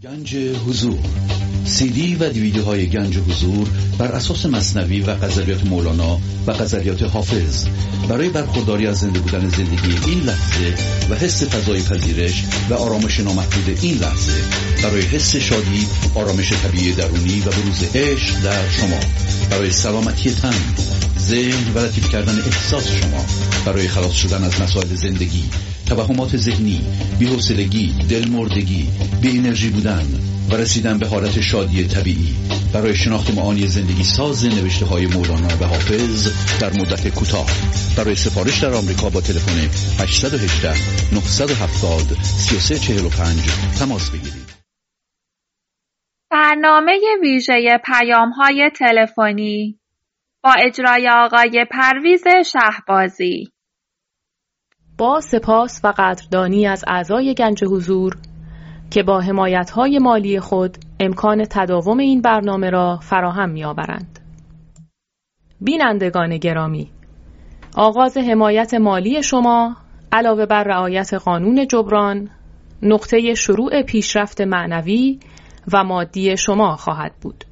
گنج حضور، CD و دیویدیوهای گنج حضور بر اساس مثنوی و غزلیات مولانا و غزلیات حافظ برای برخورداری از زنده بودن زندگی این لحظه و حس فضای پذیرش و آرامش نامحدود این لحظه، برای حس شادی، آرامش طبیعی درونی و بروز عشق در شما، برای سلامتی تن، ذهن و لطیف کردن احساس شما، برای خلاص شدن از مسائل زندگی، توهمات ذهنی، بی‌حوصلگی، دلمردگی، بی انرژی بودن و رسیدن به حالت شادی طبیعی، برای شناخت معانی زندگی ساز نوشته‌های مولانا و حافظ در مدت کوتاه. برای سفارش در آمریکا با تلفن 818 970 3345 تماس بگیرید. برنامه ویژه پیام‌های تلفنی با اجرای آقای پرویز شهبازی. با سپاس و قدردانی از اعضای گنج حضور که با حمایت‌های مالی خود امکان تداوم این برنامه را فراهم می‌آورند. بینندگان گرامی، آغاز حمایت مالی شما علاوه بر رعایت قانون جبران، نقطه شروع پیشرفت معنوی و مادی شما خواهد بود.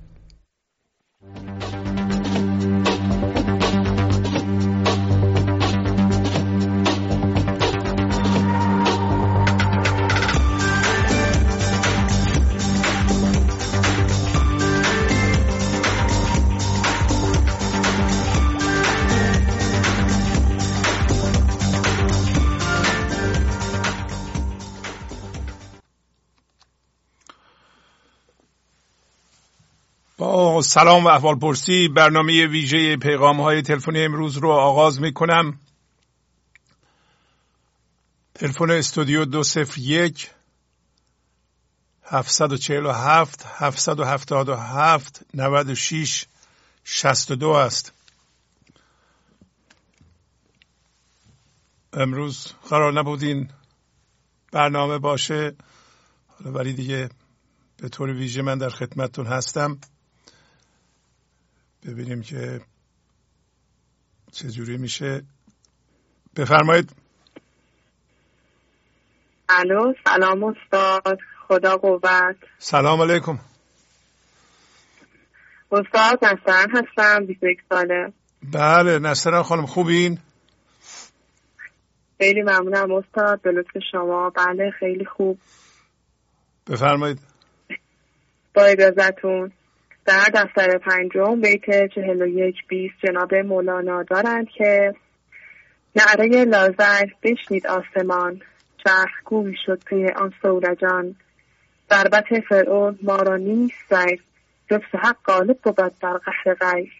با سلام و احوالپرسی برنامه ویژه پیغام‌های تلفنی امروز رو آغاز می‌کنم. تلفن استودیو 201 747 777 96 62 است. امروز قرار نبود این برنامه باشه، ولی دیگه به طور ویژه من در خدمتتون هستم. ببینیم که چجوری میشه. بفرمایید. الو، سلام استاد، خدا قوت. سلام علیکم استاد. نصرن هستم، 21 ساله. بله نصرن خانم، خوبین؟ خیلی ممنونم استاد، به لطف شما. بله خیلی خوب. بفرمایید. با اجازهتون، در دفتر پنجم بیت 41-20 جناب مولانا دارند که نعره لازر بشنید آسمان، چرخ گوی شد پی آن سولجان، ضربت فرعون ما را نیست سیر، لطف حق غالب بود بر قهر غیر.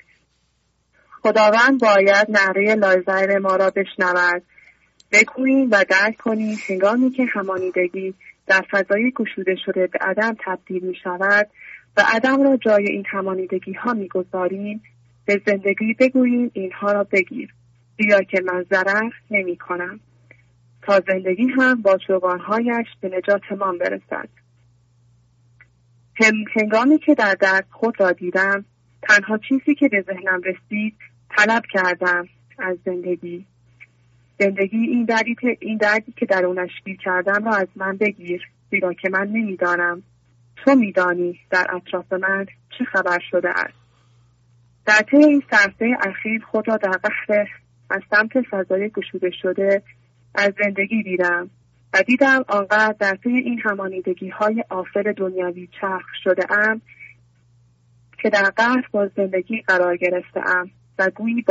خداوند باید نعره لازر ما را بشنود. بگوییم و درک کنیم هنگامی که همانیدگی در فضای گشوده شده به عدم تبدیل می شود و عدم را جای این همانیدگی ها می گذاریم، به زندگی بگوییم اینها را بگیر، بیا که من ضرر نمی کنم، تا زندگی هم با چوگانهایش به نجاتمان برسد. هنگامی که در درد خود را دیدم، تنها چیزی که به ذهنم رسید طلب کردم از زندگی. زندگی این دردی که درونش گیر کردم را از من بگیر، زیرا که من نمیدانم، تو میدانی در اطراف من چه خبر شده است. در طی این سرفه اخیر خود را در قهر از سمت فضای گشوده شده از زندگی دیدم و دیدم آنقدر در طی این همانیدگی های آفل دنیوی چرخ شده ام که در قهر با زندگی قرار گرفته ام و گویی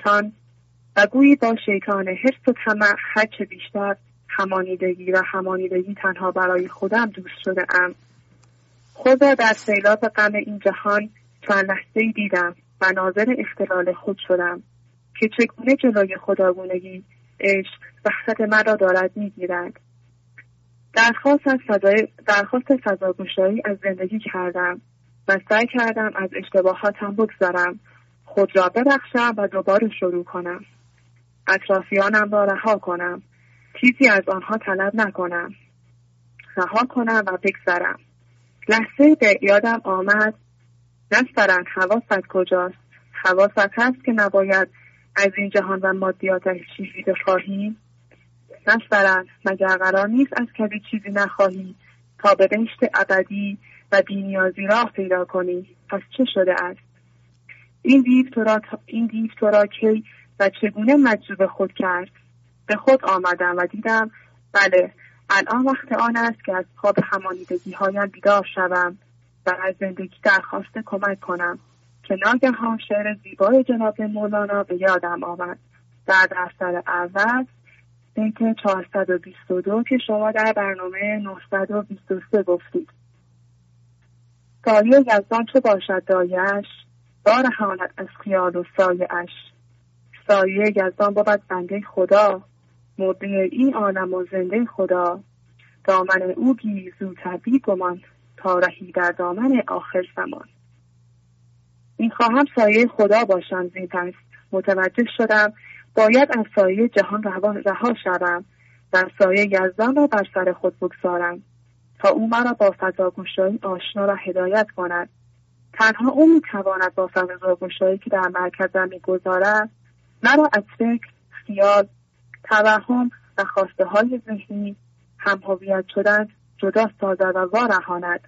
با شیطان حرص و طمع هرچه بیشتر همانیدگی تنها برای خودم دوست شده ام. خود را در سیلاب غم این جهان چند لحظه‌ای دیدم و ناظر اختلال خود شدم که چگونه جلوی خداگونگی عشق وحشت من را دارد میگیرد. درخواست فضاگشایی از زندگی کردم و سعی کردم از اشتباهاتم بگذرم، خود را ببخشم و دوباره شروع کنم، اطرافیانم را رها کنم، چیزی از آنها طلب نکنم، رها کنم و بگذرم. لحظه به یادم آمد نسترن حواست کجاست؟ حواست هست که نباید از این جهان و مادیاتش چیزی بخواهی؟ نسترن مگر قرار نیست از کسی چیزی نخواهی تا به بهشت ابدی و بی‌نیازی راه پیدا کنی. پس چه شده است؟ این دیو تو را کی و چگونه مجذوب خود کرد؟ به خود آمدم و دیدم بله، الان وقت آن است که از خواب همانیدگی‌هایم بیدار شوم و از زندگی درخواست کمک کنم که ناگهان شعر زیبای جناب مولانا به یادم آمد. در اثر اول بیت 422 که شما در برنامه 923 گفتید. سایه یزدان چو باشد دایش، وارهاند از خیال و سایه اش. سایه یزدان بود بنده خدا، مرده این عالم و زنده خدا. دامن او گیر زودتر بی گمان، تا رهی در دامن آخر زمان. این خواهم سایه خدا باشم زین پس. متوجه شدم باید از سایه جهان رها شوم و سایه یزدان را بر سر خود بگذارم تا او مرا با فضاگشایی آشنا و هدایت کند. تنها او میتواند با فضاگشایی که در مرکزم میگذارد مرا از فکر، خیال، توهم و خواسته های ذهنی هم هویت شدن جدا سازد و وارهاند.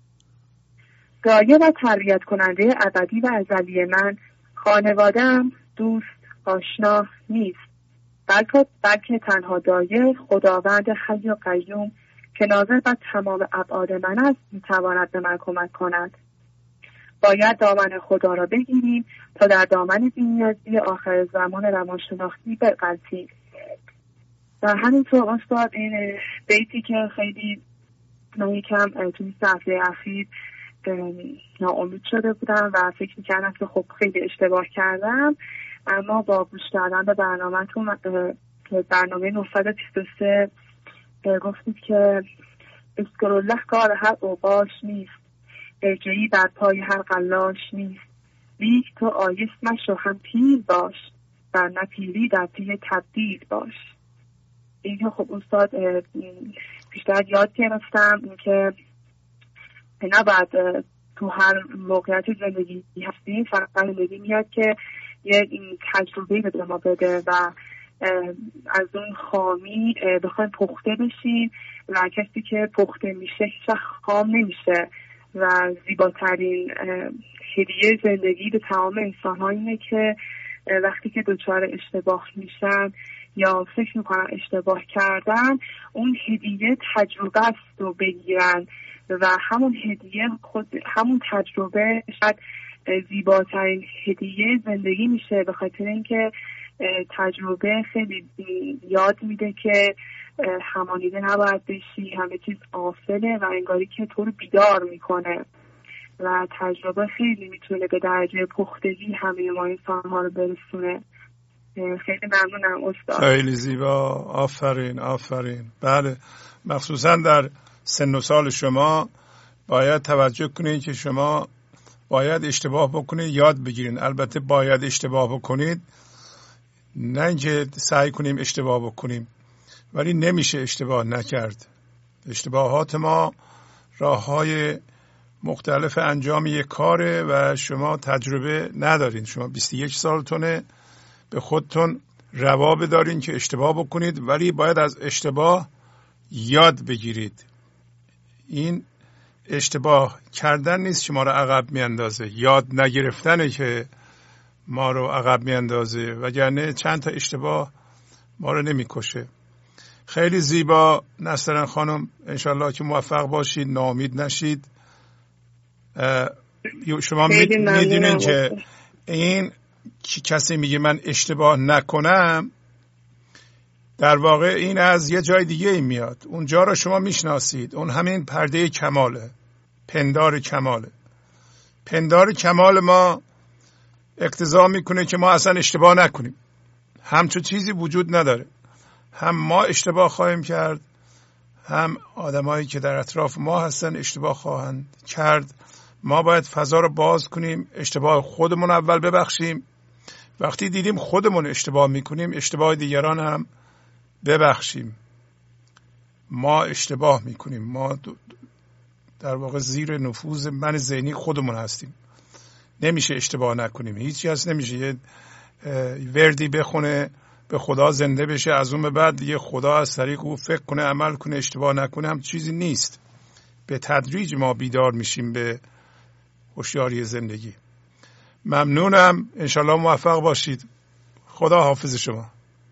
دایه و تربیت کننده ابدی و ازلی من خانواده‌ام، دوست، آشنا نیست، بلکه تنها دایه خداوند حی و قیوم که ناظر بر تمام ابعاد من است میتواند به من کمک کند. باید دامن خدا را بگیریم تا در دامن بی‌نیازی آخر زمان روانشناختی بغلطیم. و همینطور استاد این بیتی که خیلی من یکم توی صفحه اخیر ناامید شده بودم و فکر میکردم که خب خیلی اشتباه کردم، اما با گوش کردن به برنامه‌تون که برنامه 923 گفتید که اسکرالله کار هر اوباش نیست، ارجعی بر پای هر قلاش نیست، لیک تو آیس مشو هم پیر باش، بر نپیری در پی تبدیل باش. اینکه خب استاد بیشتر یاد گرفتم اینکه نباید تو هر موقعیت زندگی هستیم فقط زندگی میاد که یه تجربه به ما بده و از اون خامی بخوایم پخته بشیم و کسی که پخته میشه هیچ خام نمیشه و زیباترین هدیه زندگی به تمام انسان ها اینه که وقتی که دچار اشتباه میشن یا فکر میکنن اشتباه کردن اون هدیه تجربه است و بگیرن و همون هدیه همون تجربه شاید زیباترین هدیه زندگی میشه، به خاطر اینکه تجربه خیلی یاد میده که همانیده نباید بشی، همه چیز آفله و انگاری که تو رو بیدار میکنه و تجربه خیلی میتونه به درجه پختگی همه ما انسان ها رو برسونه. خیلی ممنونم استاد. خیلی زیبا، آفرین آفرین. بله، مخصوصا در سن و سال شما باید توجه کنید که شما باید اشتباه بکنید، یاد بگیرید. البته باید اشتباه بکنید، نه اینکه سعی کنیم اشتباه بکنیم، ولی نمیشه اشتباه نکرد. اشتباهات ما راه‌های مختلف انجام یک کاره و شما تجربه ندارین. شما 21 سالتونه، به خودتون روا بدارین که اشتباه بکنید، ولی باید از اشتباه یاد بگیرید. این اشتباه کردن نیست که ما رو عقب میاندازه، یاد نگرفتنه که ما رو عقب میاندازه، وگرنه چند تا اشتباه ما رو نمیکشه. خیلی زیبا نسترن خانم، انشالله که موفق باشید، ناامید نشید. شما میدونین که این کسی میگه من اشتباه نکنم، در واقع این از یه جای دیگه میاد. اونجا رو شما میشناسید، اون همین پرده کماله، پندار کماله. پندار کمال ما اقتضا میکنه که ما اصلا اشتباه نکنیم. همچون چیزی وجود نداره. هم ما اشتباه خواهیم کرد، هم آدمایی که در اطراف ما هستن اشتباه خواهند کرد. ما باید فضا رو باز کنیم، اشتباه خودمون اول ببخشیم. وقتی دیدیم خودمون اشتباه میکنیم، اشتباه دیگران هم ببخشیم. ما اشتباه میکنیم، ما در واقع زیر نفوذ من ذهنی خودمون هستیم. نمیشه اشتباه نکنیم، هیچی هست نمیشه. یه وردی بخونه به خدا زنده بشه، از اون به بعد دیگه خدا از طریق او فکر کنه، عمل کنه، اشتباه نکنه، هم چیزی نیست. به تدریج ما بیدار میشیم به هوشیاری زندگی. ممنونم، انشالله موفق باشید. خدا حافظ شما.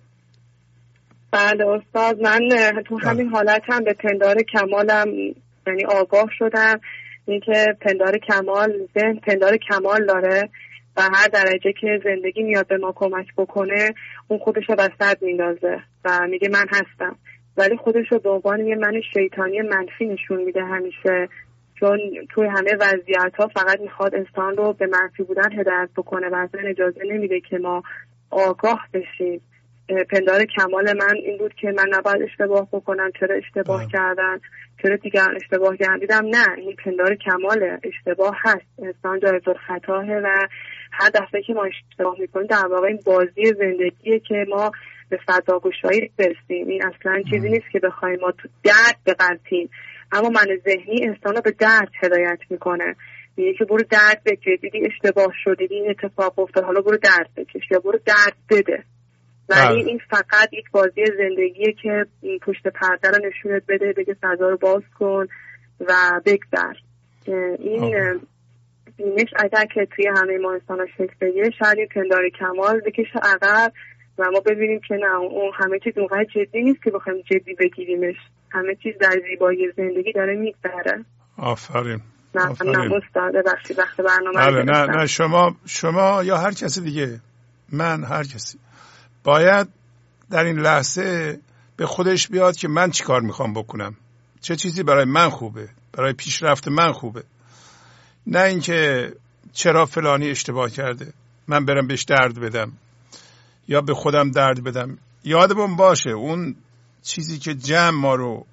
بله استاد، من تو همین حالت هم به پندار کمالم یعنی آگاه شدم، اینکه پندار کمال، ذهن پندار کمال داره و هر درجه که زندگی میاد به ما کمک بکنه اون خودش رو بستر میندازه و میگه من هستم، ولی خودش رو به عنوان یه من شیطانی منفی نشون میده همیشه، چون توی همه وضعیت ها فقط میخواد انسان رو به منفی بودن هدایت بکنه و اصلا اجازه نمیده که ما آگاه بشیم. پندار کمال من این بود که من نباید اشتباه بکنم، چرا اشتباه کردن، چرا دیگران اشتباه کردن. دیدم نه، این پندار کماله، اشتباه هست، انسان جایز الخطاه و هر دفعه که ما اشتباه میکنیم در واقع این بازی زندگیه که ما به فضاگوشایی برسیم. این اصلا چیزی نیست که بخوایم ما تو درد بغلطیم، اما من ذهنی انسان رو به درد هدایت میکنه، میگه که برو درد بکش، دیدی اشتباه شد، دیدی این اتفاق افتاد، حالا برو درد بکش یا برو درد بده. ولی این فقط یک بازی زندگیه که پشت پرده رو نشونت بده، بگه فضا رو باز کن و بگذر. این بینش اگر که توی همه ما انسان ها شکل بگیره، شاید این پندار کمال بکشه عقب و ما ببینیم که نه، اون همه چیز اونقدر جدی نیست که بخوایم جدی بگیریمش، همه چیز در زیبایی زندگی داره میگذره. آفرین. نه استاد، بخشی وقت برنامه نه شما یا هر کسی دیگه، من هر کسی باید در این لحظه به خودش بیاد که من چی کار میخوام بکنم، چه چیزی برای من خوبه، برای پیشرفت من خوبه، نه اینکه چرا فلانی اشتباه کرده من برم بهش درد بدم یا به خودم درد بدم. یادمون باشه اون چیزی که جمع ما رو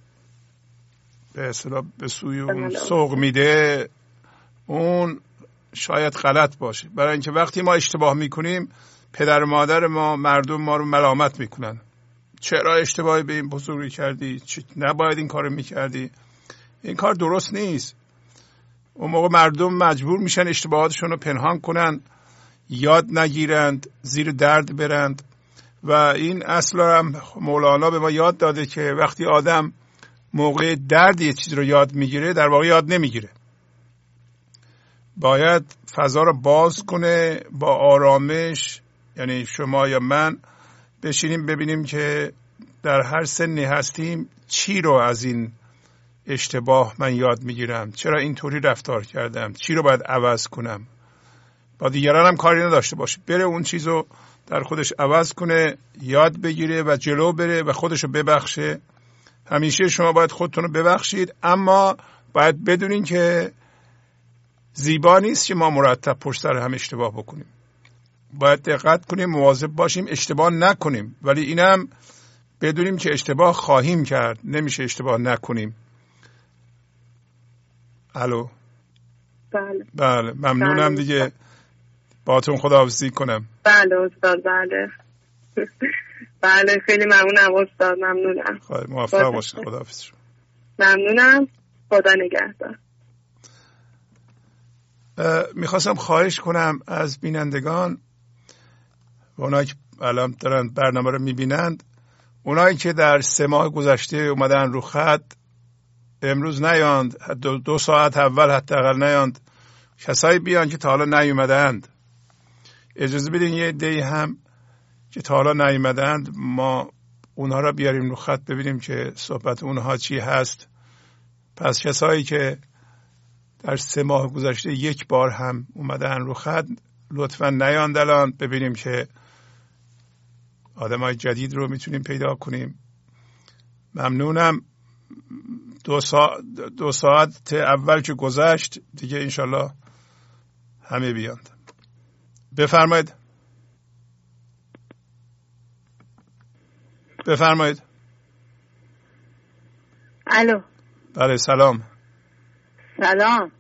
به اصطلاح به سوی اون سوق میده اون شاید غلط باشه، برای اینکه وقتی ما اشتباه میکنیم پدر و مادر ما، مردم ما رو ملامت میکنن، چرا اشتباهی به این بزرگی کردی، نباید این کارو میکردی. این کار درست نیست. اون موقع مردم مجبور میشن اشتباهاتشون رو پنهان کنن، یاد نگیرند، زیر درد برند. و این اصلا هم مولانا به ما یاد داده که وقتی آدم موقع درد یه چیز رو یاد میگیره در واقع یاد نمیگیره. باید فضا رو باز کنه با آرامش، یعنی شما یا من بشینیم ببینیم که در هر سنی هستیم چی رو از این اشتباه من یاد میگیرم، چرا اینطوری رفتار کردم، چی رو باید عوض کنم. با دیگران هم کاری نداشته باشه، بره اون چیز رو در خودش عوض کنه، یاد بگیره و جلو بره و خودش رو ببخشه. همیشه شما باید خودتون رو ببخشید، اما باید بدونین که زیبا نیست که ما مرتب پشت سر هم اشتباه بکنیم. باید دقت کنیم، مواظب باشیم اشتباه نکنیم، ولی اینم بدونیم که اشتباه خواهیم کرد، نمیشه اشتباه نکنیم. الو. بله ممنونم دیگه، باهاتون خداحافظی کنم. بله استاد، بله بله خیلی ممنونم استاد، ممنونم. موفق باشید. خداحافظ شما. ممنونم، خدا نگهدار. میخواستم خواهش کنم از بینندگان و اونایی که الان دارن برنامه رو میبینند، اونایی که در 3 ماه گذشته اومدن رو خط امروز نیاند، 2 ساعت اول حداقل نیاند، کسایی بیان که تا حالا نیومدند. اجازه بدین یه عده‌ای هم که تا حالا نیومدند ما اونها را بیاریم رو خط ببینیم که صحبت اونها چی هست. پس کسایی که در 3 ماه گذشته 1 بار هم اومدن رو خط لطفا نیاند الان، ببینیم که آدمای جدید رو میتونیم پیدا کنیم. ممنونم. 2 ساعت اول که گذشت دیگه انشالله همه بیاند. بفرمایید. الو. بله سلام. سلام.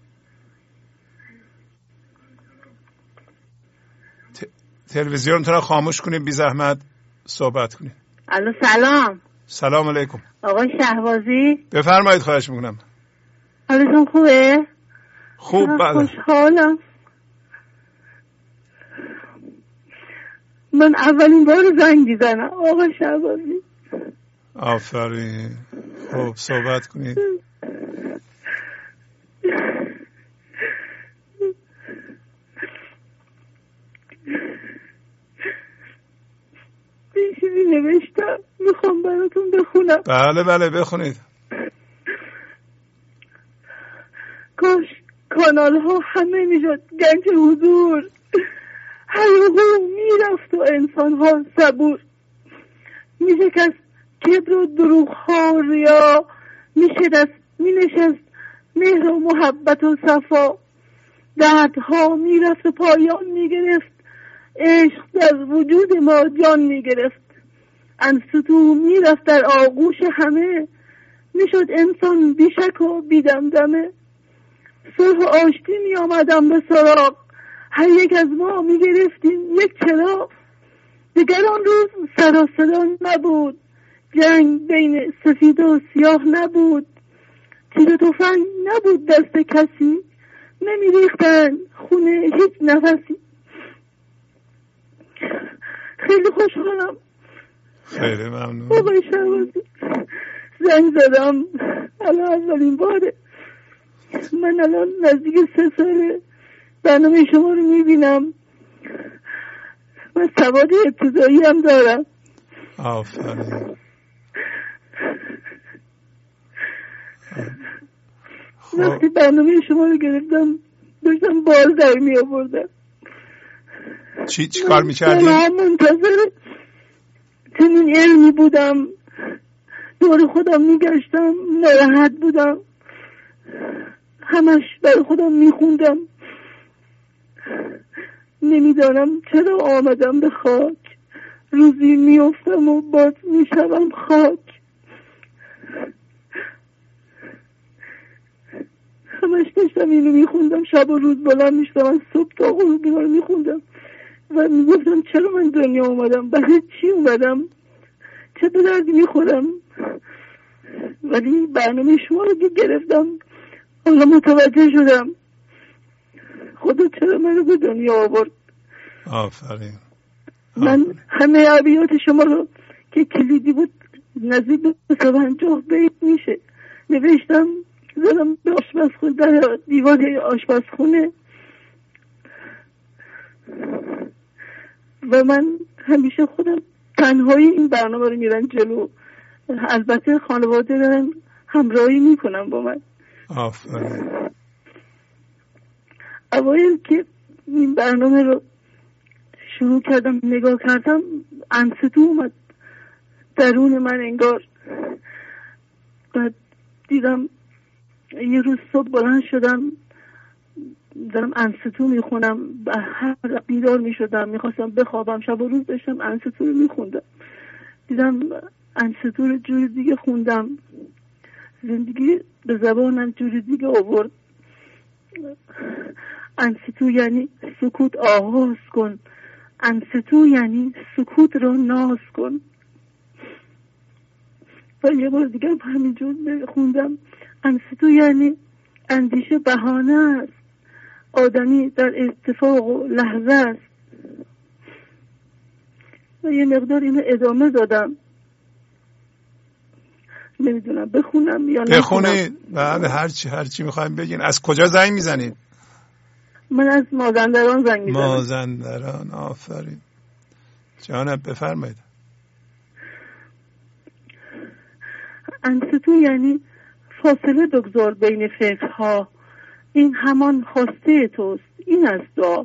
تلویزیونتون رو خاموش کنید، بی زحمت صحبت کنید. الو سلام. سلام علیکم. آقای شهبازی. بفرمایید، خواهش میکنم. حالتون خوبه؟ خوب. بله. خوشحالم. من اولین بار زنگ میزنم آقای شهبازی. آفرین. خب صحبت کنید. بله بله بخونید. کاش کانال ها همه میشد گنج حضور، هیاهو میرفت و انسان ها صبور، میشکست کبر و دروغ ها ریا، مینشست مهر و محبت و صفا، دردها میرفت و پایان میگرفت، عشق در وجود ما جان میگرفت، انستو میرفت در آغوش همه، میشد انسان بیشک و بیدمدمه، صلح و آشتی می آمدم به سراغ، هر یک از ما می گرفتیم یک چراغ، دیگر آن روز سر و صدا نبود، جنگ بین سفید و سیاه نبود، تیر و تفنگ نبود دست کسی، نمی ریختن خونه هیچ نفسی. خیلی خوشحالم. خیلی ممنون. بابای شهبازی زنگ زدم الان اولین باره. من الان نزدیک 3 ساله برنامه شما رو میبینم. من سواد ابتدایی هم دارم. آفرین. وقتی برنامه شما رو گرفتم داشتم بال در می آوردم. چی کار میکردی؟ من منتظر چنین علمی بودم، دور خودم میگشتم، ناراحت بودم، همش برای خودم میخوندم، نمیدانم چرا آمدم به خاک، روزی میافتم و باز میشوم خاک، همش داشتم اینو میخوندم، شب و روز بلند میشدم از صبح تا غروب اینا رو میخوندم و میگفتم چرا من دنیا اومدم، برای چی اومدم، چه به دردی میخورم. ولی برنامه شما رو که گرفتم حالا متوجه شدم خدا چرا من رو به دنیا آورد. آفرین. من همه ابیات شما رو که کلیدی بود نزدیک به 50 بیت میشه نوشتم، زدم به آشپزخونه، در دیوار آشپزخونه و من همیشه خودم تنهایی این برنامه رو میرن جلو، البته خانواده دارن همراهی میکنم با من. آفرین. اوایل که این برنامه رو شروع کردم نگاه کردم انستو اومد درون من انگار. بعد دیدم یه روز صبح بلند شدم دارم انستو میخونم، هر بیدار میشدم میخواستم بخوابم، شب و روز داشتم انستو رو میخوندم، دیدم انستو رو جور دیگه خوندم، زندگی به زبانم جور دیگه آورد. انستو یعنی سکوت آغاز کن، انستو یعنی سکوت رو ناز کن. و یه بار دیگه همینجور خوندم انستو یعنی اندیشه بهانه است، آدمی در اتفاق و لحظه است. و یه مقدار اینو ادامه دادم، نمیدونم بخونم یا نخونم. بخونید. بعد هرچی میخوایم بگین. از کجا زنگ میزنید؟ من از مازندران زنگ میزنم. مازندران. آفرین. جانب بفرمایید. انستو یعنی فاصله بگذار بین فکرها، این همان خواسته توست، این از دعا.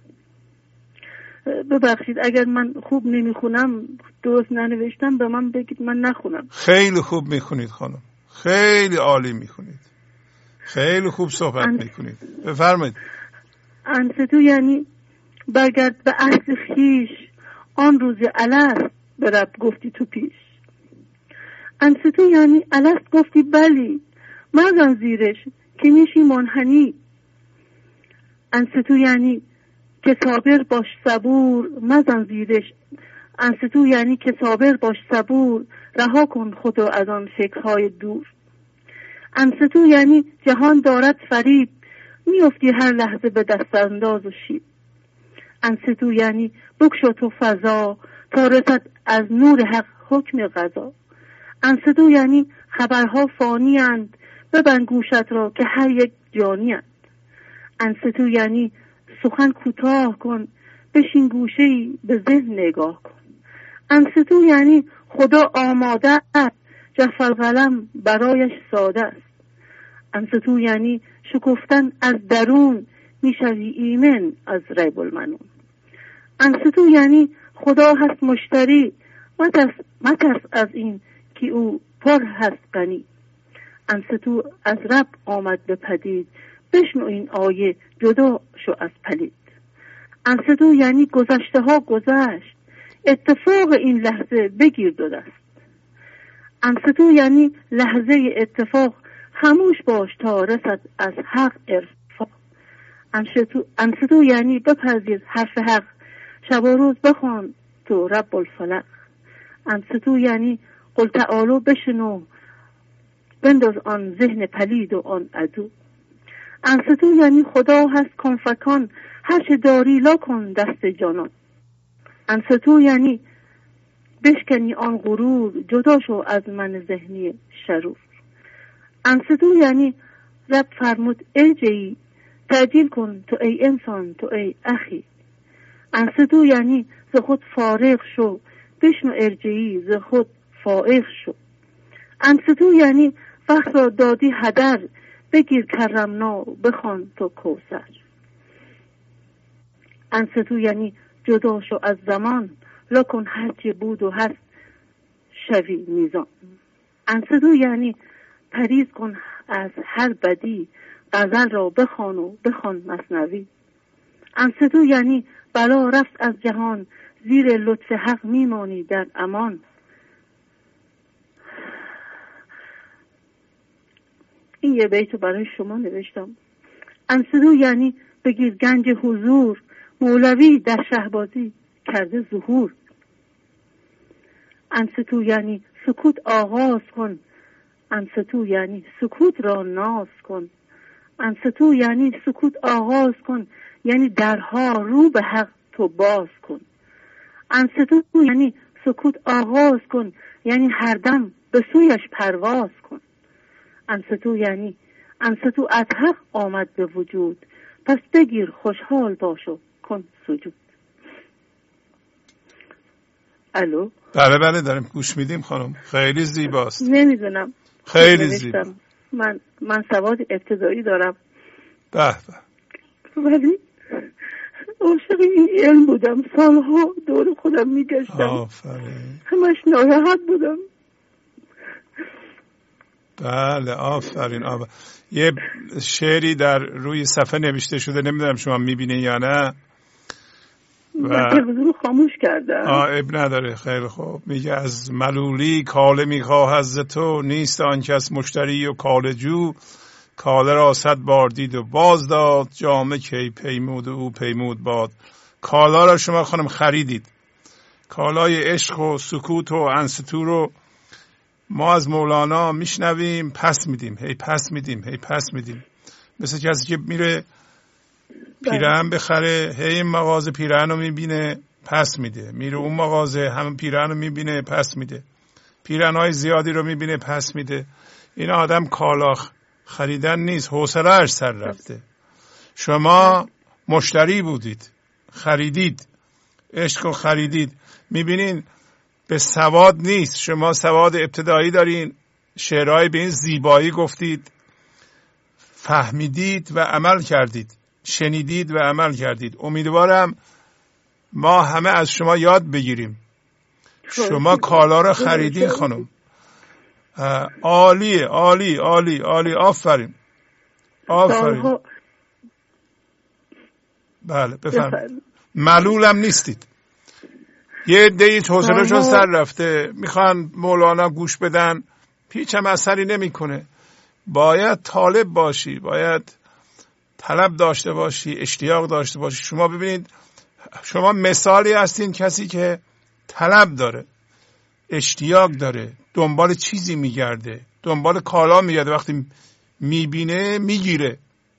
ببخشید اگر من خوب نمیخونم، درست ننوشتم، به من بگید من نخونم. خیلی خوب میخونید خانم، خیلی عالی میخونید، خیلی خوب صحبت میکنید. بفرمایید. انستو یعنی برگرد به اصل خیش، آن روز الست به رب گفتی تو پیش. انستو یعنی الست گفتی بلی، مزن زیرش که میشی منحنی. انستو یعنی که صابر باش صبور، مزن زیرش. انستو یعنی که صابر باش صبور، رها کن خودو از آن فکرهای دور. انستو یعنی جهان دارد فریب، میافتی هر لحظه به دست انداز و شیب. انستو یعنی بکشو تو فضا، تا رسد از نور حق حکم قضا. انستو یعنی خبرها فانی اند، ببند گوشت را که هر یک جانی اند. انستو یعنی سخن کوتاه کن، بشین گوشه‌ای به ذهن نگاه کن. انستو یعنی خدا آماده است جف القلم برایش ساده است. انصتو یعنی شکفتن از درون، میشوی ایمن از ریب المنون. انصتو یعنی خدا هست مشتری، مترس از این که او پر هست غنی. انصتو از رب آمد به پدید، بشنو این آیه جدا شو از پلید. انصتو یعنی گذشته ها گذشت، اتفاق این لحظه بگیر دو دست. انصتو یعنی لحظه اتفاق، خاموش باش تا رسد از حق ارفاق. انصتو یعنی بپذیر حرف حق، شب و روز بخوان تو رب الفلق. انصتو یعنی قل تعالو بشنو، بنداز آن ذهن پلید و آن عدو. انصتو یعنی خدا هست کن فکان، هر چه داری لا کن دست جانان. انصتو یعنی بشکنی آن غرور، جدا شو از من ذهنی شرور. انصتو یعنی رب فرمود ارجعی، تعجیل کن تو ای انسان، تو ای اخی. انصتو یعنی ز خود فارغ شو، بشنو ارجعی ز خود فائق شو. انصتو یعنی وقت را دادی هدر، بگیر کرمنا بخوان تو کوثر. انصتو یعنی جدا شو از زمان، لکن هرچی بود و هست شوی میزان. انصتو یعنی پریز کن از هر بدی، غزل را بخوان و بخوان مثنوی. انصتو یعنی بلا رفت از جهان، زیر لطف حق میمانی در امان. این یه بیتو برای شما نوشتم. انصتو یعنی بگیر گنج حضور، مولوی در شهبازی کرده ظهور. انصتو یعنی سکوت آغاز کن، انصتو یعنی سکوت را ناز کن. انصتو یعنی سکوت آغاز کن، یعنی درها رو به حق تو باز کن. انصتو یعنی سکوت آغاز کن، یعنی هر دم به سویش پرواز کن. انصتو یعنی انصتو از حق آمد به وجود، پس بگیر خوشحال باش و کن سجود. الو؟ بله بله داریم گوش میدیم خانم. خیلی زیباست. نمیدونم، خیلی زیبا. من سواد ابتدایی دارم. به به. ولی عاشق این علم بودم، سالها دور خودم میگشتم. آفرین. همش ناراحت بودم. بله آفرین. یه شعری در روی صفحه نوشته شده، نمیدونم شما میبینین یا نه. و حضور خاموش کردم. اب نداره. خیلی خوب. میگه از ملولی کاله میخواه ز تو، نیست آن کس مشتری و کاله جو. کاله را 100 بار دید و باز داد، جامه کی پیمود و او پیمود باد. کالا را شما خانم خریدید. کالای عشق و سکوت و انصتو رو ما از مولانا میشنویم، پس میدیم، هی پس میدیم، هی پس میدیم. مثل کسی که میره پیرهن بخره، هی این مغازه پیرهن رو میبینه پس میده، میره اون مغازه همون پیرهن رو میبینه پس میده، پیرهن‌های زیادی رو میبینه پس میده. این آدم کالا خریدن نیست، حوصله‌اش سر رفته. شما مشتری بودید، خریدید، عشق رو خریدید. میبینین به سواد نیست. شما سواد ابتدایی دارین، شعرهای به این زیبایی گفتید، فهمیدید و عمل کردید، شنیدید و عمل کردید. امیدوارم ما همه از شما یاد بگیریم. شما کالا رو خریدین خانم. عالیه، عالی عالی عالی. آفرین آفرین. بله بفرمایید. ملولم نیستید. یه عده‌ای حوصله‌شون سر رفته میخوان مولانا گوش بدن، هیچ هم اثری نمیکنه. باید طالب باشی، باید طلب داشته باشی، اشتیاق داشته باشی. شما ببینید، شما مثالی هستین کسی که طلب داره، اشتیاق داره، دنبال چیزی میگرده، دنبال کالا میگرده، وقتی میبینه میگیره.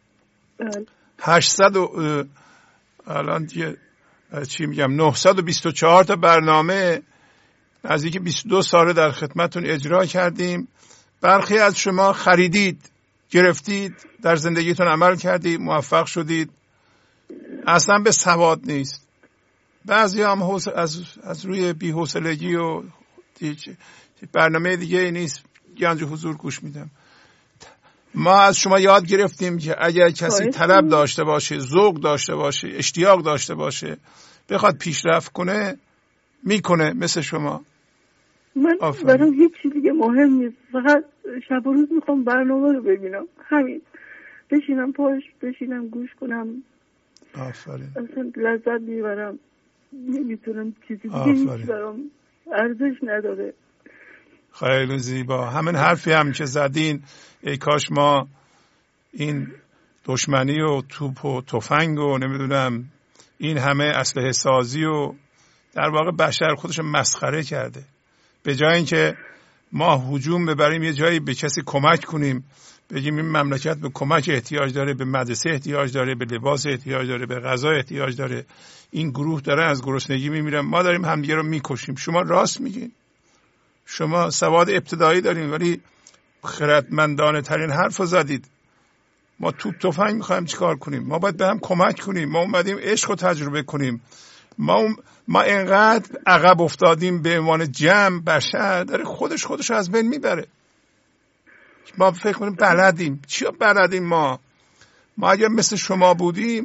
800 الان دیگه چی میگم 924 تا برنامه نزدیک 22 ساله در خدمتتون اجرا کردیم. برخی از شما خریدید، گرفتید، در زندگیتون عمل کردید، موفق شدید. اصلا به سواد نیست. بعضی هم از روی بی‌حوصلگی و برنامه دیگه ای نیست، گنج حضور گوش میدم. ما از شما یاد گرفتیم که اگر کسی طلب داشته باشه، ذوق داشته باشه، اشتیاق داشته باشه، بخواد پیشرفت کنه، میکنه مثل شما. من برام هیچ چیز دیگه مهم نیست، فقط شب و روز میخوام برنامه رو ببینم، همین. بشینم پاش، بشینم گوش کنم. آفرین. اصلا لذت میبرم، نمیتونم چیزی دیگه هیچ برام ارزش نداره. خیلی زیبا. همین حرفی هم که زدین، ای کاش ما این دشمنی و توپ و تفنگ و نمیدونم این همه اسلحه سازی و در واقع بشر خودش مسخره کرده. به جای اینکه ما هجوم ببریم یه جایی به کسی کمک کنیم، بگیم این مملکت به کمک احتیاج داره، به مدرسه احتیاج داره، به لباس احتیاج داره، به غذا احتیاج داره، این گروه دارن از گرسنگی میمیرن، ما داریم همدیگه رو میکشیم. شما راست میگین، شما سواد ابتدایی دارین ولی خردمندانه ترین حرف رو زدید. ما توپ تفنگ میخوایم چیکار کنیم؟ ما باید به هم کمک کنیم. ما اومدیم عشق رو تجربه کنیم. ما اینقدر عقب افتادیم به عنوان جمع، بشر داره خودش از بین میبره. ما فکر کنیم بلدیم. چیا بلدیم ما اگر مثل شما بودیم،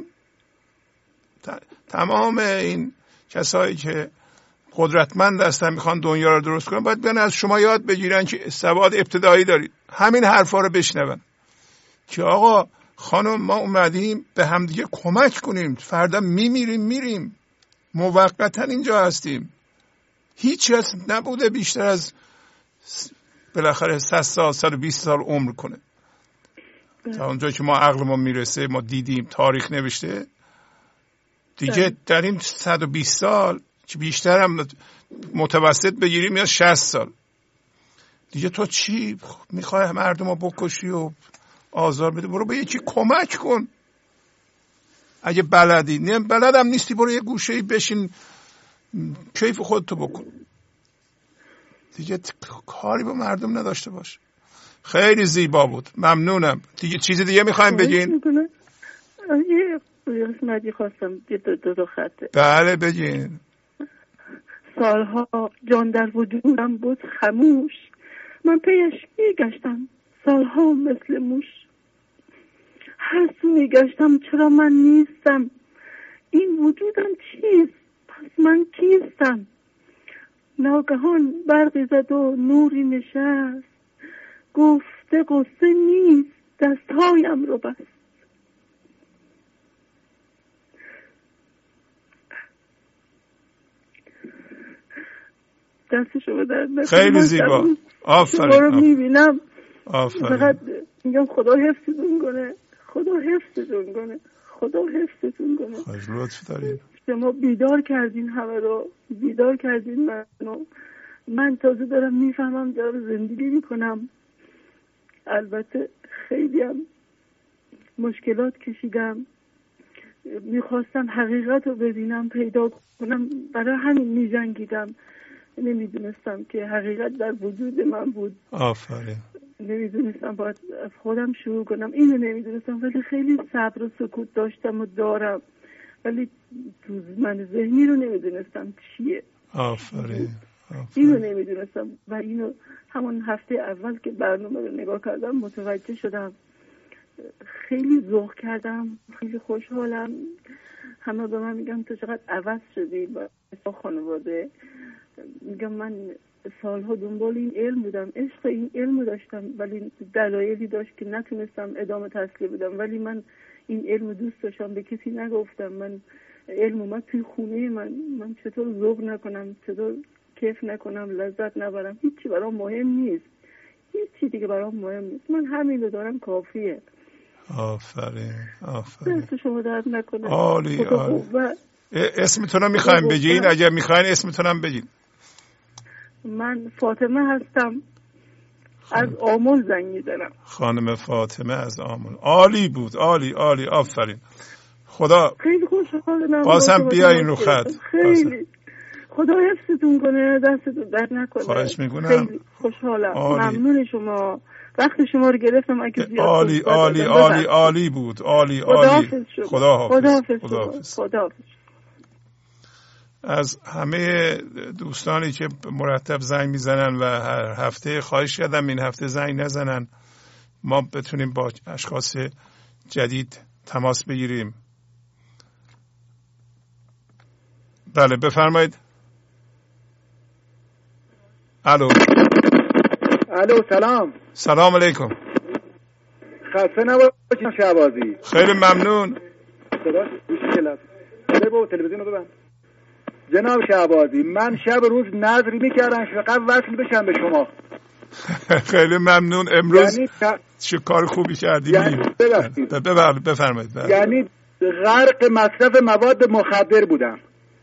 تمام این کسایی که قدرتمند هستن میخوان دنیا رو درست کنن باید بیان از شما یاد بگیرن که سواد ابتدایی دارید، همین حرفا رو بشنون که آقا خانم ما اومدیم به همدیگه کمک کنیم، فردا میریم موقتا اینجا هستیم. هیچ کس نبوده بیشتر از بالاخره 100 سال 120 سال عمر کنه. تا اونجا که ما عقل ما میرسه، ما دیدیم تاریخ نوشته دیگه در این 120 سال که بیشتر هم متوسط بگیریم یا 60 سال دیگه تو چی میخوای مردم رو بکشی و آزار بدی؟ برو به یکی کمک کن. اگه بلدی، نه بلدم نیستی، برو یه گوشه‌ای بشین کیف خودتو بکن دیگه، کاری با مردم نداشته باش. خیلی زیبا بود، ممنونم. دیگه چیز دیگه میخوایم بگین؟ یه قسمتی خواستم دو خطه. بله بگین. سالها جان در وجودم بود خموش، من پیش میگشتم سالها مثل موش. هر سو میگشتم چرا من نیستم، این وجودم چیست، پس من کیستم. ناگهان برقی زد و نوری نشست، گفته قصه نیست دستهایم رو بست. دستشو بدرد. خیلی زیبا. آفرین. شما رو میبینم آفرین. میگم خدا حفظتون کنه، خدا حفظتون کنه، خدا حفظتون کنه. خواهش لطف دارین. شما بیدار کردین همه رو، بیدار کردین منو. من تازه دارم میفهمم، دارم زندگی میکنم. البته خیلی هم مشکلات کشیدم، میخواستم حقیقت رو ببینم، پیدا کنم، برای همین میجنگیدم. نمیدونستم که حقیقت در وجود من بود. آفرین. نمیدونستم باید از خودم شروع کنم، اینو نمیدونستم، ولی خیلی صبر و سکوت داشتم و دارم، ولی تو من ذهنی رو نمیدونستم چیه. آفرین. اینو نمیدونستم و اینو همون هفته اول که برنامه رو نگاه کردم متوجه شدم. خیلی ذوق کردم، خیلی خوشحالم. همه به من میگن تو چقدر عوض شدی با خانواده. میگم من سالها دنبال این علم بودم، عشق این علم داشتم، ولی دلایلی داشت که نتونستم ادامه تحصیل بدم، ولی من این علم دوست داشتم، به کسی نگفتم. من علم اومد توی خونه من چطور ذوق نکنم، چطور کیف نکنم، لذت نبرم، هیچی برام مهم نیست، هیچی دیگه برام مهم نیست. من همین رو دارم کافیه. آفرین. آفرین. دست شما درد نکنه. عالی عالی. اسمتونم میخوایم بگین؟ اگر میخواین اسمتونم بگین. من فاطمه هستم، از آمل زنگ میزنم. خانم فاطمه از آمل. عالی بود، عالی عالی، آفرین. خدا خیلی خوشحالم. بازم بیاین رو خط. خیلی خدا حفظتون کنه، دستتون درد نکنه. خواهش میکنم. خیلی خوشحالم. ممنون شما، وقت شما رو گرفتم. اگه زیاد عالی عالی عالی عالی بود، عالی عالی. خدا حافظ. خدا حافظ. خدا حافظ. از همه دوستانی که مرتب زنگ میزنن و هر هفته خواهش کردم این هفته زنگ نزنن، ما بتونیم با اشخاص جدید تماس بگیریم. بله بفرمایید. الو سلام. سلام علیکم. خسته نباشید شهبازی. خیلی ممنون. تلویزیون رو ببند. جناب شهبازی، من شب روز نظری میکردم فقط وصل بشم به شما. خیلی ممنون. امروز یعنی چه کار خوبی کردیم. یعنی بفرمایید. یعنی غرق مصرف مواد مخدر بودم.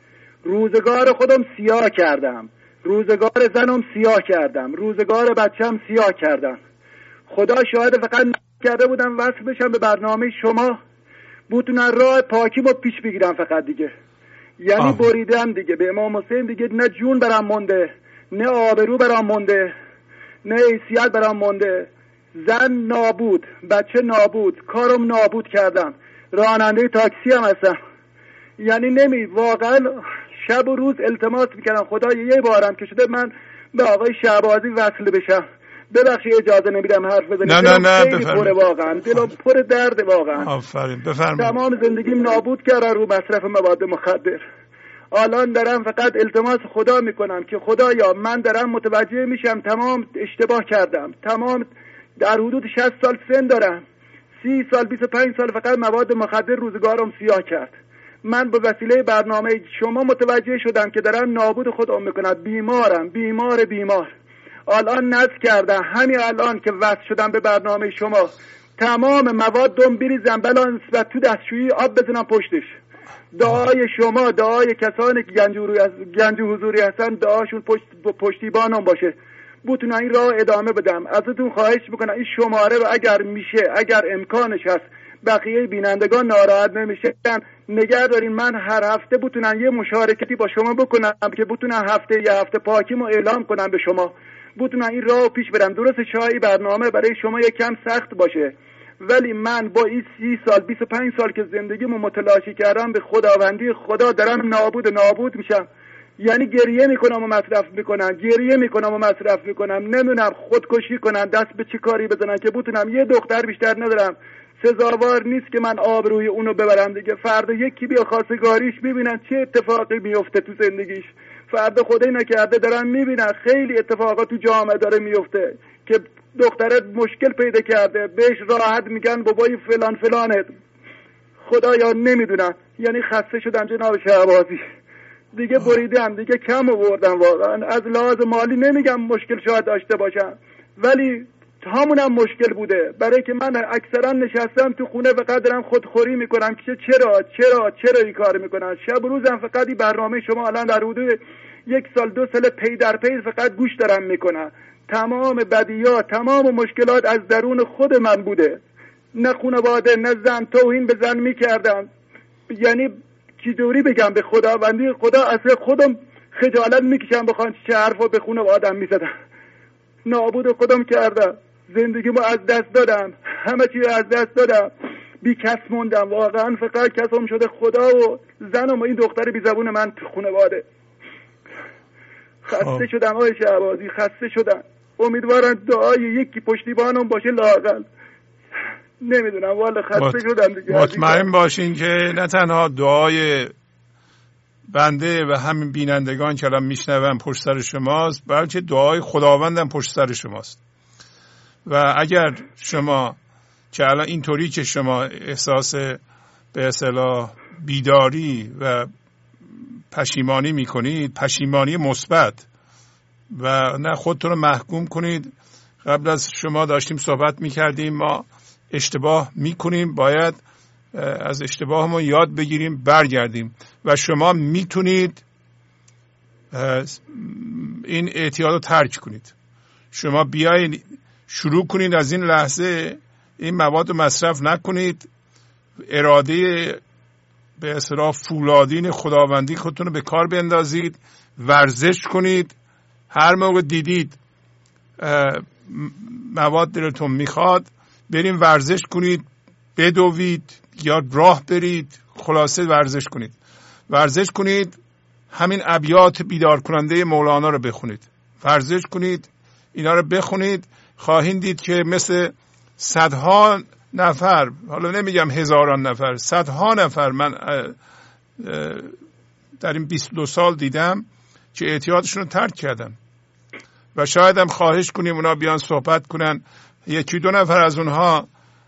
روزگار خودم سیاه کردم، روزگار زنم سیاه کردم، روزگار بچم سیاه کردم. خدا شاهد فقط کرده بودم وصل بشم به برنامه شما، بتونن راه پاکیمو پیش بگیرم فقط دیگه. یعنی بریدم دیگه به امام حسین دیگه، نه جون برام مونده، نه آبرو برام مونده، نه حیثیت برام مونده. زن نابود، بچه نابود، کارم نابود کردم، راننده تاکسی هم هستم. یعنی واقعا شب و روز التماس میکردم خدا یه بارم که شده من به آقای شهبازی وصل بشم. ببخشید اجازه نمیدم حرف بزنم. نه بفرمایید. واقعا دلم پر درد واقعا. آفرین بفرمایید. تمام زندگیم نابود کردن رو مصرف مواد مخدر. الان دارم فقط التماس خدا میکنم که خدایا من دارم متوجه میشم تمام اشتباه کردم، تمام در حدود 60 سال سن دارم، 30 سال 25 سال فقط مواد مخدر روزگارم سیاه کرد. من به وسیله برنامه شما متوجه شدم که دارم نابود خودم میکنم. بیمارم، بیمار. الان نذر کردم همین الان که وصل شدم به برنامه شما تمام موادم بریزم بلان و تو دستشویی آب بزنم پشتش. دعای شما، دعای کسانی که گنج حضوری هستن، دعاشون پشتیبانم باشه، بتونن این راه ادامه بدم. ازتون خواهش میکنم این شماره رو اگر میشه، اگر امکانش هست، بقیه بینندگان ناراحت نمیشن نگه دارین. من هر هفته بتونن یه مشارکتی با شما بکنم که بتونن یه هفته پاکیمو اعلام کنم به شما، بتونن این راه پیش برم. درست شاید برنامه برای شما یک کم سخت باشه، ولی من با این 30 سال 25 سال که زندگیمو متلاشی کردم به خداوندی خدا دارم نابود میشم. یعنی گریه میکنم و مصرف میکنم، نمیدونم خودکشی کنم، دست به چه کاری بزنم که بتونم. یه دختر بیشتر ندارم، سزاوار نیست که من آبروی اونو ببرم دیگه. فردا یکی بیا خواستگاریش ببینن چه اتفاقی میفته تو زندگیش. فردا خدای نکرده دارن میبینن خیلی اتفاقات تو جامعه داره میفته که دختره مشکل پیدا کرده، بهش راحت میگن بابای فلانه. خدایا نمیدونم. یعنی خسته شدم جناب شهبازی دیگه، بریدم دیگه، کم آوردم واقعا. از لحاظ مالی نمیگم مشکل شاید داشته باشم، ولی همونم مشکل بوده، برای که من اکثرا نشستم تو خونه فقط دارم خودخوری میکنم که چرا این کار میکنم. شب و روزم فقط این برنامه شما الان در حدود 1 سال 2 سال پی در پی فقط گوش دارم میکنم. تمام بدیات، تمام مشکلات از درون خود من بوده، نه خانواده نه زن. توهین به زن میکردم. یعنی چطوری بگم به خداوندی خدا، اصلا خودم خجالت میکشم بخوام چه حرفا به خانواده آدم میزدم. نابود خودم کردم، زندگیمو از دست دادم، همه چی از دست دادم، بی کس موندم. واقعا فقط کسم شده خدا و زنم و این دختر بی زبون من تو خانواده. خسته شدم آقای شهبازی، خسته شدم. امیدوارم دعای یکی پشتیبانم باشه لااقل. نمیدونم والا خسته شدم دیگه. مطمئن باشین که نه تنها دعای بنده و همین بینندگان که الان میشنون پشت سر شماست، بلکه دعای خداوندم پشت سر شماست. و اگر شما که الان اینطوری که شما احساس به اصطلاح بیداری و پشیمانی میکنید، پشیمانی مثبت و نه خودتون رو محکوم کنید. قبل از شما داشتیم صحبت میکردیم، ما اشتباه میکنیم، باید از اشتباهمون یاد بگیریم، برگردیم. و شما میتونید این اعتیاد رو ترک کنید. شما بیایید شروع کنید از این لحظه این مواد رو مصرف نکنید. اراده به اصطلاح فولادین خداوندی خودتون رو به کار بندازید، ورزش کنید. هر موقع دیدید مواد دلتون میخواد، بریم ورزش کنید، بدوید یا راه برید، خلاصه ورزش کنید. همین ابیات بیدار کننده مولانا رو بخونید، ورزش کنید، اینا رو بخونید، خواهید دید که مثل صدها نفر، حالا نمیگم هزاران نفر، صدها نفر من در این 22 سال دیدم که اعتیادشون رو ترک کردن. و شاید هم خواهش کنیم اونا بیان صحبت کنن. یکی دو نفر از اونها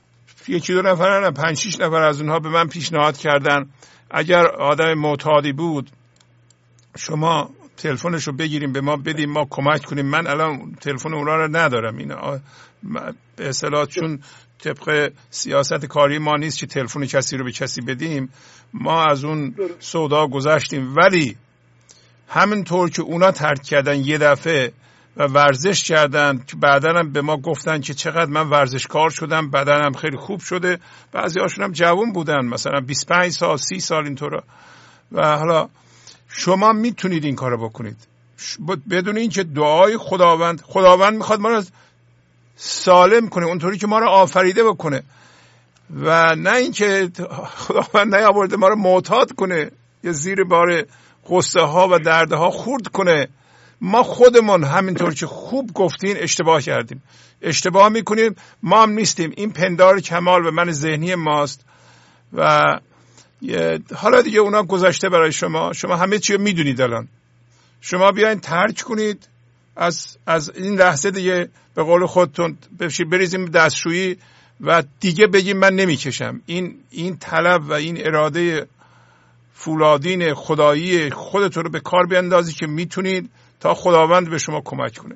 5-6 نفر از اونها به من پیشنهاد کردن اگر آدم معتادی بود شما تلفنشو بگیریم به ما بدیم ما کمک کنیم. من الان تلفن اونا رو ندارم، این به اصطلاح چون طبق سیاست کاری ما نیست که تلفن کسی رو به کسی بدیم، ما از اون سودا گذشتیم. ولی همینطور که اونا ترک کردن یه دفعه و ورزش کردن که بعداً هم به ما گفتن که چقدر من ورزشکار شدم، بدنم خیلی خوب شده، بعضی هاشون هم جوان بودن مثلا 25 سال 30 سال اینطور. و حالا شما میتونید این کارو بکنید بدون اینکه دعای خداوند میخواد ما رو سالم کنه اونطوری که ما رو آفریده بکنه و نه اینکه خداوند نیاورده ما رو معتاد کنه یا زیر بار غصه ها و درده ها خورد کنه. ما خودمون همینطور که خوب گفتین اشتباه کردیم، اشتباه میکنیم، ما هم نیستیم، این پندار کمال و من ذهنی ماست و حالا دیگه اونا گذشته برای شما همه چی رو میدونید. الان شما بیاین ترک کنید از این لحظه دیگه به قول خودتون بریزیم دستشویی و دیگه بگیم من نمیکشم. این طلب و این اراده فولادین خدایی خودتون رو به کار بیاندازی که میتونید تا خداوند به شما کمک کنه.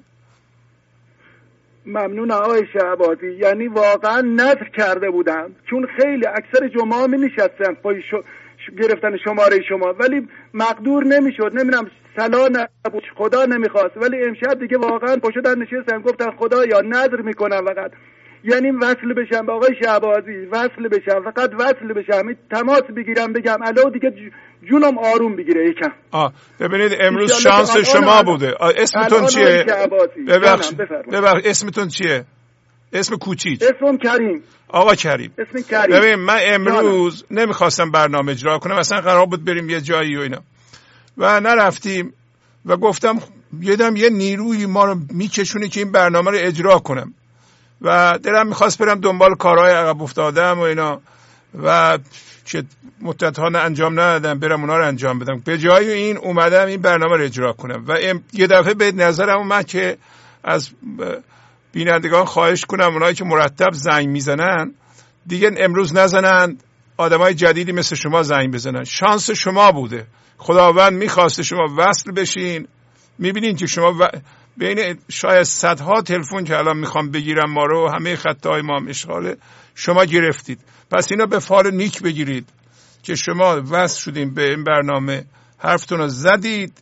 ممنون آقای شهبازی. یعنی واقعا نذر کرده بودم چون خیلی اکثر جمعه می نشستن پای گرفتن شماره شما ولی مقدور نمیشد، نمیدونم سلا نبود، خدا نمیخواست، ولی امشب دیگه واقعا پشتن نشستم گفتن خدا یا نذر میکنم فقط یعنی وصل بشم به آقای شهبازی، وصل بشم، فقط وصل بشم، تماس بگیرم بگم الو دیگه جونم آروم بگیره یکم. ببینید امروز شانس شما بوده. اسمتون چیه؟ ببخش اسمتون چیه؟ اسم کوچیک. اسمم کریم. آقا کریم. اسم کریم. ببین من امروز نمیخواستم برنامه اجرا کنم، اصلا قرار بود بریم یه جایی و اینا و نرفتیم و گفتم یه نیروی ما رو میکشونه که این برنامه رو اجرا کنم و دلم میخواست برم دنبال کارهای عقب افتادم و اینا و که مدت‌ها انجام ندادم برم اونا رو انجام بدم. به جای این اومدم این برنامه رو اجرا کنم و یه دفعه به نظرم اومد که از بینندگان خواهش کنم اونایی که مرتب زنگ میزنن دیگه امروز نزنن، آدمای جدیدی مثل شما زنگ بزنن. شانس شما بوده، خداوند میخواسته شما وصل بشین. میبینین که شما بین شاید صدها تلفن که الان میخوام بگیرم ما رو، همه خطای ما هم اشغاله، شما گرفتید. پس اینا به فال نیک بگیرید که شما وصل شدین به این برنامه، حرفتون رو زدید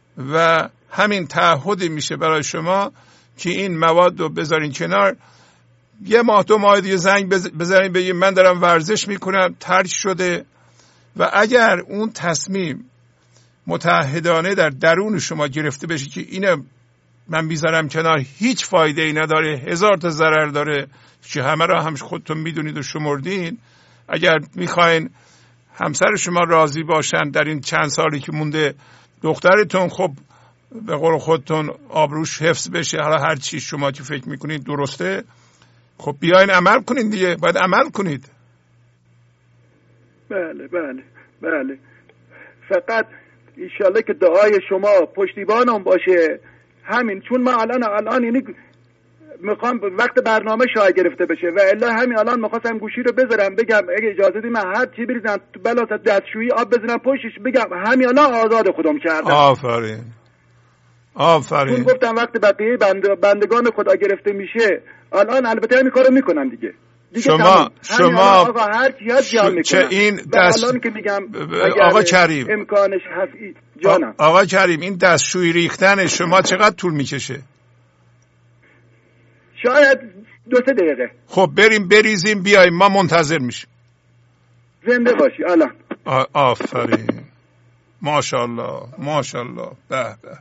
و همین تعهدی میشه برای شما که این مواد رو بذارین کنار. یه ماه 2 ماه دیگه زنگ بزنین بگین من دارم ورزش میکنم، ترک شده. و اگر اون تصمیم متعهدانه در درون شما گرفته بشه که اینه من میذارم کنار، هیچ فایده ای نداره، 1000 تا ضرر داره که همه را هم خودتون میدونید و شمردین. اگر میخواین همسر شما راضی باشن در این چند سالی که مونده، دخترتون خب به قول خودتون آبروش حفظ بشه، حالا هر چی شما که فکر میکنید درسته، خب بیاین عمل کنید دیگه، باید عمل کنید. بله بله بله. فقط انشالله که دعای شما پشتیبانم باشه. همین چون ما الان یعنی میخوام وقت برنامه شای گرفته بشه و الا همین الان میخواستم گوشی رو بذارم بگم اگه اجازه بدید من هر چی بریزم تو بلاست دستشویی آب بزنم پشتش بگم همین الان آزاد خودم کردم. آفرین آفرین. چون گفتم وقت بقیه بندگان خدا گرفته میشه الان البته همین کارو میکنم دیگه شما آقا هر چی جمع میکنم. چه این دست الان که میگم آقا کریم امکانش هست جانم. آقا کریم این دستشویی ریختن شما چقدر طول میکشه؟ شاید 2-3 دقیقه. خب بریم بریزیم بیایم، ما منتظر میشیم. زنده باشی الان. آفرین ماشاءالله ماشاءالله. به به.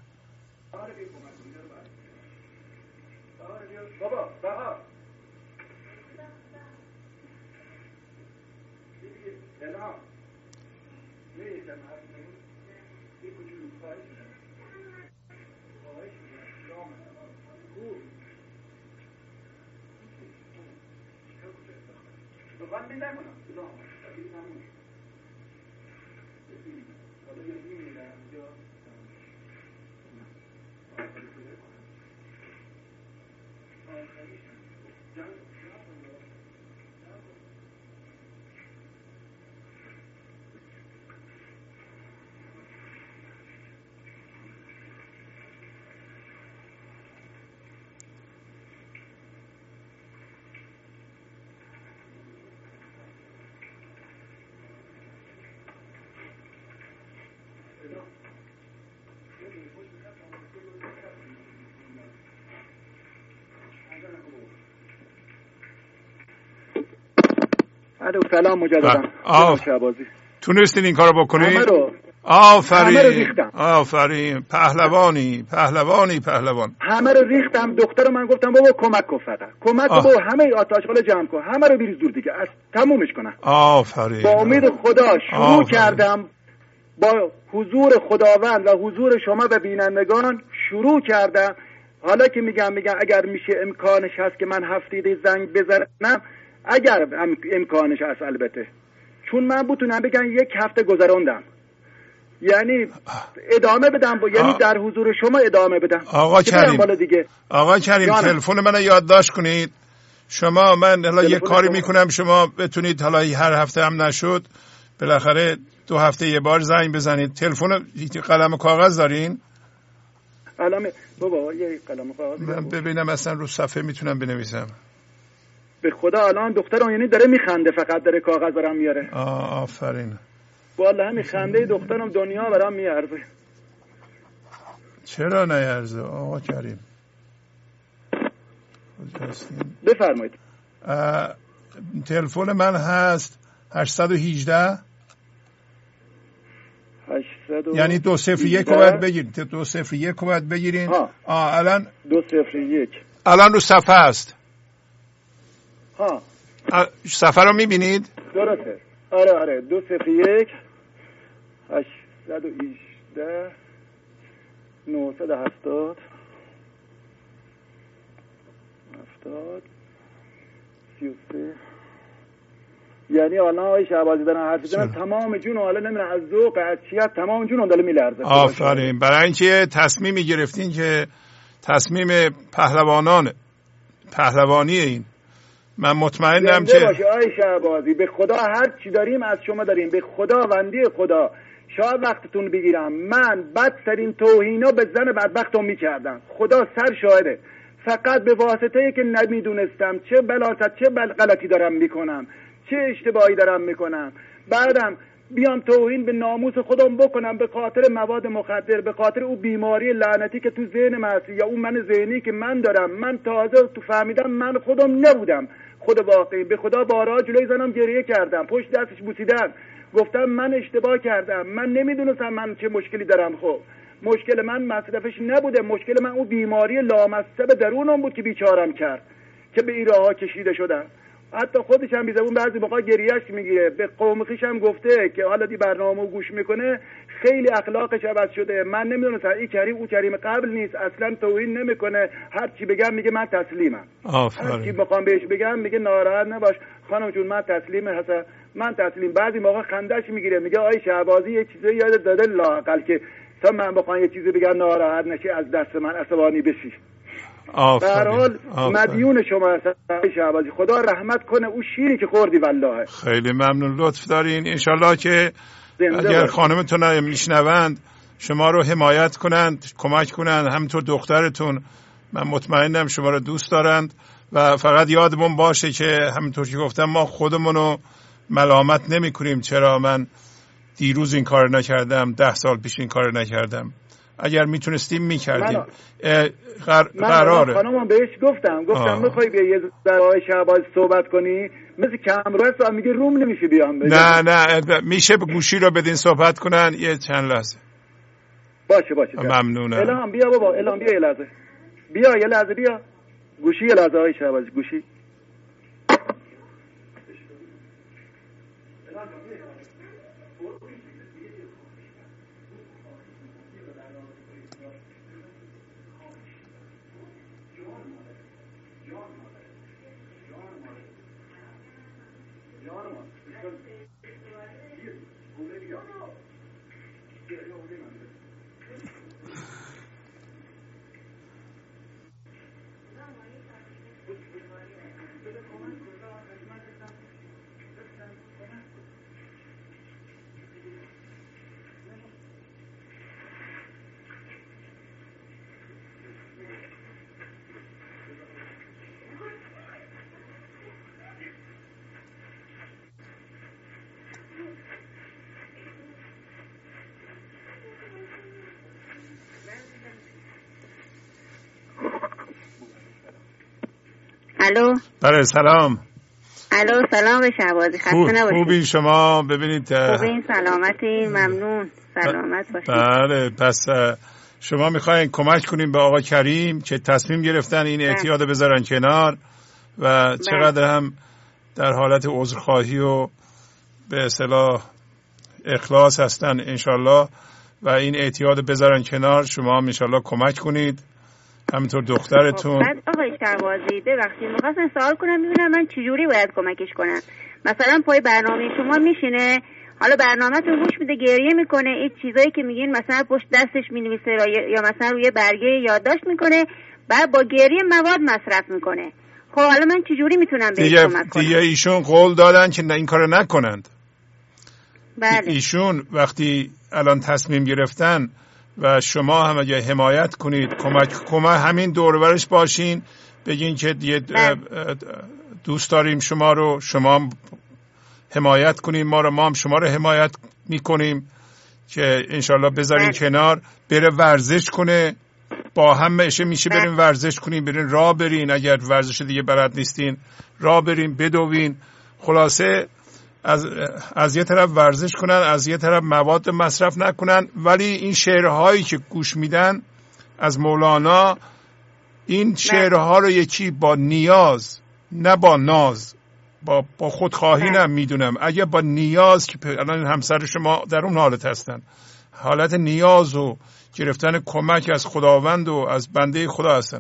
سلام مجددا. تونستین این کارو بکنید؟ همه رو آفرین پهلوان. همه رو ریختم. دختر من گفتم بابا کمک کن، فقط کمک کن بابا، همه آتش‌خال جمع کن، همه رو بریز دور دیگه، از تمومش کنم. آفرین. با امید خدا شروع کردم، با حضور خداوند و حضور شما و بینندگان شروع کردم. حالا که میگم اگر میشه امکانش هست که من هفته زنگ بزنم، اگر امکانش هست البته، چون من بتونم بگم یک هفته گذراندم، یعنی ادامه بدم یعنی در حضور شما ادامه بدم. آقا کریم تلفن منو یادداشت کنید شما. من حالا یک کاری میکنم شما بتونید، حالا هر هفته هم نشد بالاخره 2 هفته یه بار زنگ بزنید. تلفن قلم و کاغذ دارین؟ بابا یه قلم و کاغذ من ببینم اصلا رو صفحه میتونم بنویسم. به خدا الان دخترم یعنی داره میخنده، فقط داره کاغذ برام میاره. آفرین. والله همین خنده دخترم دنیا برام میارزه. چرا نیارزه آقا کریم؟ بفرمایید. تلفن من هست 818 یعنی 201 رو باید بگیرین. 201 رو باید بگیرین. الان 201 الان رو صفحه است. ها صفحه رو میبینید؟ درسته. آره 201 818 970 70 33. یعنی الان آقای شهبازی دارن حرف میزنن، تمام جون حالا نمیدونم از ذوق از چیت تمام جون داره میلرزه. آفرین. برای اینکه تصمیمی گرفتین که تصمیم پهلوانی این، من مطمئنم که باشه آقای شهبازی، به خدا هر چی داریم از شما داریم، به خداوندی خدا. شاید وقتتون بگیرم، من بدترین توهینا به زن بدبختم میکردم، خدا سر شاهده، فقط به واسطه که نمیدونستم چه بلاست چه غلطی دارم میکنم، چه اشتباهی دارم میکنم. بعدم بیام توهین به ناموس خودم بکنم به خاطر مواد مخدر، به خاطر او بیماری لعنتی که تو ذهن من هست، یا اون من ذهنی که من دارم. من تازه تو فهمیدم من خودم نبودم، خود واقعی. به خدا بارها جلوی زنم گریه کردم، پشت دستش بوسیدم، گفتم من اشتباه کردم، من نمیدونستم من چه مشکلی دارم. خب مشکل من مصرفش نبوده، مشکل من اون بیماری لامصب درونم بود که بیچارم کرد، که به این راهها کشیده شدم. حتی خودش هم بیزبون بعضی موقع گریهش میگیره. به قوم خویش هم گفته که حالا دی برنامه‌مو گوش میکنه، خیلی اخلاقش عوض شده. من نمیدونم این کریم او کریم قبل نیست، اصلا توهین نمیکنه، هر چی بگم میگه من تسلیمم. هر چی میخوام بهش بگم میگه ناراحت نباش خانم جون، من تسلیم هستم، من تسلیم. بعضی موقع خندش میگیره، میگه آی شهبازی یه چیزی یاد داده لااقل که تا من بخوام یه چیزی بگم ناراحت نشی، از دست من عصبانی بشی. به هر حال مدیون شما هستم شهبازی، خدا رحمت کنه او شیری که خوردی والله. خیلی ممنون، لطف دارین. انشالله که اگر خانمتون میشنوند شما رو حمایت کنند، کمک کنند، همینطور دخترتون. من مطمئنم شما رو دوست دارند و فقط یادمون باشه که همینطور که گفتم ما خودمونو ملامت نمی کنیم چرا من دیروز این کار نکردم، 10 سال پیش این کار نکردم. اگر میتونستیم میکردیم. قراره. من خانمم بهش گفتم میخوای بیا یه ذره شهباز صحبت کنی، مثل کمرو هست میگه روم نمیشه بیام. نه میشه گوشی رو بدین صحبت کنن یه چند لحظه. باشه ممنونم. الهام بیا بابا، الهام بیا یه لحظه، بیا گوشی یه لحظه های شهباز، گوشی. الو. بله سلام. الو سلام به شهبازی، خسته نباشید. خوبی شما؟ ببینید خوبین، سلامتی، ممنون، سلامت باشید. بله پس شما میخواین کمک کنیم به آقا کریم که تصمیم گرفتن این اعتیاد بذارن کنار و چقدر هم در حالت عذرخواهی و به اصطلاح اخلاص هستن انشالله و این اعتیاد بذارن کنار. شما هم انشالله کمک کنید، همینطور دخترتون. بعد آقای شهبازی ببخشید می‌خواستم سوال کنم ببینم من چجوری باید کمکش کنم. مثلا پای برنامه شما میشینه، حالا برنامه‌تون گوش میده، گریه میکنه، این چیزایی که میگین مثلا پشت دستش مینویسه یا مثلا روی برگه یادداشت میکنه، بعد با گریه مواد مصرف میکنه. خب حالا من چجوری میتونم بهش کمک کنم؟ دیگه ایشون قول دادن که این کارو نکنند. بله. ایشون وقتی الان تصمیم گرفتن و شما هم اگه حمایت کنید، کمک همین دور و برش باشین، بگین که دوست داریم شما رو، شما حمایت کنیم ما رو، ما هم شما رو حمایت میکنیم که انشالله بذارین کنار، بره ورزش کنه، با هم میشه بریم ورزش کنیم، برین راه برین، اگر ورزش دیگه بلد نیستین راه برین، بدوین. خلاصه از یه طرف ورزش کنن، از یه طرف مواد مصرف نکنن. ولی این شعرهایی که گوش میدن از مولانا، این شعرها رو یکی با نیاز نه با ناز، با خودخواهی نه میدونم، اگه با نیاز که الان همسر شما در اون حالت هستن، حالت نیاز و گرفتن کمک از خداوند و از بنده خدا هستن،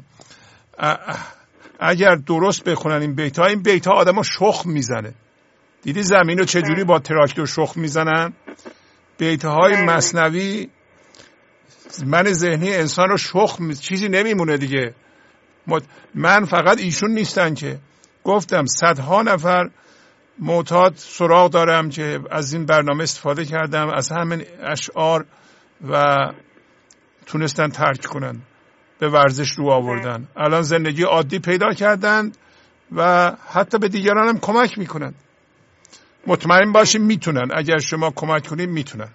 اگر درست بخونن این بیت‌ها آدمو شخم میزنه. دیدی زمین رو چجوری با تراکتور شخم میزنن؟ بیت‌های مثنوی من ذهنی انسان رو شخم چیزی نمیمونه دیگه. من فقط ایشون نیستن که گفتم صدها نفر معتاد سراغ دارم که از این برنامه استفاده کردم، از همین اشعار و تونستن ترک کنن، به ورزش رو آوردن، الان زندگی عادی پیدا کردن و حتی به دیگران هم کمک میکنن. مطمئن باشیم میتونن، اگر شما کمک کنید میتونن.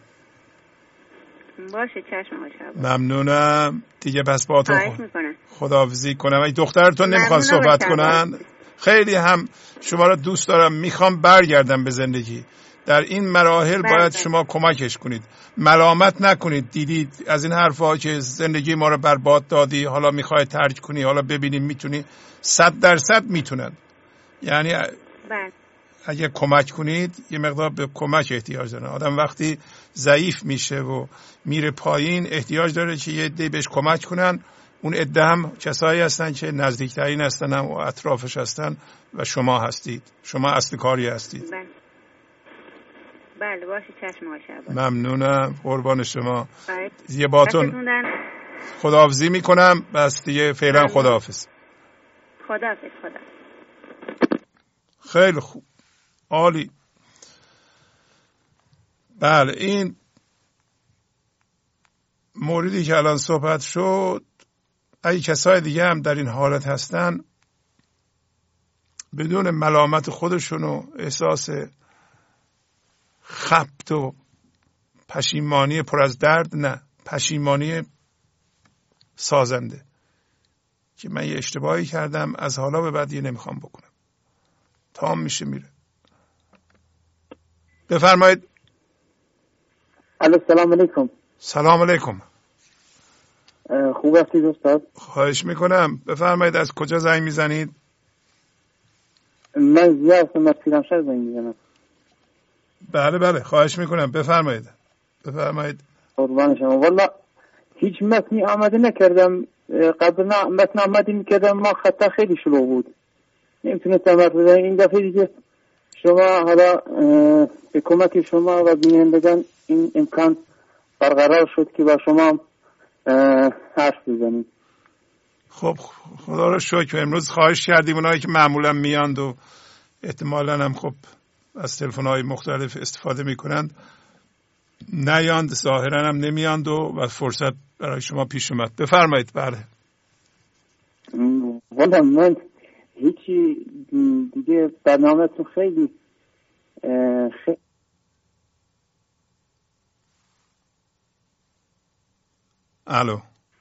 باشه چشم باشه. ممنونم دیگه. پس با تو خداحافظی کنم. ای دخترتون نمیخوان صحبت کنن؟ خیلی هم شما رو دوست دارم، میخوام برگردم به زندگی. در این مراحل باید شما کمکش کنید، ملامت نکنید. دیدید از این حرفا که زندگی ما رو برباد دادی، حالا میخوای ترک کنی، حالا ببینیم میتونی. 100% میتونن. یعنی اگه کمک کنید، یه مقدار به کمک احتیاج داره. آدم وقتی ضعیف میشه و میره پایین احتیاج داره که یه عده بهش کمک کنن. اون عده هم کسایی هستن که نزدیکترین هستن و اطرافش هستن و شما هستید. شما اصل کاری هستید. بله باشه چشم باشه. ممنونم، قربان شما. یه باتون خداحافظی میکنم. بس دیگه فعلا خداحافظ. خداحافظ. خیلی خوب، عالی. بله این موردی که الان صحبت شد، اگه کسای دیگه هم در این حالت هستن، بدون ملامت خودشون و احساس خبت و پشیمانی پر از درد، نه، پشیمانی سازنده که من یه اشتباهی کردم، از حالا به بعد دیگه نمیخوام بکنم، تمام میشه میره. بفرمایید. السلام علیکم. سلام علیکم. خوب هستید استاد؟ خواهش میکنم. بفرمایید از کجا زنگ میزنید؟ من زیاد هستم، از پیرمشهر زنگ میزنم. بله خواهش میکنم بفرمایید. قربان شما. والا هیچ متنی آماده نکردم، قبل متن آماده میکردم ما خطا خیلی شلوغ بود، نمیتونستم این دفعه دیگه شما حالا به کمک شما و بینندگان این امکان برقرار شد که با شما حرف بزنیم. خب خدا رو شکر. امروز خواهش کردیم اونایی که معمولا میاند و احتمالاً هم خب از تلفن‌های مختلف استفاده میکنند نیاند، ظاهراً هم نمیاند و فرصت برای شما پیش اومد. بفرمایید. بله. والا من هیچی دیگه برنامه‌تون خیلی الو.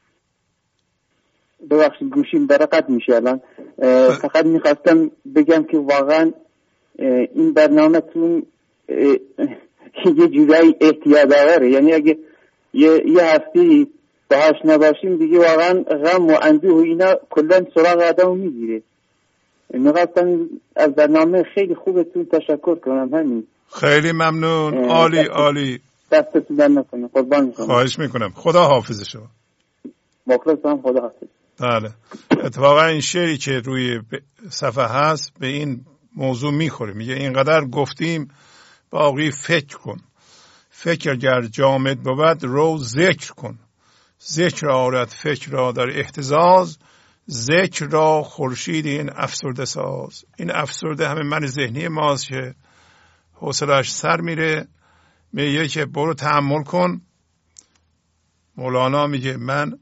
ببخشید گوشیم برقت میشه الان. فقط میخواستم بگم که واقعا این برنامه‌تون یه جورایی احتیاط آوره، یعنی اگه یه هفته باهاش نباشیم دیگه واقعا غم و اندوه و اینا کلا سراغ آدمو میگیره. میخواستم از برنامه خیلی خوبتون تشکر کنم. همین. خیلی ممنون. عالی عالی. دستتون در نکنه. قربان شما. خواهش میکنم. خدا حافظ شما. مخلصم. خدا حافظ. بله. اتفاقا این شعری که روی صفحه هست به این موضوع میخوره. میگه اینقدر گفتیم باقی فکر کن، فکر گر جامد بود رو ذکر کن، ذکر آرد فکر را در اهتزاز، ذکر را خورشید این افسرده ساز. این افسرده همه من ذهنی ماست که حوصله‌اش سر میره. میگه که برو تحمل کن. مولانا میگه من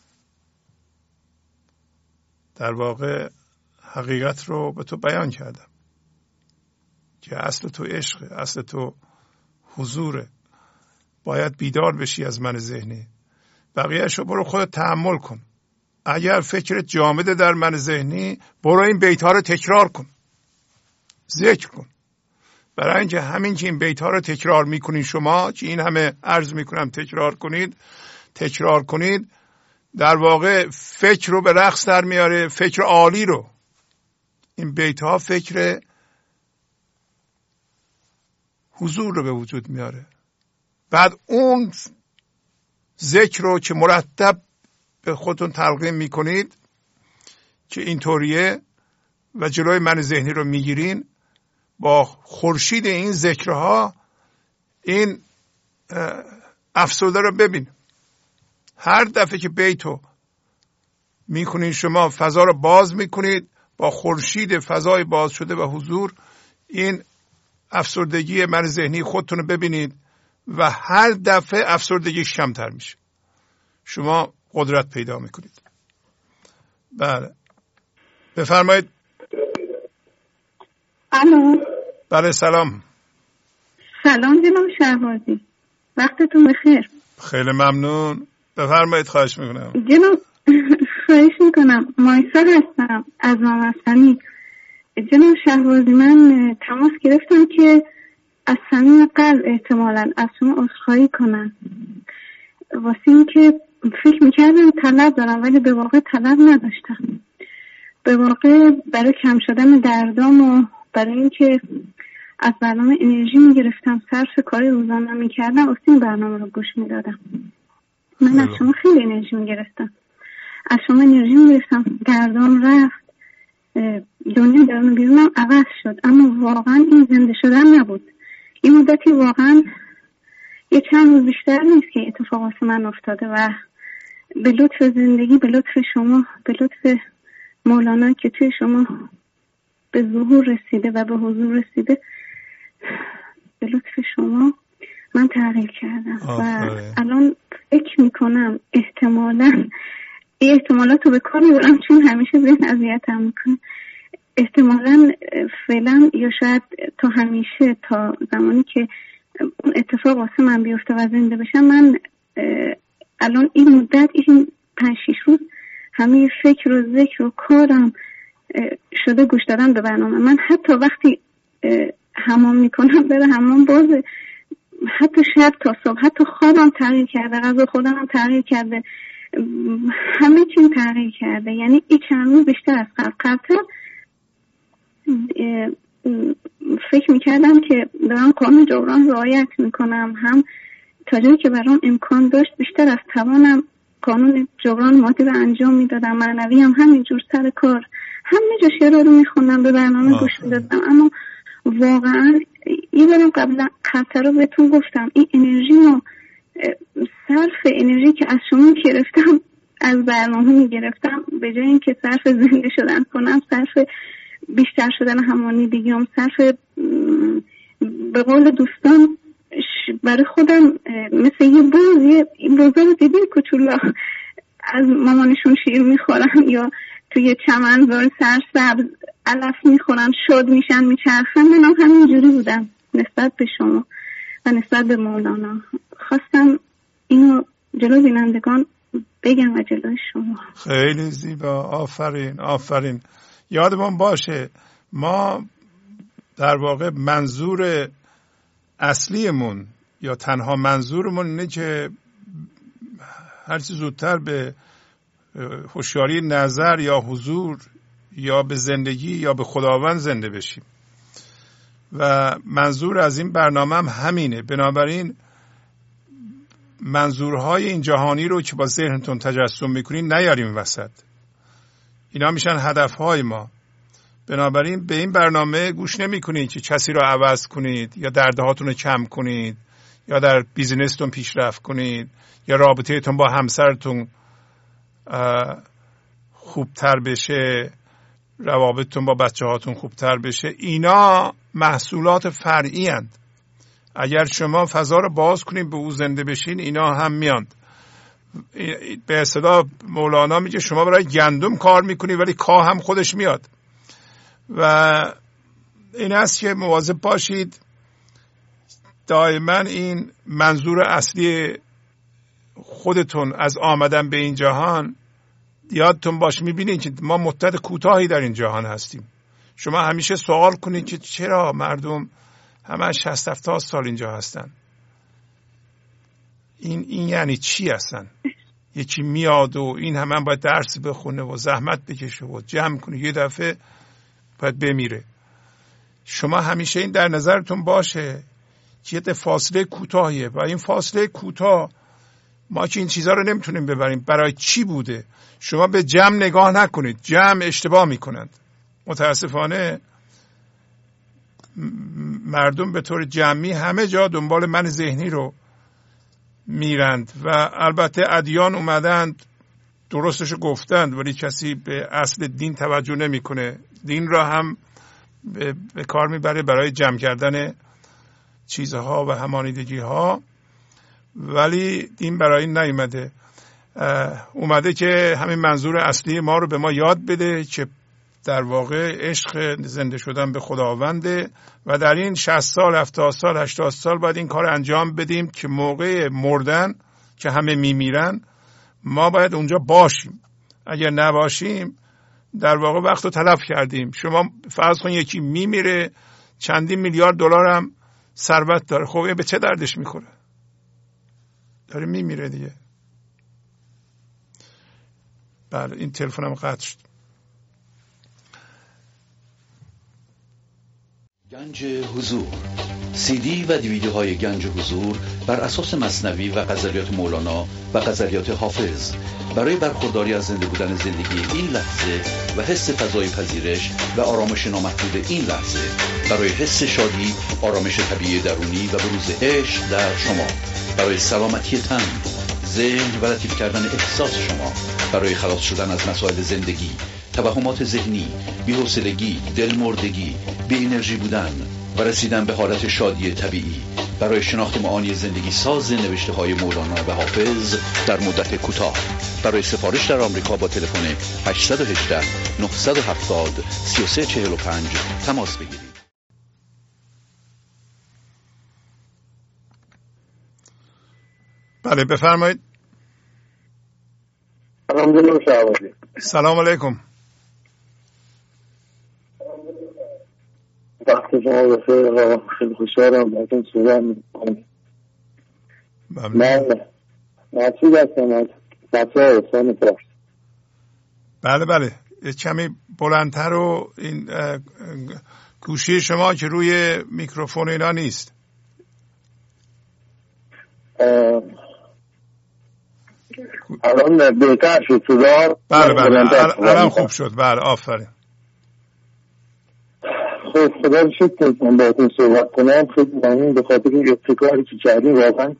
در واقع حقیقت رو به تو بیان کردم که اصل تو عشقه، اصل تو حضوره. باید بیدار بشی از من ذهنی. بقیه‌اش رو برو خودت تحمل کن. اگر فکرت جامده در من ذهنی برو این بیت‌ها رو تکرار کن، ذکر کن. برای اینکه همین که این بیت‌ها رو تکرار میکنید شما، که این همه عرض میکنم تکرار کنید در واقع فکر رو به رقص در میاره، فکر عالی رو. این بیت‌ها فکر حضور رو به وجود میاره. بعد اون ذکر رو که مرتب به خودتون تلقین میکنید که اینطوریه و جلوی من ذهنی رو میگیرین، با خورشید این ذکرها این افسرده رو ببین. هر دفعه که بیتو میکنید شما فضا رو باز میکنید با خورشید فضای باز شده و حضور، این افسردگی من ذهنی خودتون رو ببینید و هر دفعه افسردگی کمتر میشه. شما قدرت پیدا میکنید. بله. بفرمایید. الو. بله سلام. سلام جناب شهبازی. وقتتون بخیر. خیلی ممنون. بفرمایید. خواهش میکنم. جناب خواهش میکنم. مایسا هستم از مامستانی. جناب شهبازی من تماس گرفتم که از صمیم قلب احتمالاً از شما عذرخواهی کنم واسه این که فکر میکردم طلب دارم ولی به واقع طلب نداشتم. به واقع برای کم شدن دردام و برای این که از برنامه انرژی میگرفتم، صرف کاری روزانه میکردم، واسه این برنامه رو گوش میدادم. من از شما خیلی انرژی میگرفتم، از شما انرژی میگرفتم، دردام رفت، دنیا درون بیرونم عوض شد. اما واقعا این زنده شدن نبود. این مدتی واقعا یه چند روز بیشتر نیست که اتفاقات من افتاده و به لطف زندگی، به لطف شما، به لطف مولانا که توی شما به ظهور رسیده و به حضور رسیده، به لطف شما من تغییر کردم و الان فکر میکنم احتمالات رو به کار میبرم چون همیشه ذهن اذیتم میکنه. احتمالاً فعلا یا شاید تا همیشه، تا زمانی که اون اتفاق واسه من بیفته و زنده بشم، من الان این مدت، این 5-6 روز همه فکر و ذکر و کارم شده گوش دادن به برنامه. من حتی وقتی حمام میکنم بره حمام باز، حتی شب تا صبح، حتی خوابم تغییر کرده، غذا خوردنم هم تغییر کرده، همه چیم تغییر کرده. یعنی این چند روز بیشتر از قبل فکر میکردم که دارم قانون جبران رعایت میکنم، هم تا جایی که برام امکان داشت بیشتر از توانم قانون جبران مادی رو انجام میدادم. معنوی هم همینجور سر کار همه جا شعر رو میخوندم، به برنامه گوش میدادم. اما واقعا یه بارم قبلتر رو بهتون گفتم این انرژی ما صرف انرژی که از شما گرفتم از برنامه میگرفتم به جای اینکه صرف زنده شدن کنم، صرف بیشتر شدن همانیدگیام، صرف به قول دوستان برای خودم مثل یه بوز، این بوزا رو دیدین کوچولا از مامانشون شیر میخورن یا توی چمنزار سرسبز علف میخورن شاد میشن میچرخن، منم همینجوری بودم نسبت به شما و نسبت به مولانا. خواستم اینو جلو بینندگان بگم و جلوی شما. خیلی زیبا، آفرین آفرین. یادمون باشه ما در واقع منظور اصلیمون یا تنها منظورمون اینه که هرچی زودتر به هوشیاری نظر یا حضور یا به زندگی یا به خداوند زنده بشیم و منظور از این برنامه هم همینه. بنابراین منظورهای این جهانی رو که با ذهنتون تجسم میکنین نیاریم وسط، اینا میشن هدفهای ما. بنابراین به این برنامه گوش نمیکنید که کسی رو عوض کنید یا دردهاتون رو کم کنید یا در بیزینستون پیشرفت کنید یا رابطهتون با همسرتون خوبتر بشه، روابطتون با بچه هاتون خوبتر بشه. اینا محصولات فرعی هستند. اگر شما فضا رو باز کنید به او زنده بشین، اینا هم میاند. به اصطلاح مولانا میگه شما برای گندم کار میکنید ولی کاه هم خودش میاد. و این است که مواظب باشید دائما این منظور اصلی خودتون از آمدن به این جهان یادتون باشه. میبینید که ما مدت کوتاهی در این جهان هستیم. شما همیشه سوال کنید که چرا مردم همه 60-70 سال اینجا هستن. این یعنی چی هستن؟ یکی میاد و این همه باید درس بخونه و زحمت بکشه و جمع کنه، یه دفعه باید بمیره. شما همیشه این در نظرتون باشه که یه فاصله کوتاهیه و این فاصله کوتاه ما که این چیزها رو نمیتونیم ببریم. برای چی بوده؟ شما به جمع نگاه نکنید، جمع اشتباه میکنند. متاسفانه مردم به طور جمعی همه جا دنبال من ذهنی رو میرند و البته ادیان اومدند درستشو گفتند ولی کسی به اصل دین توجه نمیکنه. دین را هم به کار میبره برای جمع کردن چیزها و همانیدگی ها، ولی دین برای این نیومده. اومده که همین منظور اصلی ما رو به ما یاد بده که در واقع عشق زنده شدن به خداونده و در این 60 سال 70 سال 80 سال باید این کار انجام بدیم که موقع مردن که همه میمیرن ما باید اونجا باشیم. اگر نباشیم در واقع وقت رو تلف کردیم. شما فرض کن یکی میمیره چندین میلیارد دلار هم ثروت داره، خب به چه دردش میخوره؟ داره میمیره دیگه. بله این تلفنم قطع شد. گنج حضور، CD و دیویدیوهای گنج حضور بر اساس مثنوی و غزلیات مولانا و غزلیات حافظ برای برخورداری از زنده بودن زندگی این لحظه و حس فضای پذیرش و آرامش نامحدود این لحظه، برای حس شادی، آرامش طبیعی درونی و بروز عشق در شما، برای سلامتی تن، ذهن و لطیف کردن احساس شما، برای خلاص شدن از مسائل زندگی، توهمات ذهنی، بی‌حوصلگی، دلمردگی، بی انرژی بودن و رسیدن به حالت شادی طبیعی، برای شناخت معانی زندگی ساز نوشته های مولانا و حافظ در مدت کوتاه. برای سفارش در آمریکا با تلفن 818 970 3345 تماس بگیرید. بله بفرمایید. سلام علیکم. وقت شما بخیر. خیلی خوشحالم باهاتون صحبت می‌کنم. من مسعود هستم از بچه‌ها استان فارس. بله بله کمی بلندتر و این گوشی شما که روی میکروفون اینا نیست. الان بهتر شد صدا؟ بله الان خوب شد. بله آفرین. خب خدا رو شکر کنم باهاتون صحبت کنم. خیلی ممنون به خاطر این ابتکاری که کردیم. واقعا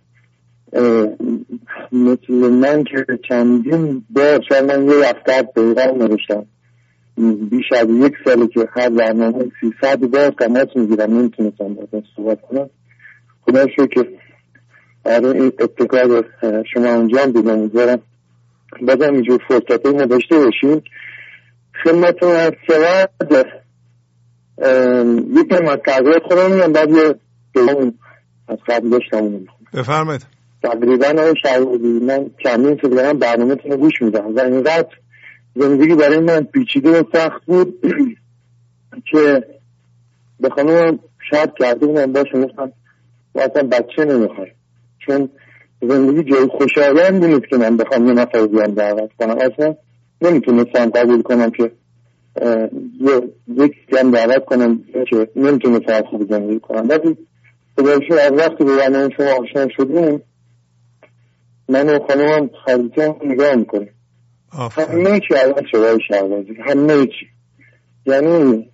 مثل من که چندین بار شاید من یه دفتر پیغام نوشتم بیش از 1 ساله که هر برنامه 300 بار تماس میگیرم نمیتونستم باهاتون صحبت کنم. خدا رو شکر برای این ابتکار شما انجام دیدم. امیدوارم بازم اینجور فرصتی ما داشته باشیم. خدمتتون از شود یکم از تغییرات خودم میگم، بعد یه دوم از قبل داشتم اونو میخونم. بفرمایید. تقریبا آقای شهبازی من چندین سال دارم برنامه‌تون رو گوش میدم و اینقدر زندگی برای من پیچیده و سخت بود که به خانومم شرط کرده بودم باشه گفتم اصلا بچه نمیخوای، چون زندگی جای خوشایندی نیست که من بخوام یه نفر بیام دعوت کنم. اصلا نمیتونستم قبول کنم که یک جمع دعوت کنم که نمیتونستم خوب زندگی کنم. ولی خدایشون از وقتی به برنامه شما آشنا شدیم من و خانومم خریدی هم نگاه میکنیم. همه چی عوض شده شهبازی، همه چی. یعنی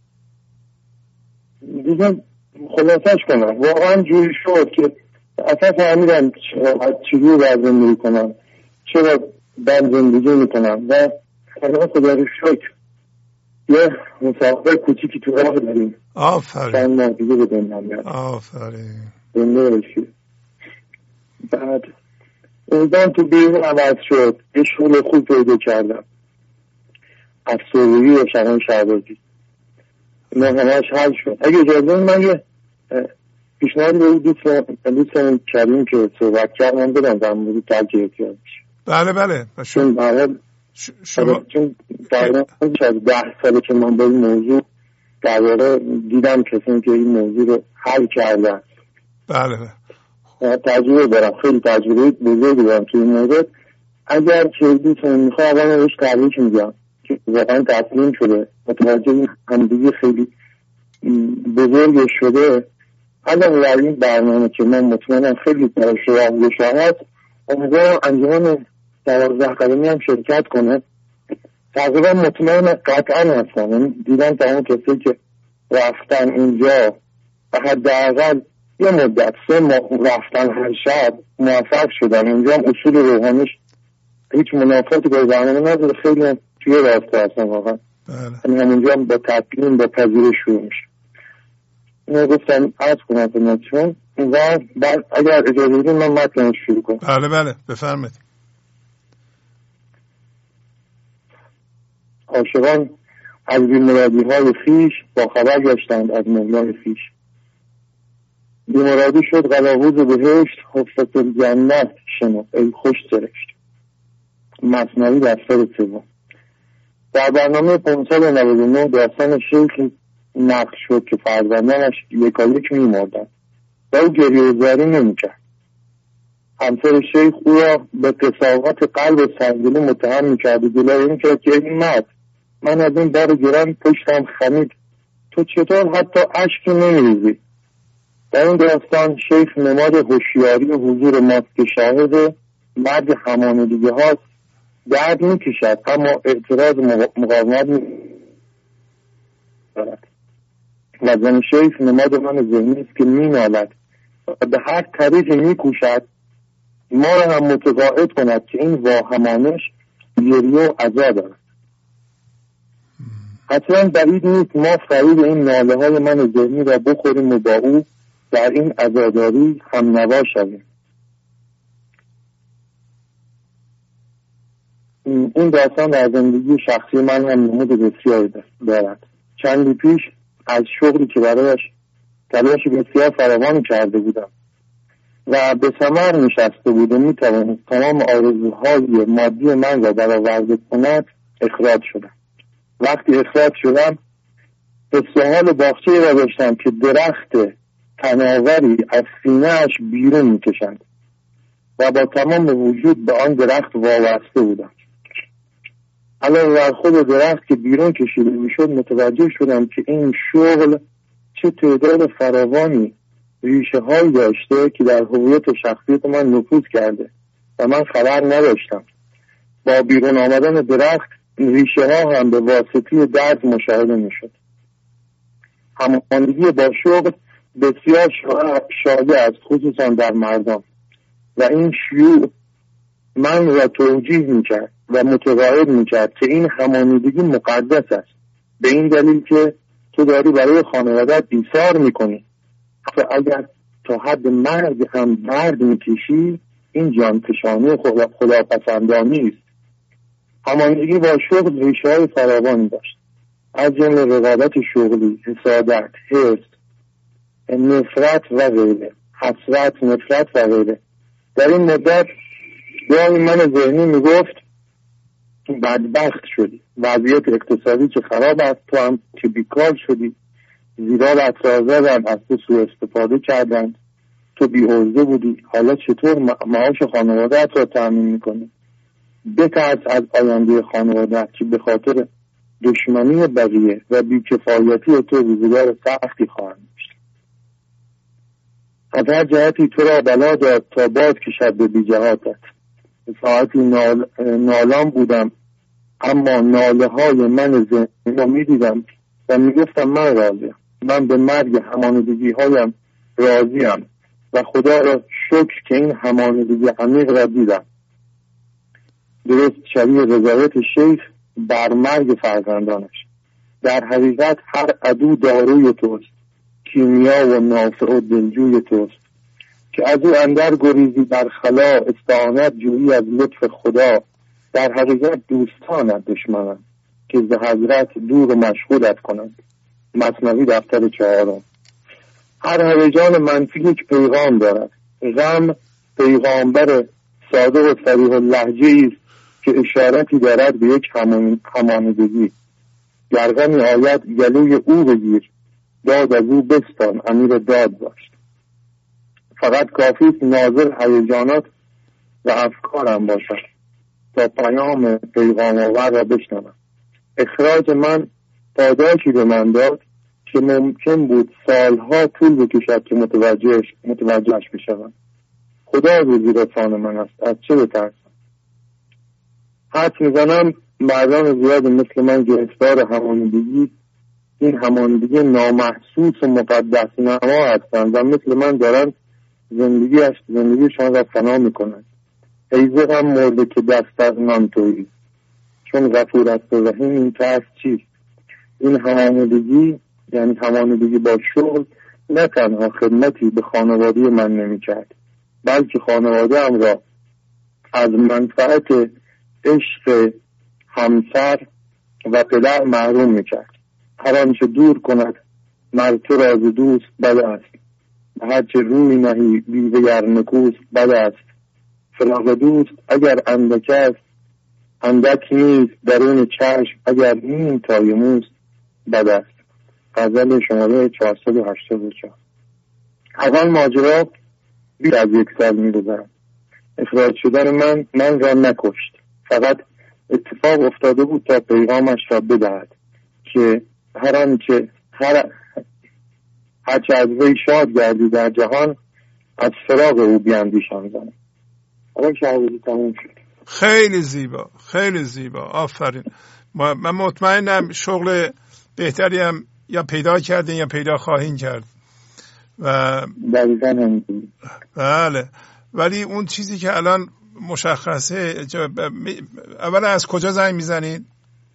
دیگه خلاصش کنم واقعا جوری شد که اصلا فهمیدم چجوری باید زندگی کنم، چرا باید زندگی میکنم و خدا رو شکر یه مسابقه کوچیکی تو راه داریم. آفرین. چند ماه دیگه به دنیا میاد. آفرین. زنده باشی. بعد اونجا تو بیرون عوض شد، یه شغل خوب پیدا کردم، افسردگی و شرم شهبازی اینا همه‌اش حل شد. اگه اجازه من یه پیشنهاد به دوستان کریم که صحبت کردم بدم در مورد ترک احتیاج. بله بله. چون چون در 10 ساله که من با این موضوع در واقع دیدم کسی که این موضوع رو حل کردن. بله بله. تجربه دارم، خیلی تجربه بزرگی دارم توی این موضوع. اگر که دوستان میخواه اول روش تبریک میگم که واقعا تسلیم شده، متوجه این همدیگه خیلی بزرگ شده. الان در این برنامه که من مطمئنم خیلی شما هست، امیدوارم انجمن 12 قدمی هم شرکت کنه. تقریبا مطمئن قطعا هستم، دیدم تمام کسی که رفتن اینجا و حداقل یه مدت 3 ماه رفتن هر شب موفق شدن. اینجا هم اصول روحانیش هیچ منافاتی با برنامه نداره، خیلی هم توی راسته هستن واقعا. بله. همونجا هم با تسلیم با پذیرش شروع میشه. اینو گفتم عرض کنم خدمتتون و بعد اگر اجازه بدین من متنش شروع کنم. بله بله بفرمایید. عاشقان از بی‌مرادی‌های خویش با خبر گشتند از مولای خویش. بی‌مرادی شد قلاووز بهشت، حفظت الجنت شنو ای خوش سرشت. مثنوی دفتر 3. در برنامه 599 داستان شیخ نقل شد که فرزندانش یکایک می‌مردند و او گریه و زاری نمی‌کرد. همسر شیخ او را به قساوت قلب و سنگینی متهم می‌کرد و گلایه می‌کرد که این مرد من از این بار گران پشتم خمید، تو چطور حتی اشکی نمی‌ریزی؟ در این داستان شیخ نماد هوشیاری و حضور ماست که شاهد مرد همانندگی هاست. درد می‌کشد اما اعتراض مقاومت می‌کند. و زن شیخ نماد من ذهنی است که می‌نالد و به هر طریقی می‌کوشد ما را هم متقاعد کند که این واهمانش گریه و عزا دارد. اصلا بعید نیست ما فرید این ناله های من ذهنی را بخوریم و با او در این عزاداری هم نوا شویم. این داستان در زندگی شخصی من هم نمود بسیاری دارد. چندی پیش از شغلی که برایش تلاش بسیار فراوان کرده بودم و به ثمر نشسته بود و میتوانست تمام آرزوهای مادی من را برآورده کند اخراج شدم. وقتی اخراج شدم استحال باغچه‌ای را داشتم که درخت تناوری از سینه‌اش بیرون میکشند و با تمام وجود به آن درخت وابسته بودم. علاوه بر خود درخت که بیرون کشیده میشد متوجه شدم که این شغل چه تعداد فراوانی ریشه هایی داشته که در هویت شخصیت من نفوذ کرده و من خبر نداشتم. با بیرون آمدن درخت ریشه ها هم به واسطه درد مشاهده میشد. همانندگی با شغل بسیار شایع است، خصوصا در مردان، و این شیوع من را توجیه میکرد و متقاعد میکرد که این همانندگی مقدس است، به این دلیل که تو داری برای خانوادت ایثار میکنی و اگر تا حد مرگ هم درد میکشی این جانفشانی خداپسندانی است. همانندگی با شغل ریشه‌های فراوانی داشت، از جمله رقابت شغلی، حسادت، حرص، نفرت و غیره، حسرت، نفرت و غیره. در این مدت گاهی من ذهنی میگفت بدبخت شدی، وضعیت اقتصادی که خراب است، تو هم که بیکار شدی، زیرا بچه‌ها زدن، از تو سوء استفاده کردند، تو بی‌عرضه بودی، حالا چطور معاش خانواده‌ات را تأمین میکنی؟ بترس از آینده خانواده‌ات که به خاطر دشمنی بقیه و بی‌کفایتی تو روزگار سختی خواهند داشت. از هر جهتی تو را بلا داد تا باز کشد به بی‌جهاتت. ساعتی نالان بودم، اما ناله های من ذهنی را می‌دیدم و میگفتم من راضیم، من به مرگ همانندگی هایم راضیم و خدا را شکر که این همانندگی عمیق را دیدم. درست شبیه رضایت شیخ بر مرگ فرزندانش. در حقیقت هر عدو داروی توست، کیمیا و نافع و دلجوی توست، که از او اندر گریزی در خلا، استعانت جویی از لطف خدا. در حقیقت دوستانت دشمنند که ز حضرت دور و مشغولت کنند. مثنوی دفتر 4. هر هیجان منفی یک پیغام دارد. غم پیغامبر صادق و صریح اللهجه است که اشارتی دارد به یک همانندگی. گر غمی آید گلوی او بگیر، داد از او بستان، امیر داد باش. فقط کافی است ناظر هیجانات و افکارم باشد تا پیام پیغام آور را بشنوم. اخراج من پاداشی به من داد که ممکن بود سالها طول بکشد که متوجهش بشوم. خدا روزی رسان من است، از چه بترسم؟ حد میزنم مردان زیاد مثل من گرفتار همانندگی، این همانندگی نامحسوس و مقدس نما هستند و مثل من دارن زندگیشان را فنا میکنند. ایزه هم مرده که دست از نان تویی، چون غفور است و رحیم. این ترس چیست؟ این همانندگی یعنی همانندگی با شغل نه تنها خدمتی به خانواده من نمیکرد، بلکه خانواده ام را از منفعت عشق همسر و پدر محروم میکرد. هر آنچه دور کند مرد تو را ز دوست بد است، هرچه روی نهی بیوه نکوست بد است. فراق دوست اگر اندک است، اندک نیست درون چشم، اگر نیم تای موست بد است. غزل شماره 484. از آن ماجرا بیش از 1 سال می‌گذرد. اخراج شدن من را نکشت، فقط اتفاق افتاده بود تا پیغامش را بدهد که هرچه از وی شاد گردی در جهان، از فراق او بیاندیشان زنم. حالا شهروزی تموم شد. خیلی زیبا، خیلی زیبا، آفرین. من مطمئنم شغل بهتری هم یا پیدا کردین یا پیدا خواهین کرد. و بله، ولی اون چیزی که الان مشخصه، اولا از کجا زنگ میزنید؟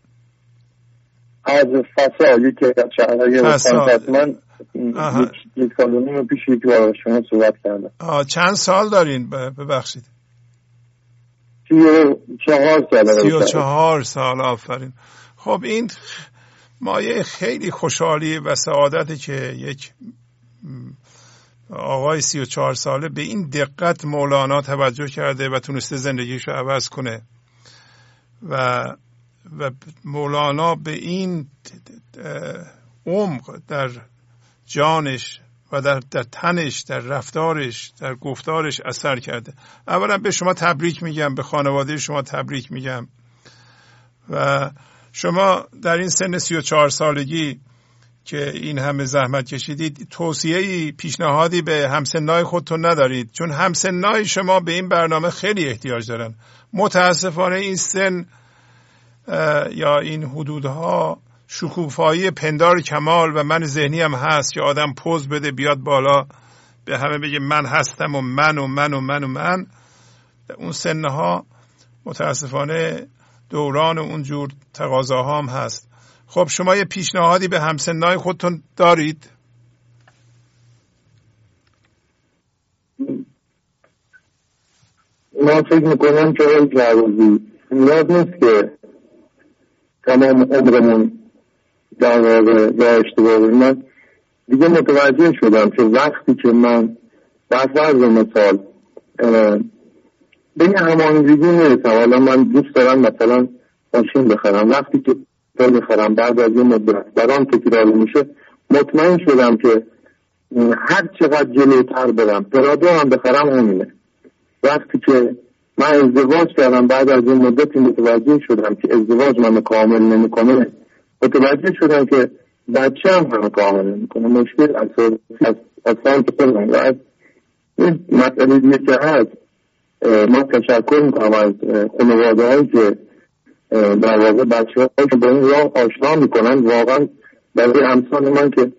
از فسا، یکی از شهرهای وسط. من 1 سال و نیم پیش یکی با شما صحبت کردم. چند سال دارین؟ ببخشید. 34 سال. 34 سال، آفرین. خب این مایه خیلی خوشحالی و سعادته که یک آقای 34 ساله به این دقت مولانا توجه کرده و تونسته زندگیش رو عوض کنه و مولانا به این عمق در جانش و در تنش، در رفتارش، در گفتارش اثر کرده. اولا به شما تبریک میگم، به خانواده شما تبریک میگم. و شما در این سن 34 سالگی که این همه زحمت کشیدید، توصیه‌ای، پیشنهادی به همسنای خودتون ندارید؟ چون همسنای شما به این برنامه خیلی احتیاج دارن. متاسفانه این سن یا این حدودها شکوفایی پندار کمال و من ذهنی هم هست که آدم پوز بده بیاد بالا به همه بگه من هستم و من و من و من و من. اون سنها متاسفانه دوران اونجور تقاضاها هم هست. خب شما یه پیشنهادی به همسنای خودتون دارید؟ من فکر میکنم که این جوازی نیاز نیست که تمام عمرمون در واقع یا اشتباه. من دیگه متوجه شدم که وقتی که من فرض مثال به این همانگیزی نیستم، حالا من دوست دارم مثلا ماشین بخرم، وقتی که بخرم بعد از این مدت برام تکرار میشه مطمئن شدم که هر چقدر جلوتر برم پرادو هم بخرم همینه. وقتی که من ازدواج کردم بعد از این مدتی متوجه شدم که ازدواج من کامل نمیکنه، متوجه شدم که بچه هم کامل نمیکنه. مشکل اصلا که خودم و این مسئله دیگه که هست. من تشکر میکنم از خانواده هایی که در واقع بچه هایی که با این راه آشنا میکنن. واقعا برای امثال من که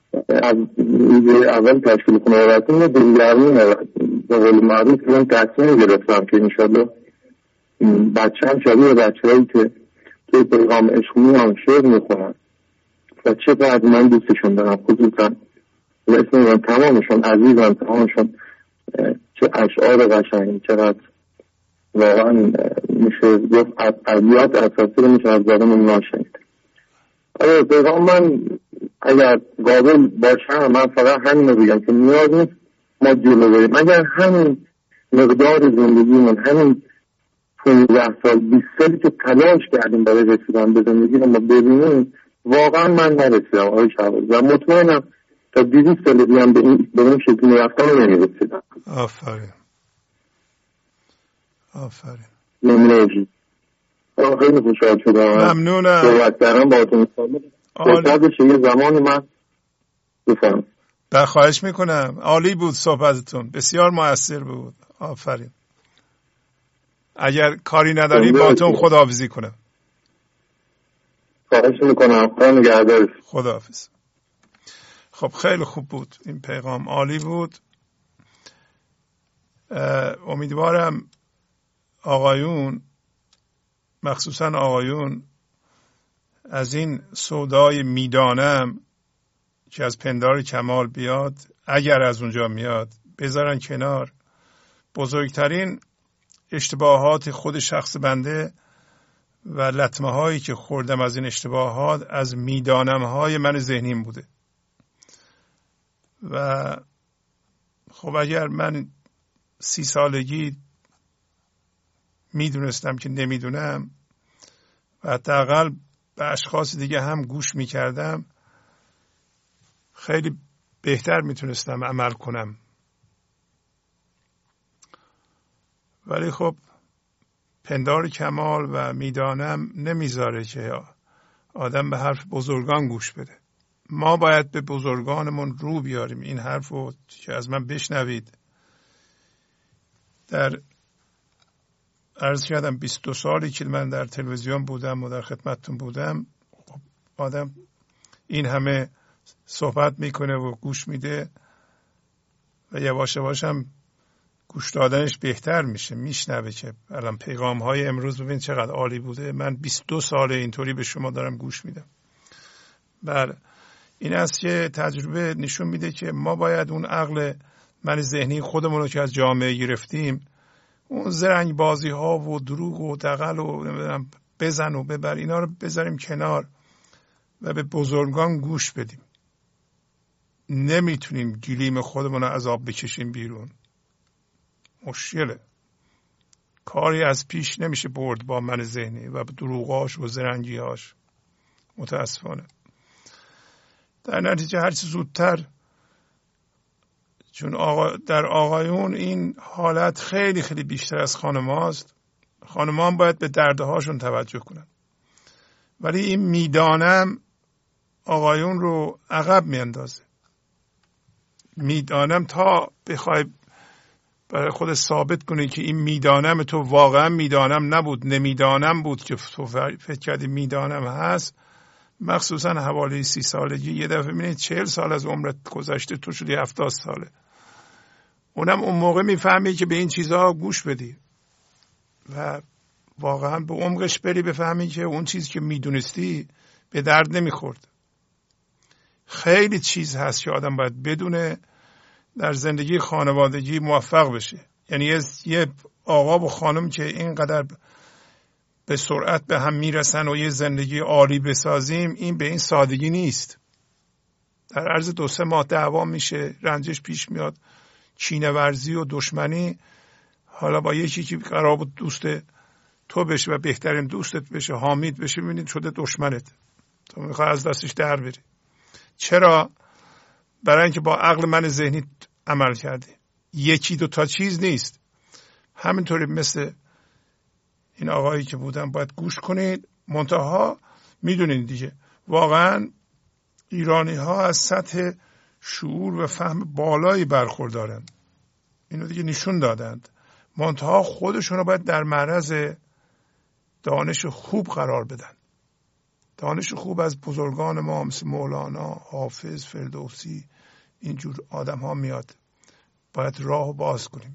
اول تشکیل خانواده‌تون دلگرمی به قول معروف من تصمیم گرفتم که انشالله بچه هم شبیه بچه هایی که توی پیغام عشق میان شعر میخونن و چقدر من دوستشون دارم، خصوصا اسم من تمامشون عزیزم، تمامشون چه اشعار قشنگی، چقدر واقعا میشه گفت ابیات اساسی رو میشه از زبان اونا شنید. آره پیغام من اگر قابل باشه من فقط همین رو بگم که نیاز نیست ما جلو بریم. اگر همین مقدار زندگیمون همین 15 سال 20 سالی که تلاش کردیم برای رسیدن به زندگی رو ما ببینیم، واقعا من نرسیدم آقای شهبازی و مطمئنم تا 200 سال دیگه به این شکلی رفتم نمیرسیدم. آفرین آفرین. ممنون. خیلی خوشحال شدم. ممنونم. صحبت کردم باهاتون. صحبتش یه زمانی من بفهم. خواهش میکنم. عالی بود صحبتتون، بسیار مؤثر بود. آفرین. اگر کاری نداری باهاتون خداحافظی کنم. خواهش میکنم. خدا نگهدارت. خداحافظ. خب خیلی خوب بود این پیغام، عالی بود. امیدوارم آقایون، مخصوصا آقایون، از این سودای میدانم که از پندار کمال بیاد، اگر از اونجا میاد، بذارن کنار. بزرگترین اشتباهات خود شخص بنده و لطمه هایی که خوردم از این اشتباهات از میدانم های من ذهنیم بوده. و خب اگر من 30 سالگی میدونستم که نمیدونم و حداقل به اشخاص دیگه هم گوش میکردم، خیلی بهتر میتونستم عمل کنم. ولی خب پندار کمال و میدانم نمیذاره که آدم به حرف بزرگان گوش بده. ما باید به بزرگانمون رو بیاریم. این حرف رو که از من بشنوید. در عرض کردم 22 سالی که من در تلویزیون بودم و در خدمتتون بودم، آدم این همه صحبت میکنه و گوش میده و یواش یواش هم گوش دادنش بهتر میشه، میشنوه که الان پیغام های امروز ببین چقدر عالی بوده. من 22 ساله اینطوری به شما دارم گوش میدم. بله این است که تجربه نشون میده که ما باید اون عقل من ذهنی خودمون رو که از جامعه گرفتیم، اون زرنگ بازی ها و دروغ و دغل و بزن و ببر، اینا رو بذاریم کنار و به بزرگان گوش بدیم. نمیتونیم گلیم خودمون رو از آب بکشیم بیرون. مشکله. کاری از پیش نمیشه برد با من ذهنی و دروغاش و زرنگیاش. متاسفانه. در نتیجه هرچی زودتر، چون در آقایون این حالت خیلی خیلی بیشتر از خانم‌هاست. خانم‌ها باید به دردهاشون توجه کنن. ولی این میدانم آقایون رو عقب میاندازه. میدانم تا بخوای برای خود ثابت کنی که این میدانم تو واقعا میدانم نبود، نمیدانم بود که تو فکر کردی میدانم هست، مخصوصا حوالی 30 سالگی یه دفعه میبینید 40 سال از عمرت گذشته، تو شدی 70 ساله. اونم اون موقع میفهمی که به این چیزها گوش بدی و واقعا به عمقش بری، بفهمی که اون چیزی که میدونستی به درد نمیخورد. خیلی چیز هست که آدم باید بدونه در زندگی خانوادگی موفق بشه. یعنی یه آقا و خانم که اینقدر به سرعت به هم میرسن و یه زندگی عالی بسازیم، این به این سادگی نیست. در عرض 2-3 ماه دعوا میشه، رنجش پیش میاد، کینه ورزی و دشمنی. حالا با یکی که قرار بود دوست تو بشه و بهترین دوستت بشه، حامید بشه، میبینید شده دشمنت، تو میخوای از دستش در بری. چرا؟ برای اینکه با عقل من ذهنی عمل کردی. 1-2 چیز نیست. همینطوری مثل این آقایی که بودن باید گوش کنید. منتها میدونید دیگه واقعا ایرانی ها از سطح شعور و فهم بالایی برخوردارن، اینو دیگه نشون دادند. منتها خودشون رو باید در معرض دانش خوب قرار بدن. دانش خوب از بزرگان ما مثل مولانا، حافظ، فردوسی، اینجور آدم ها میاد. باید راه رو باز کنیم.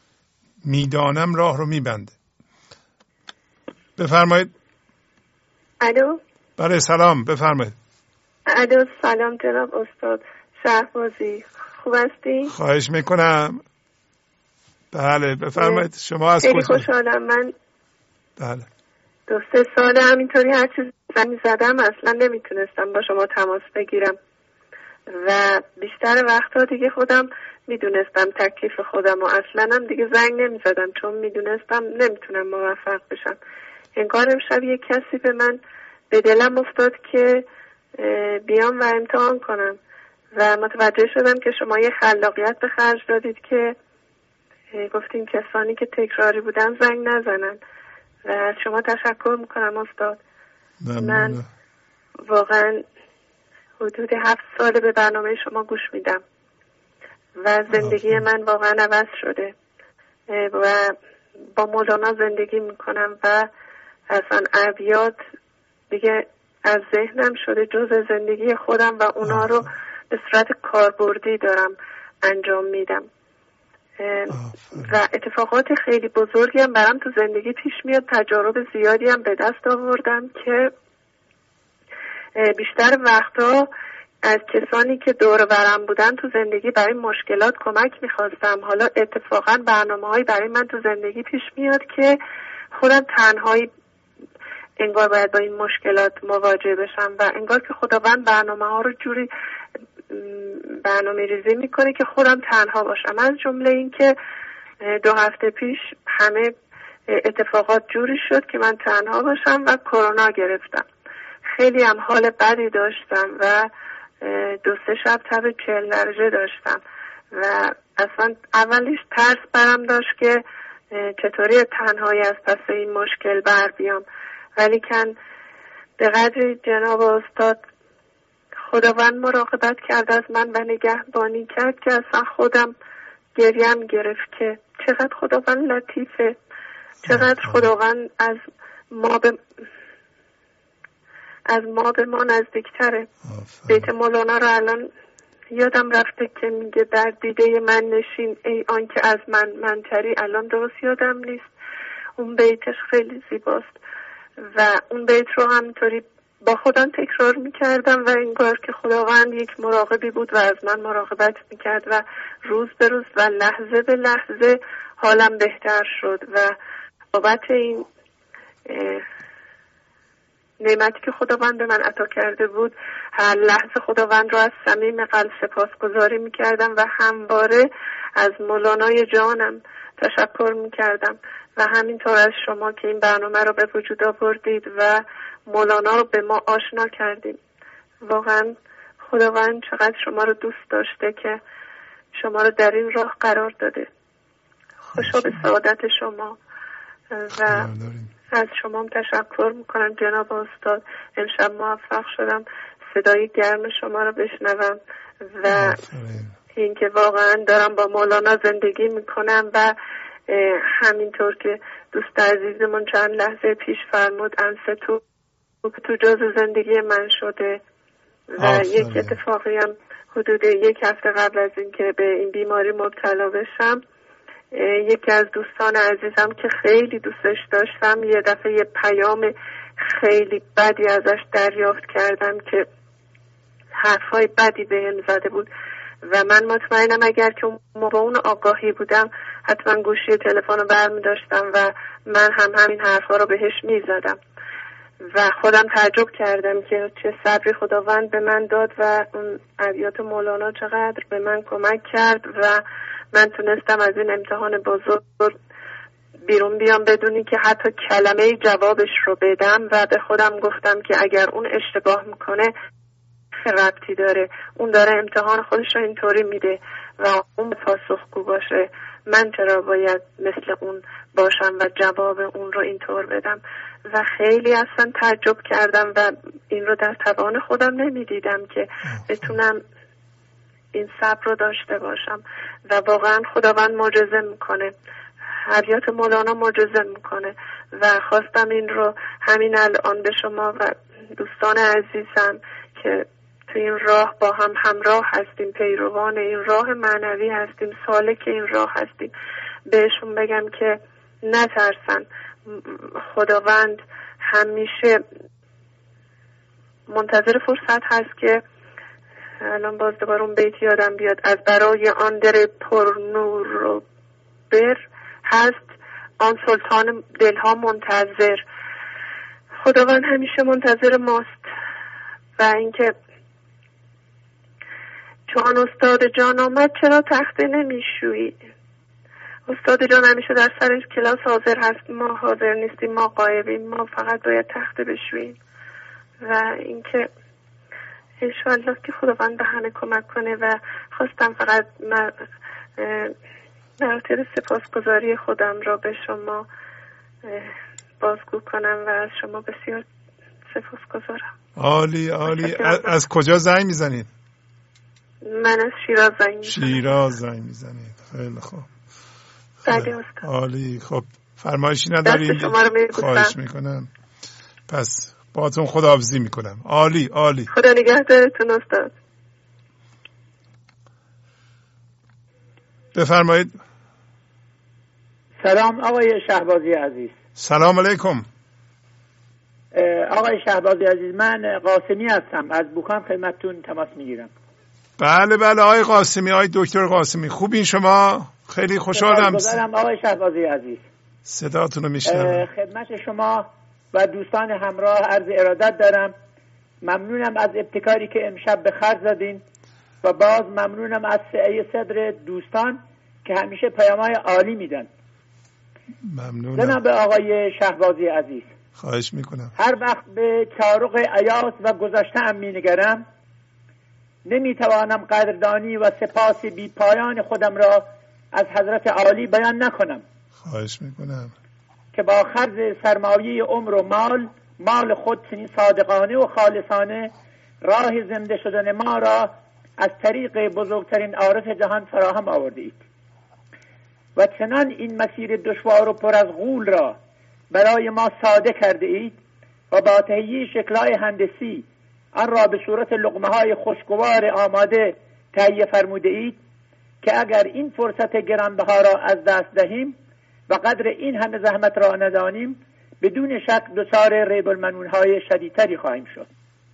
میدانم راه رو میبنده. بفرمایید. الو. بله سلام، بفرمایید. الو سلام جناب استاد شهبازی، خوب هستی؟ خواهش میکنم. بله بفرمایید. شما از خیلی خوشحالم. من بله 2-3 ساله همینطوری هر چیز زنگ زدم اصلا نمیتونستم با شما تماس بگیرم و بیشتر وقتا دیگه خودم میدونستم تکلیف خودم و اصلا هم دیگه زنگ نمیزدم چون میدونستم نمیتونم موفق بشم. انگار امشب یک کسی به من به دلم افتاد که بیام و امتحان کنم و متوجه شدم که شما یه خلاقیت به خرج دادید که گفتین کسانی که تکراری بودن زنگ نزنن و از شما تشکر میکنم استاد. من واقعا حدود 7 ساله به برنامه شما گوش میدم و زندگی من واقعا عوض شده و با مولانا زندگی میکنم و اصلا ابیات دیگه از ذهنم شده جزء زندگی خودم و اونا رو به صورت کاربردی دارم انجام میدم و اتفاقات خیلی بزرگی هم برام تو زندگی پیش میاد. تجارب زیادی هم به دست آوردم که بیشتر وقتا از کسانی که دور برم بودن تو زندگی برای مشکلات کمک میخواستم. حالا اتفاقا برنامه‌هایی برای من تو زندگی پیش میاد که خودم تنهایی انگار باید با این مشکلات مواجه بشم و انگار که خداوند برنامه‌ها رو جوری برنامه ریزی میکنه که خودم تنها باشم. از جمله این که 2 هفته پیش همه اتفاقات جوری شد که من تنها باشم و کرونا گرفتم. خیلی هم حال بدی داشتم و 2-3 شب تب 40 درجه داشتم و اصلا اولش ترس برم داشت که چطوری تنهایی از پس این مشکل بر بیام، ولی کن به قدری جناب استاد خداوند مراقبت کرد از من و نگهبانی کرد که اصلا خودم گریم گرفت که چقدر خداوند لطیفه، چقدر خداوند از ما به ما نزدیکتره. بیت مولانا رو الان یادم رفته که میگه در دیده من نشین ای آن که از من منتری. الان درست یادم نیست. اون بیتش خیلی زیباست و اون بیت رو همینطوری با خودم تکرار میکردم و انگار که خداوند یک مراقبی بود و از من مراقبت میکرد و روز به روز و لحظه به لحظه حالم بهتر شد و بابت این نعمتی که خداوند به من عطا کرده بود هر لحظه خداوند رو از صمیم قلب سپاسگزاری میکردم و همواره از مولانای جانم تشکر میکردم و همینطور از شما که این برنامه رو به وجود آوردید و مولانا رو به ما آشنا کردید. واقعا خداوند چقدر شما رو دوست داشته که شما رو در این راه قرار داده. خوشا به سعادت شما و از شما هم تشکر میکنم جناب استاد. امشب موفق شدم صدای گرم شما رو بشنوم و اینکه واقعا دارم با مولانا زندگی میکنم و همینطور که دوست عزیزمون چند لحظه پیش فرمود انستو تو جزء زندگی من شده و یک اتفاقی هم حدود 1 هفته قبل از اینکه به این بیماری مبتلا بشم، یکی از دوستان عزیزم که خیلی دوستش داشتم یه دفعه یه پیام خیلی بدی ازش دریافت کردم که حرفای بدی بهم زده بود و من مطمئنم اگر که با اون آگاهی بودم حتما گوشی تلفن رو برمی داشتم و من هم همین حرفا رو بهش می زدم و خودم تعجب کردم که چه صبری خداوند به من داد و اون ابیات مولانا چقدر به من کمک کرد و من تونستم از این امتحان بزرگ بیرون بیام بدونی که حتی کلمه جوابش رو بدم و به خودم گفتم که اگر اون اشتباه میکنه ربطی داره، اون داره امتحان خودش رو اینطوری میده و اون پاسخگو باشه، من چرا باید مثل اون باشم و جواب اون رو اینطور بدم و خیلی اصلا تعجب کردم و این رو در توان خودم نمیدیدم که بتونم این صبر رو داشته باشم و واقعا خداوند معجزه میکنه، ابیات مولانا معجزه میکنه و خواستم این رو همین الان به شما و دوستان عزیزم که تو این راه با هم همراه هستیم، پیروان این راه معنوی هستیم، سالک این راه هستیم، بهشون بگم که نترسن، خداوند همیشه منتظر فرصت هست که الان باز دوباره اون بیت یادم بیاد، از برای آن در پر نور رو بر هست آن سلطان دلها منتظر. خداوند همیشه منتظر ماست و اینکه چون استاد جان آمد چرا تخته نمیشویی؟ استاد جان همیشه در سر کلاس حاضر هست، ما حاضر نیستیم، ما غایبیم، ما فقط باید تخته بشوییم و اینکه انشاءالله که خداوند به همه کمک کنه و خواستم فقط مراتب سپاسگزاری خودم را به شما بازگو کنم و از شما بسیار سپاسگزارم. عالی عالی. از کجا زنگ میزنید؟ من از شیراز زنگ میزنم. شیراز زنگ میزنید. خیلی خوب. عالی. خب فرمایشی ندارید؟ خواهش میکنم. پس باهاتون خداحافظی میکنم. عالی عالی. خدا نگهدارتون استاد. بفرمایید. سلام آقای شهبازی عزیز. سلام علیکم. آقای شهبازی عزیز، من قاسمی هستم، از بوکان خدمتتون تماس میگیرم. بله بله آقای قاسمی، آقای دکتر قاسمی، خوبین شما؟ خیلی خوشحالم. آقای شهبازی عزیز صداتون رو میشنوم. خدمت شما و دوستان همراه عرض ارادت دارم. ممنونم از ابتکاری که امشب به خرج دادین و باز ممنونم از سعی صدر دوستان که همیشه پیام‌های عالی میدن. ممنونم. جناب آقای شهبازی عزیز، خواهش میکنم. هر وقت به چارق ایاس و گذشته‌ام مینگرم نمیتوانم قدردانی و سپاس بی پایان خودم را از حضرت عالی بیان نکنم. خواهش میکنم که با خرج سرمایه عمر و مال خود چنین صادقانه و خالصانه راه زنده شدن ما را از طریق بزرگترین عارف جهان فراهم آورده اید و چنان این مسیر دشوار و پر از غول را برای ما ساده کرده اید و با تهیه شکل‌های هندسی آن را به صورت لقمه‌های خوشگوار آماده تهیه فرموده اید که اگر این فرصت گرانبها را از دست دهیم و قدر این همه زحمت را ندانیم بدون شک دچار ریب المنون‌های شدیدتری خواهیم شد.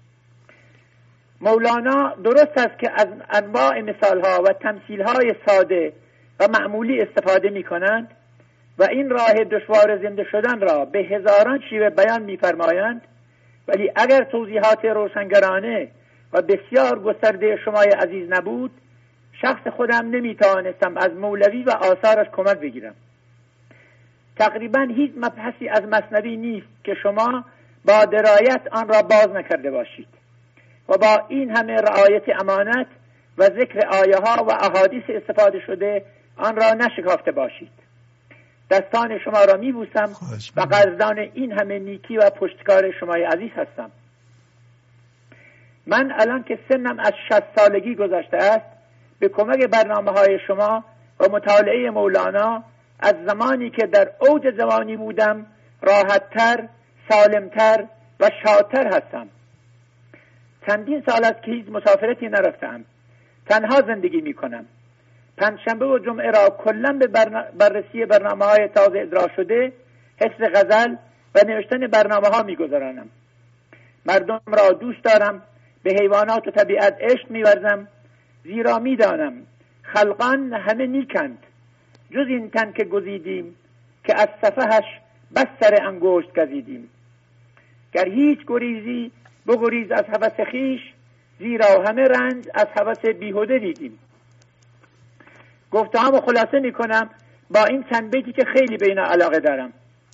مولانا درست است که از انواع مثالها و تمثیلهای ساده و معمولی استفاده می کنند و این راه دشوار زنده شدن را به هزاران شیوه بیان می فرمایند، ولی اگر توضیحات روشنگرانه و بسیار گسترده شمای عزیز نبود شخص خودم نمی توانستم از مولوی و آثارش کمک بگیرم. تقریبا هیچ مبحثی از مثنوی نیست که شما با درایت آن را باز نکرده باشید و با این همه رعایت امانت و ذکر آیه ها و احادیث استفاده شده آن را نشکافته باشید. دستان شما را میبوسم و قدردان این همه نیکی و پشتکار شمای عزیز هستم. من الان که سنم از 60 سالگی گذشته است به کمک برنامه های شما و مطالعه مولانا از زمانی که در اوج جوانی بودم راحتتر، سالمتر، و شادتر هستم. چندین سال است که هیچ مسافرتی نرفتم. تنها زندگی می کنم. پنجشنبه و جمعه را کلا به بررسی برنامه‌های تازه اجرا شده، حفظ غزل و نوشتن برنامه‌ها می‌گذرانم. مردم را دوست دارم، به حیوانات و طبیعت عشق می‌ورزم، زیرا می‌دانم خلقان همه نیکند، جز این تن که گزیدیم، که از صفحش بس سر انگشت گزیدیم. گر هیچ گریزی بگریز از هوس خویش، زیرا همه رنج از هوس بیهوده دیدیم. گفته‌هامو خلاصه می‌کنم با این چند بیتی که خیلی به اینا علاقه دارم.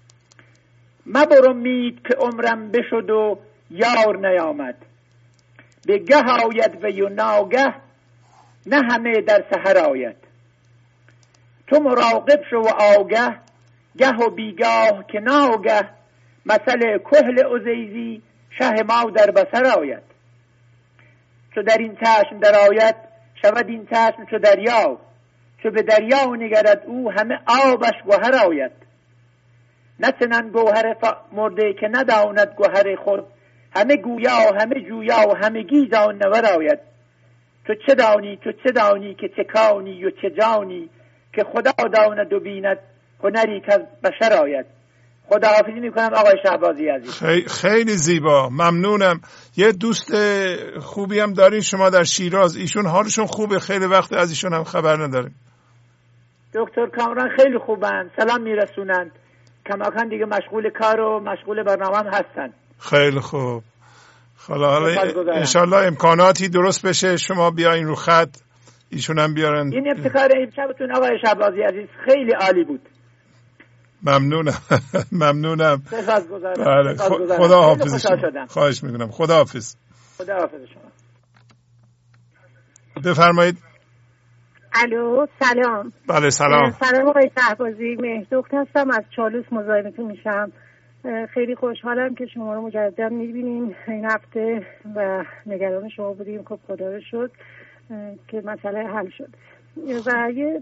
مبر امید که عمرم بشد و یار نیامد، به گه آید و ناگه نه همه در سحر آید. تو مراقب شو و آگه، گه و بیگاه که ناگه مثل کهل عزیزی شه ما در بصر آید. چو در این چشم در آید شود این چشم چو دریا، چو به دریا نگرد او همه آبش گوهر آید. نه چنان گوهر مرده که نداند گوهر خود، همه گویا همه جویا و همگی جانور آید. تو چه دانی تو چه دانی که چه کانی و چه جانی، که خدا داند و بیند هنری که از بشر آید. خداحافظی میکنم آقای شهبازی عزیز. خیلی زیبا، ممنونم. یه دوست خوبی هم دارین شما در شیراز، ایشون حالشون خوبه، خیلی وقت از ایشون هم خبر نداریم. دکتر کامران خیلی خوبن، سلام میرسونند، کماکان دیگه مشغول کار و مشغول برنامه هم هستن. خیلی خوب. حالا انشالله امکاناتی درست بشه شما بیاین رو خط، ایشون هم بیارن. این ابتکار امشبتون آقای شهبازی عزیز خیلی عالی بود. ممنونم. ممنونم. سپاسگزارم. خدا حافظ. خواهش میکنم. خدا حافظ. خدا حافظ شما. بفرمایید. الو سلام. بله سلام. سلام آقای شهبازی، مهدوخت هستم، از چالوس مزاحمتون میشم. خیلی خوشحالم که شما رو مجددا میبینیم این هفته و نگران شما بودیم. خب خدا رو شد که مسئله حل شد. و یه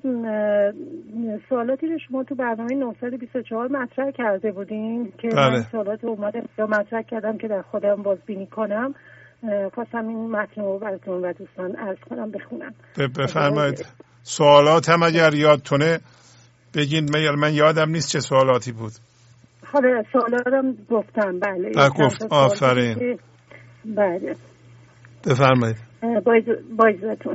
سوالاتی رو شما تو برنامه 924 مطرح کرده بودین که بله. من سوالات اومدم یا مطرح کردم که در خودم بازبینی کنم. خواستم این متن رو براتون و دوستان عرض کنم بخونم. بفرمایید. سوالات هم اگر یادتونه بگین، من یادم نیست چه سوالاتی بود. حالا سوالاتم گفتم. بله گفت. آفرین. بله بفرمایید. با اجازهتون.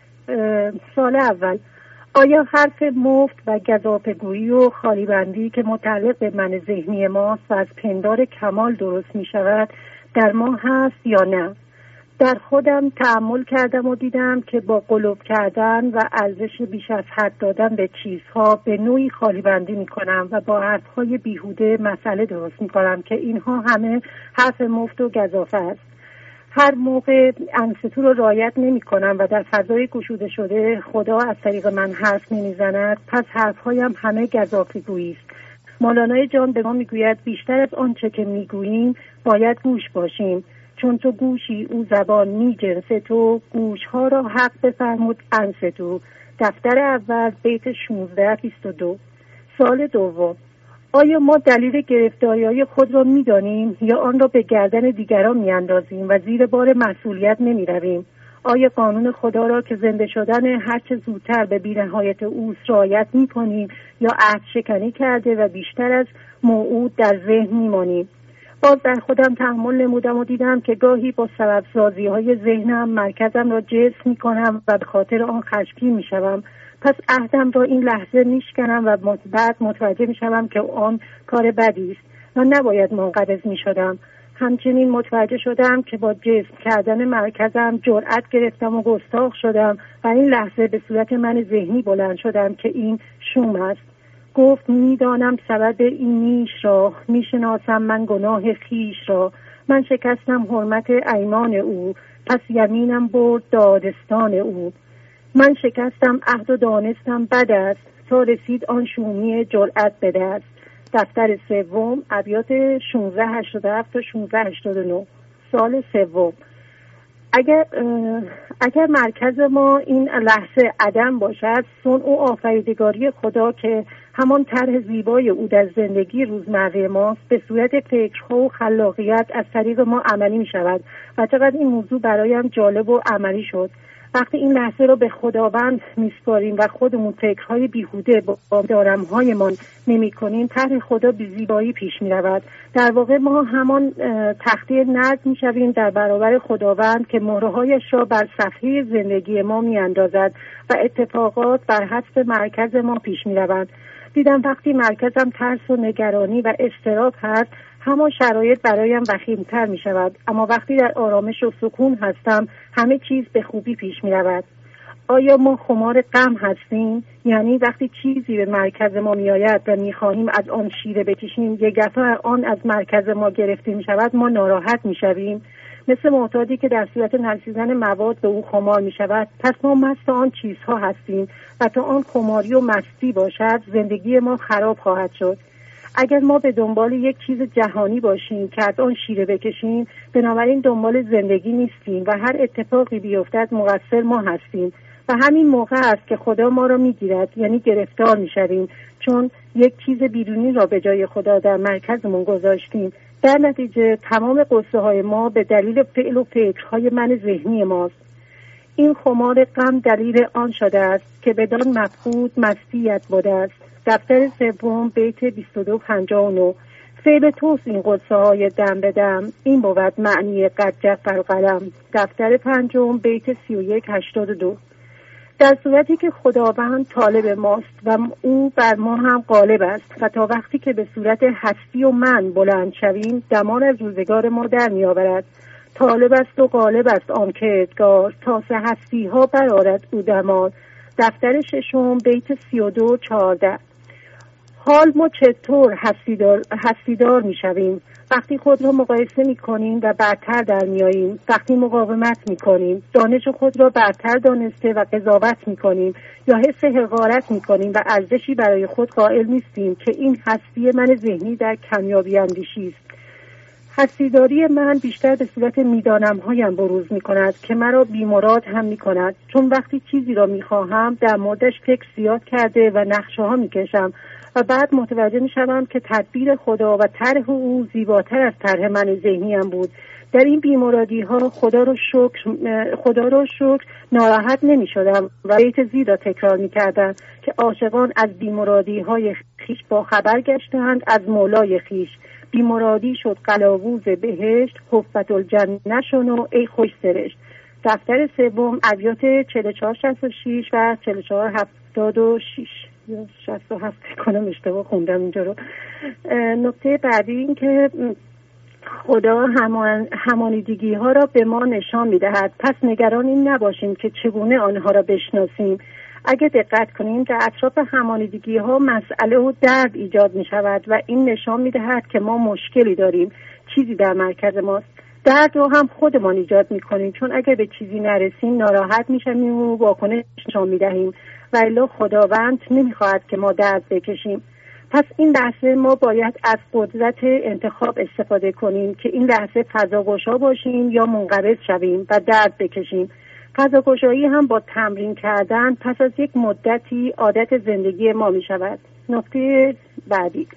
سوال اول: آیا حرف مفت و گزافه‌گویی و خالیبندی که متعلق به من ذهنی ماست و از پندار کمال درست می شود در ما هست یا نه؟ در خودم تأمل کردم و دیدم که با قلوب کردن و ارزش بیش از حد دادن به چیزها به نوعی خالیبندی می کنم و با حرفهای بیهوده مسئله درست می کنم که اینها همه حرف مفت و گزافه است. هر موقع انصتو رو رعایت نمی کنم و در فضای گشوده شده خدا از طریق من حرف نمی زند، پس حرفهایم همه گزافه‌گویی است. مولانای جان به ما می گوید بیشتر از آنچه که می گوییم باید گوش باشیم، چون تو گوشی او زبان می جنس تو، گوشها را حق بفرمود انصتو. دفتر اول بیت 16-22. سوال دوم: آیا ما دلیل گرفتاری‌های خود را می‌دانیم یا آن را به گردن دیگران می‌اندازیم و زیر بار مسئولیت نمی‌رویم؟ آیا قانون خدا را که زنده شدن هر چه زودتر به بی‌نهایت اوست رعایت می‌کنیم یا عهد شکنی کرده و بیشتر از موعود در ذهن می‌مانیم؟ باز در خودم تأمل نمودم و دیدم که گاهی با سبب سازی‌های ذهنم مرکزم را جسم می‌کنم و به خاطر آن خشمگین می‌شوم. پس عهدم را این لحظه میشکنم و بعد متوجه میشوم که آن کار بدی است و نباید منقبض میشدم. همچنین متوجه شدم که با جسم کردن مرکزم جرأت گرفتم و گستاخ شدم و این لحظه به صورت من ذهنی بلند شدم که این شوم است. گفت میدانم سبب این نیش را، میشناسم من گناه خیش را. من شکستم حرمت ایمان او، پس یمینم برد دادستان او. من شکستم عهد و دانستم بد است، تا رسید آن شومی جرأت به دست. دفتر سوم ابیات 1687 تا 1689. سال سوم: اگر مرکز ما این لحظه عدم باشد، صنع و آفریدگاری خدا که همان طرح زیبای او در زندگی روزمره ماست به صورت فکرها و خلاقیت از طریق ما عملی می شود و چقدر این موضوع برایم جالب و عملی شد. وقتی این لحظه را به خداوند میسپاریم و خودمون فکرهای بیهوده با دارمهایمان نمی کنیم، طرح خدا به زیبایی پیش می رود. در واقع ما همان تخته نرد می شویم در برابر خداوند که مهرهایش را بر صفحه زندگی ما می اندازد و اتفاقات بر حسب مرکز ما پیش می روند. دیدم وقتی مرکزم ترس و نگرانی و اضطراب هست، همان شرایط برایم وخیم‌تر می شود. اما وقتی در آرامش و سکون هستم، همه چیز به خوبی پیش می رود. آیا ما خمار غم هستیم؟ یعنی وقتی چیزی به مرکز ما می آید و می خواهیم از آن شیره بکشیم، یک دفعه آن از مرکز ما گرفته می شود، ما ناراحت می شویم. مثل معتادی که در صورت نرسیدن مواد به او خمار می شود. پس ما مست آن چیزها هستیم و تا آن خماری و مستی باشد، زندگی ما خراب خواهد شد. اگر ما به دنبال یک چیز جهانی باشیم که از آن شیره بکشیم، بنابراین دنبال زندگی نیستیم و هر اتفاقی بیفتد مقصر ما هستیم و همین موقع است که خدا ما را میگیرد، یعنی گرفتار میشویم، چون یک چیز بیرونی را به جای خدا در مرکزمون گذاشتیم. در نتیجه تمام قصه های ما به دلیل فعل و فکرهای من ذهنی ماست. این خمار غم دلیل آن شده است که بدان مفقود مستیت بوده است. دفتر سوم بیت 2259. فعل توست این قصه های دم به دم، این بود معنی قد جفر قلم. دفتر پنجم بیت 3182. در صورتی که خداوند طالب ماست و او بر ما هم غالب است و تا وقتی که به صورت هستی و من بلند شویم، دمان از روزگار ما در می آورد. طالب است و غالب است آن کردگار، تا سه هستی ها برآرد او دمان. دفتر ششم بیت 3214. حال ما چطور هستیدار می شویم؟ وقتی خود را مقایسه می کنیم و برتر در می آییم، وقتی مقاومت می کنیم، دانش خود را برتر دانسته و قضاوت می کنیم یا حس حقارت می کنیم و ارزشی برای خود قائل نیستیم که این هستی من ذهنی در کمیابی اندیشی است. هستیداری من بیشتر به صورت میدانم هایم بروز می کند که مرا بیمراد هم می کند، چون وقتی چیزی را می خواهم در موردش فکر زیاد کرده و نقشه ها می کشم و بعد متوجه می شوم که تدبیر خدا و طرح او زیباتر از طرح من ذهنیم بود. در این بیمرادی ها خدا را شکر ناراحت نمی شدم و بیت زیر را تکرار می کردم که عاشقان از بیمرادی های خیش با خبر گشتند از مولای خیش. بیمرادی شد قلاووز بهشت، حفت الجنه شنو ای خوش سرشت. دفتر سوم ابیات 4466 و 4476 یا 67 کنم اشتباه خوندم اینجا رو. نکته بعدی این که خدا همانیدگی ها را به ما نشان می دهد، پس نگران این نباشیم که چگونه آنها را بشناسیم. اگه دقت کنیم در اطراف همانیدگی ها مسئله و درد ایجاد می شود و این نشان می دهد که ما مشکلی داریم، چیزی در مرکز ماست. درد رو هم خودمان ایجاد می کنیم، چون اگر به چیزی نرسیم ناراحت می شویم و واکنش نشان می دهیم و الا خداوند نمی خواهد که ما درد بکشیم. پس این لحظه ما باید از قدرت انتخاب استفاده کنیم که این لحظه فضاگشا باشیم یا منقبض شویم و درد بکشیم. فضاگشایی هم با تمرین کردن پس از یک مدتی عادت زندگی ما می شود. نکته بعدی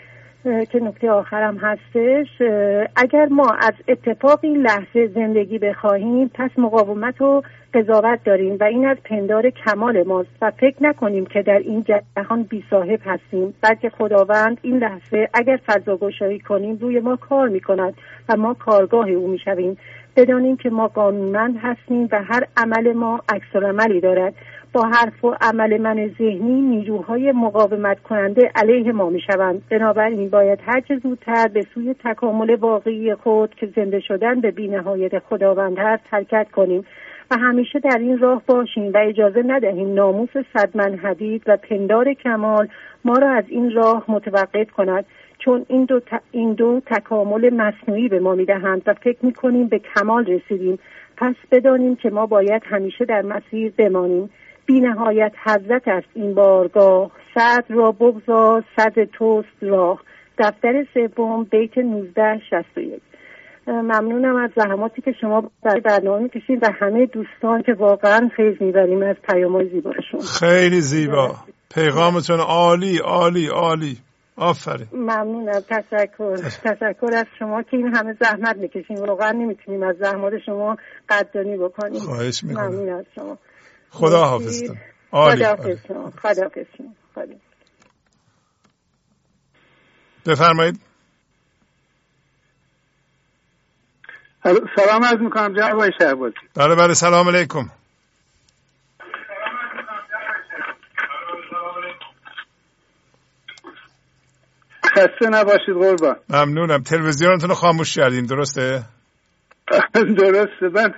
که نکته آخرم هستش، اگر ما از اتفاق این لحظه زندگی بخواهیم، پس مقاومت و قضاوت داریم و این از پندار کمال ماست و فکر نکنیم که در این جهان بی صاحب هستیم، بلکه خداوند این لحظه اگر فضاگشایی کنیم روی ما کار می کند و ما کارگاه او می شویم. بدانیم که ما قانونمند هستیم و هر عمل ما عکس‌العملی دارد. با حرف و عمل من ذهنی نیروهای مقاومت کننده علیه ما می شوند. بنابراین باید هر چه زودتر به سوی تکامل واقعی خود که زنده شدن به بی‌نهایت خداوند هست حرکت کنیم و همیشه در این راه باشیم و اجازه ندهیم ناموس صدمن حدید و پندار کمال ما را از این راه متوقف کند، چون این دو تکامل مصنوعی به ما میدهند و فکر میکنیم به کمال رسیدیم. پس بدانیم که ما باید همیشه در مسیر بمانیم. بی نهایت حضرت است این بارگاه، صد را بگذار صد توست راه. دفتر سوم بیت 1961. ممنونم از زحماتی که شما برای برنامه کشید و همه دوستان که واقعا فیض میبریم از پیام‌های زیباشون. خیلی زیبا. پیغامتون عالی عالی عالی. آفرین. ممنونم. تشکر از شما که این همه زحمت میکشین. واقعا نمیتونیم از زحمات شما قدردانی بکنیم. خواهش میکنم. ممنون از شما. خدا حافظ. عالی. خدا حافظ. بفرمایید. سلام عرض میکنم جناب آقای شهبازی. بله سلام علیکم. خسته نباشید قربان. ممنونم. تلویزیونتون رو خاموش کردیم درسته؟ درسته. من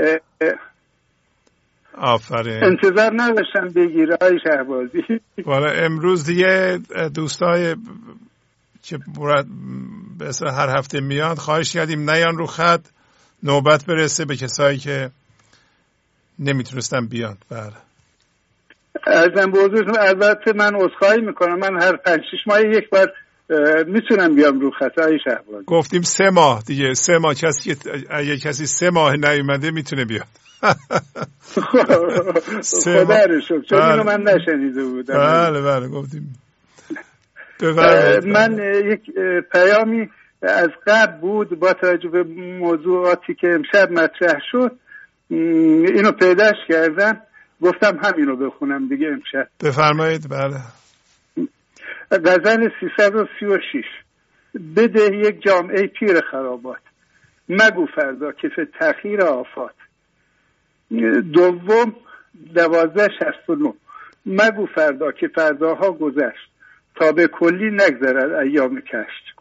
آفرین. انتظار نداشتم بگیره آقای شهبازی. والا امروز دیگه دوستای که به اصلا هر هفته میاد خواهش کردیم نیان رو خط، نوبت برسه به کسایی که نمیتونستن بیان. بله. ارزم به حضورتون البته من عذرخواهی میکنم، من هر 5-6 ماه یک بار میتونم بیام رو خط های شهبازی. گفتیم 3 ماه دیگه، 3 ماه اگه کسی 3 ماه نیومده میتونه بیاد. خدا رو شکر، چون اینو من نشنیده بودم. بله گفتیم. من یک پیامی از قبل بود با توجه به موضوعاتی که امشب مطرح شد اینو پیداش کردم، گفتم همینو بخونم دیگه امشب. بفرمایید. بله. غزل 336. بده یک جامعه پیر خرابات، مگو فردا که فی تأخیر آفات. دوم 1269. مگو فردا که فرداها گذشت، تا به کلی نگذرد ایام کشت.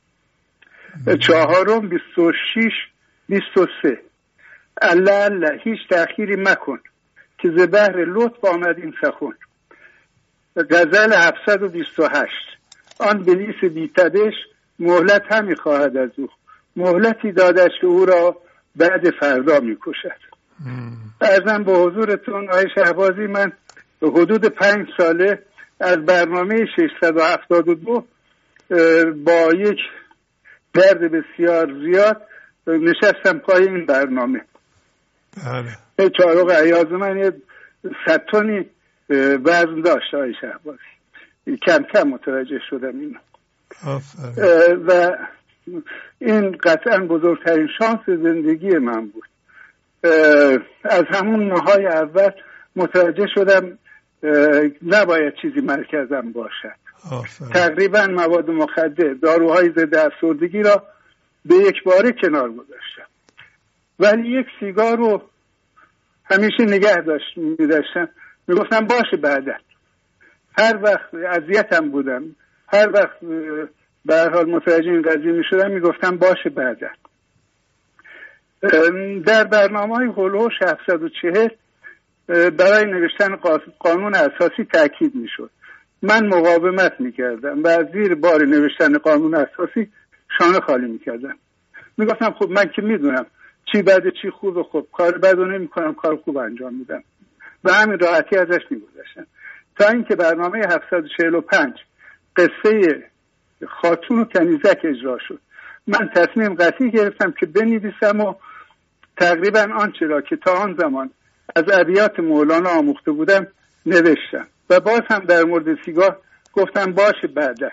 چهارم 26-23. الله هیچ تأخیری مکن، که ز بحر لطف آمد این سخن. غزل 728. آن بلیس بی‌تبش مهلت همی خواهد از او، مهلتی دادش که او را بعد فردا میکشد. عرضم به حضورتون آقای شهبازی، من به حدود 5 ساله از برنامه 672 با یک درد بسیار زیاد نشستم پای این برنامه. بله. چهارق عیاز من یه 100 تنی وزن داشت آقای شهبازی، کم کم متوجه شدم اینو. و این قطعا بزرگترین شانس زندگی من بود. از همون ماهای اول متوجه شدم نباید چیزی مرکزم باشد. تقریبا مواد مخدر، داروهای ضد افسردگی را به یک باره کنار گذاشتم، ولی یک سیگار رو همیشه نگه می‌داشتم. میگفتم باشه بعدا. هر وقت اذیتم بودم، هر وقت به هر حال متوجه این قضیه میشدم میگفتم باشه بعدا. در برنامه‌های هولوش 740 برای نوشتن قانون اساسی تاکید میشد. من مقاومت میکردم و از زیر بار نوشتن قانون اساسی شانه خالی میکردم. میگفتم خب من که میدونم چی بده چی خوبه، خب کار بد رو نمیکنم، کار خوب انجام میدم و همین راحتی ازش میگذشتم. تا اینکه برنامه 745 قصه خاتون و کنیزک اجرا شد، من تصمیم قطعی گرفتم که بنویسم و تقریبا آنچه را که تا آن زمان از ابیات مولانا آموخته بودم نوشتم و باز هم در مورد سیگار گفتم باشه بعدا.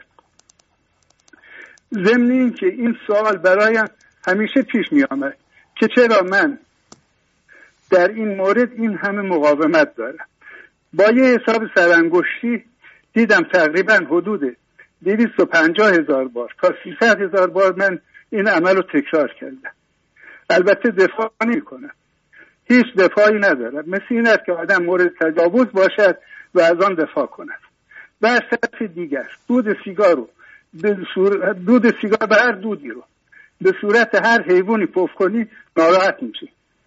ضمن این که این سوال برایم همیشه پیش می آمد که چرا من در این مورد این همه مقاومت دارم. با یه حساب سرانگشتی دیدم تقریبا حدود 250,000 بار تا 300,000 بار من این عمل رو تکرار کردم. البته دفاع نمی کنم، هیچ دفاعی ندارم، مثل این است که آدم مورد تجاوز باشد و از آن دفاع کند. و از طرف دیگر دود سیگار به هر دودی رو به صورت هر حیوانی پف کنی ناراحت میشه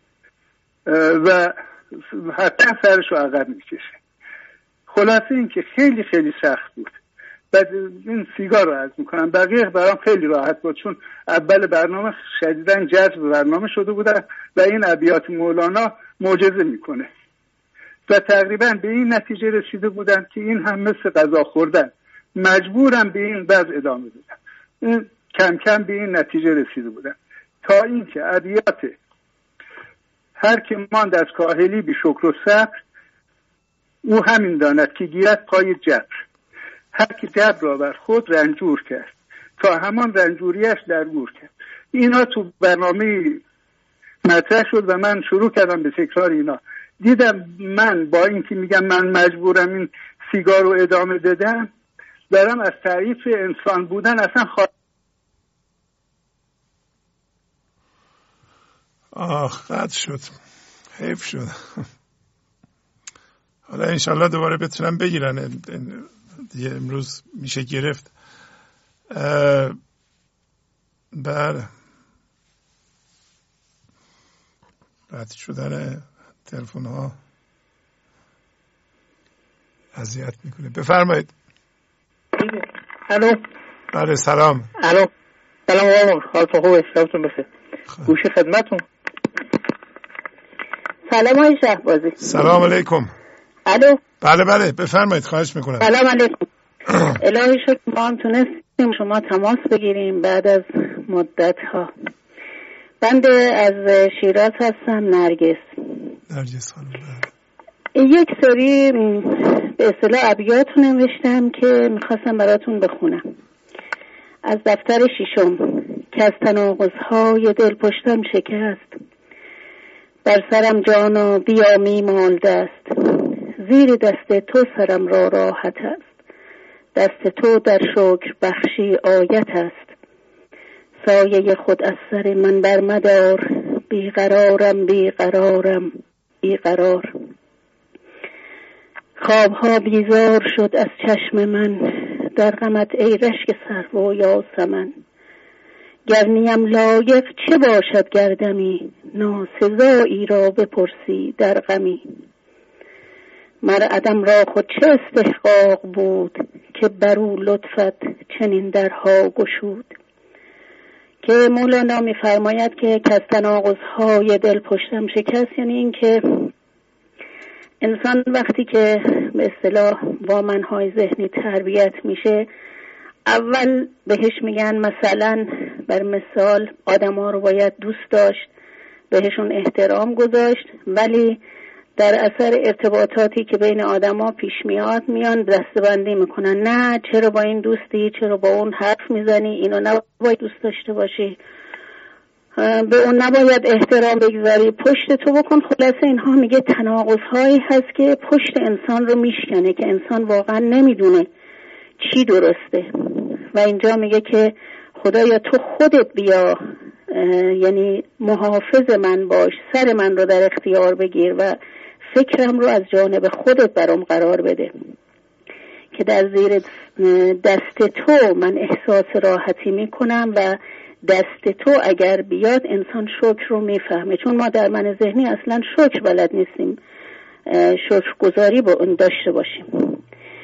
و حتما سرش رو عقب میکشه. خلاصه این که خیلی خیلی سخت بود. بعد این سیگار رو عرض میکنم، بقیه برام خیلی راحت بود، چون اول برنامه شدیداً جذب برنامه شده بودن و این ابیات مولانا معجزه میکنه و تقریبا به این نتیجه رسیده بودم که این هم مثل غذا خوردن، مجبورم به این وضع ادامه بدم. این کم کم به این نتیجه رسیده بودم تا اینکه ابیات هر که ماند از کاهلی بی شکر و صبر او همین داند که گیرد پای جبر. هر که جبر را بر خود رنجور کرد تا همان رنجوریش در گور کرد. اینا تو برنامه مطرح شد و من شروع کردم به تکرار اینا. دیدم من با اینکه میگم من مجبورم این سیگار رو ادامه بدم، دارم از تعریف انسان بودن اصلا قطع شد. حیف شد. حالا انشالله دوباره بتونم بگیرن. دیگه امروز میشه گرفت. بله، قطع شدن تلفن ها اذیت میکنه. بفرمایید. الو. بله سلام. الو. سلام آقا، حالتون خوبه؟ شبتون بخیر. گوشی خدمتون. سلام آقای شهبازی. سلام علیکم. الو. بله بله بفرمایید، خواهش میکنم. سلام علیکم. الهی شکر ما هم تونستیم شما تماس بگیریم بعد از مدت ها. بنده از شیراز هستم، نرگس خانم. یک سری به اصطلاح ابیات نوشتم که میخواستم براتون بخونم از دفتر ششم که از تناقض‌های دل پشتم شکست. بر سرم جانا بیا میمال دست، زیر دست تو سرم را راحت است. دست تو در شکر بخشی آیت است. سایه خود از سر من بر مدار، بیقرارم بیقرارم بیقرار. خوابها بیزار شد از چشم من، در غمت ای رشک سرو و یاسمن. گر نیم لایق چه باشد گردمی، ناسزایی را بپرسی در غمی. مر عدم را خود چه استحقاق بود، که برو لطفت چنین درها گشود. که مولانا می‌فرماید که از تناقض‌های دل پشتم شکست، یعنی این که انسان وقتی که به اصطلاح با منهای ذهنی تربیت میشه، اول بهش میگن مثلا بر مثال آدم‌ها رو باید دوست داشت، بهشون احترام گذاشت، ولی در اثر ارتباطاتی که بین آدم‌ها پیش میان دسته‌بندی میکنن. نه چرا با این دوستی، چرا با اون حرف میزنی، اینو نباید دوست داشته باشی، به اون نباید احترام بگذاری، پشت تو بکن. خلاصه اینها میگه تناقض‌هایی هست که پشت انسان رو میشکنه که انسان واقعا نمیدونه چی درسته. و اینجا میگه که خدایا تو خودت بیا، یعنی محافظ من باش، سر من رو در اختیار بگیر و فکرم رو از جانب خودت برام قرار بده که در زیر دست تو من احساس راحتی میکنم و دست تو اگر بیاد انسان شکر رو میفهمه. چون ما در من ذهنی اصلا شکر بلد نیستیم، شکر گذاری با اون داشته باشیم.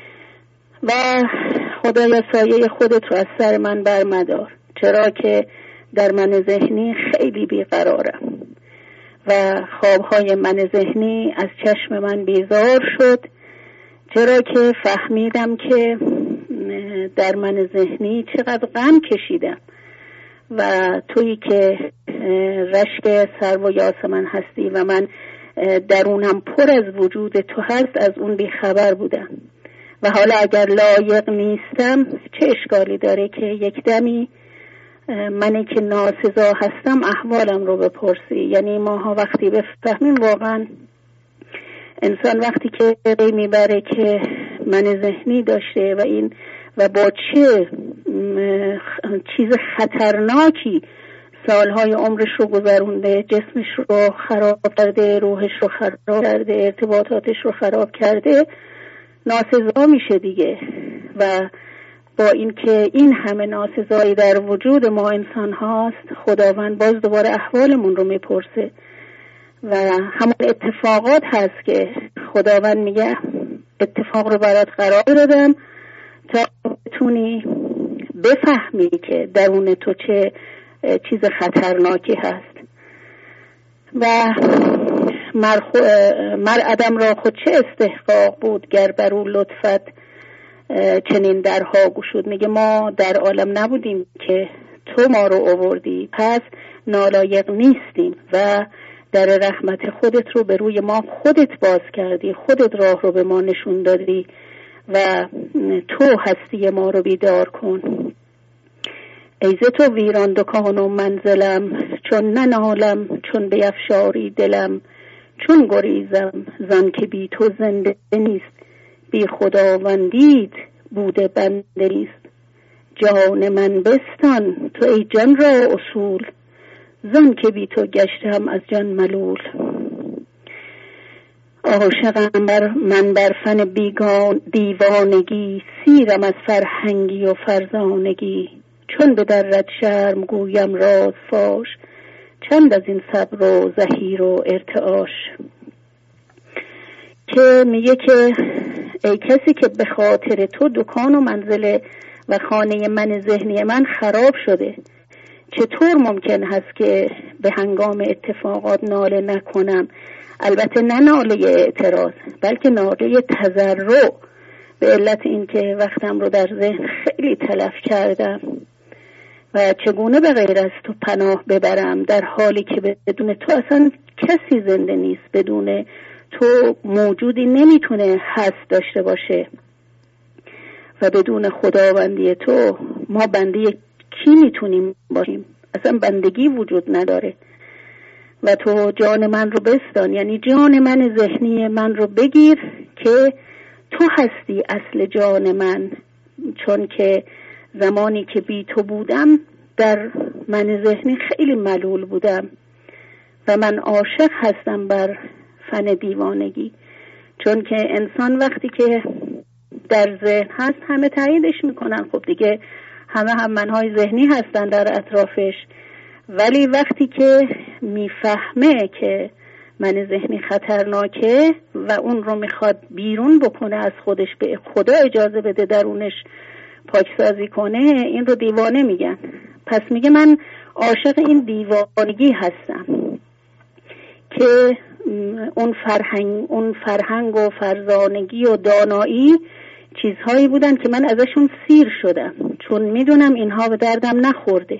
و خدایا سایه خودت رو از سر من بر مدار، چرا که در من ذهنی خیلی بیقرارم و خوابهای من ذهنی از چشم من بیزار شد، چرا که فهمیدم که در من ذهنی چقدر غم کشیدم و تویی که رشک سرو و یاسمن هستی و من درونم پر از وجود تو هست، از اون بیخبر بودم. و حالا اگر لایق نیستم چه اشکالی داره که یک دمی منی که ناسزا هستم احوالم رو بپرسی. یعنی ماها وقتی بفهمیم واقعا انسان وقتی که میبره که من ذهنی داشته و با چه چیز خطرناکی سالهای عمرش رو گذرونده، جسمش رو خراب کرده، روحش رو خراب کرده، ارتباطاتش رو خراب کرده، ناسزا میشه دیگه. و با این که این همه ناسزایی در وجود ما انسان هاست، خداوند باز دوباره احوالمون رو میپرسه و همون اتفاقات هست که خداوند میگه اتفاق رو برات قرار دادم تا بتونی بفهمی که درون تو چه چیز خطرناکی هست. و مر عدم را خود چه استحقاق بود، گر برو لطفت چنین درها گشود. میگه ما در عالم نبودیم که تو ما رو آوردی، پس نالایق نیستیم و در رحمت خودت رو به روی ما خودت باز کردی، خودت راه رو به ما نشون دادی و تو هستی ما رو بیدار کن. ای ز تو ویران دکان و منزلم، چون ننالم چون بیفشاری دلم، چون گریزم زان که بی تو زنده نیست، بی خداوندیت بوده بنده نیست. جان من بستان تو ای جان را اصول، زان که بی تو گشتم از جان ملول. عاشقم من بر فن دیوانگی، سیرم از فرهنگی و فرزانگی. چون به درت شرم گویم راز فاش، چند از این صبر و زحیر و ارتعاش. که میگه که ای کسی که به خاطر تو دکان و منزل و خانه من ذهنی من خراب شده، چطور ممکن هست که به هنگام اتفاقات ناله نکنم؟ البته نه ناله اعتراض، بلکه ناله تضرع، به علت اینکه وقتم رو در ذهن خیلی تلف کردم و چگونه به غیر از تو پناه ببرم، در حالی که بدون تو اصلا کسی زنده نیست، بدون تو موجودی نمیتونه هست داشته باشه و بدون خداوندی تو ما بنده کی میتونیم باشیم؟ اصلا بندگی وجود نداره. و تو جان من رو بستان، یعنی جان من ذهنی من رو بگیر که تو هستی اصل جان من. چون که زمانی که بی تو بودم در من ذهنی خیلی ملول بودم و من عاشق هستم بر فن دیوانگی. چون که انسان وقتی که در ذهن هست همه تاییدش میکنن، خب دیگه همه منهای ذهنی هستن در اطرافش، ولی وقتی که میفهمه که من ذهنی خطرناکه و اون رو میخواد بیرون بکنه از خودش، به خدا اجازه بده درونش پاکسازی کنه، این رو دیوانه میگن. پس میگه من عاشق این دیوانگی هستم که اون فرهنگ و فرزانگی و دانایی چیزهایی بودن که من ازشون سیر شدم، چون میدونم اینها به دردم نخورده.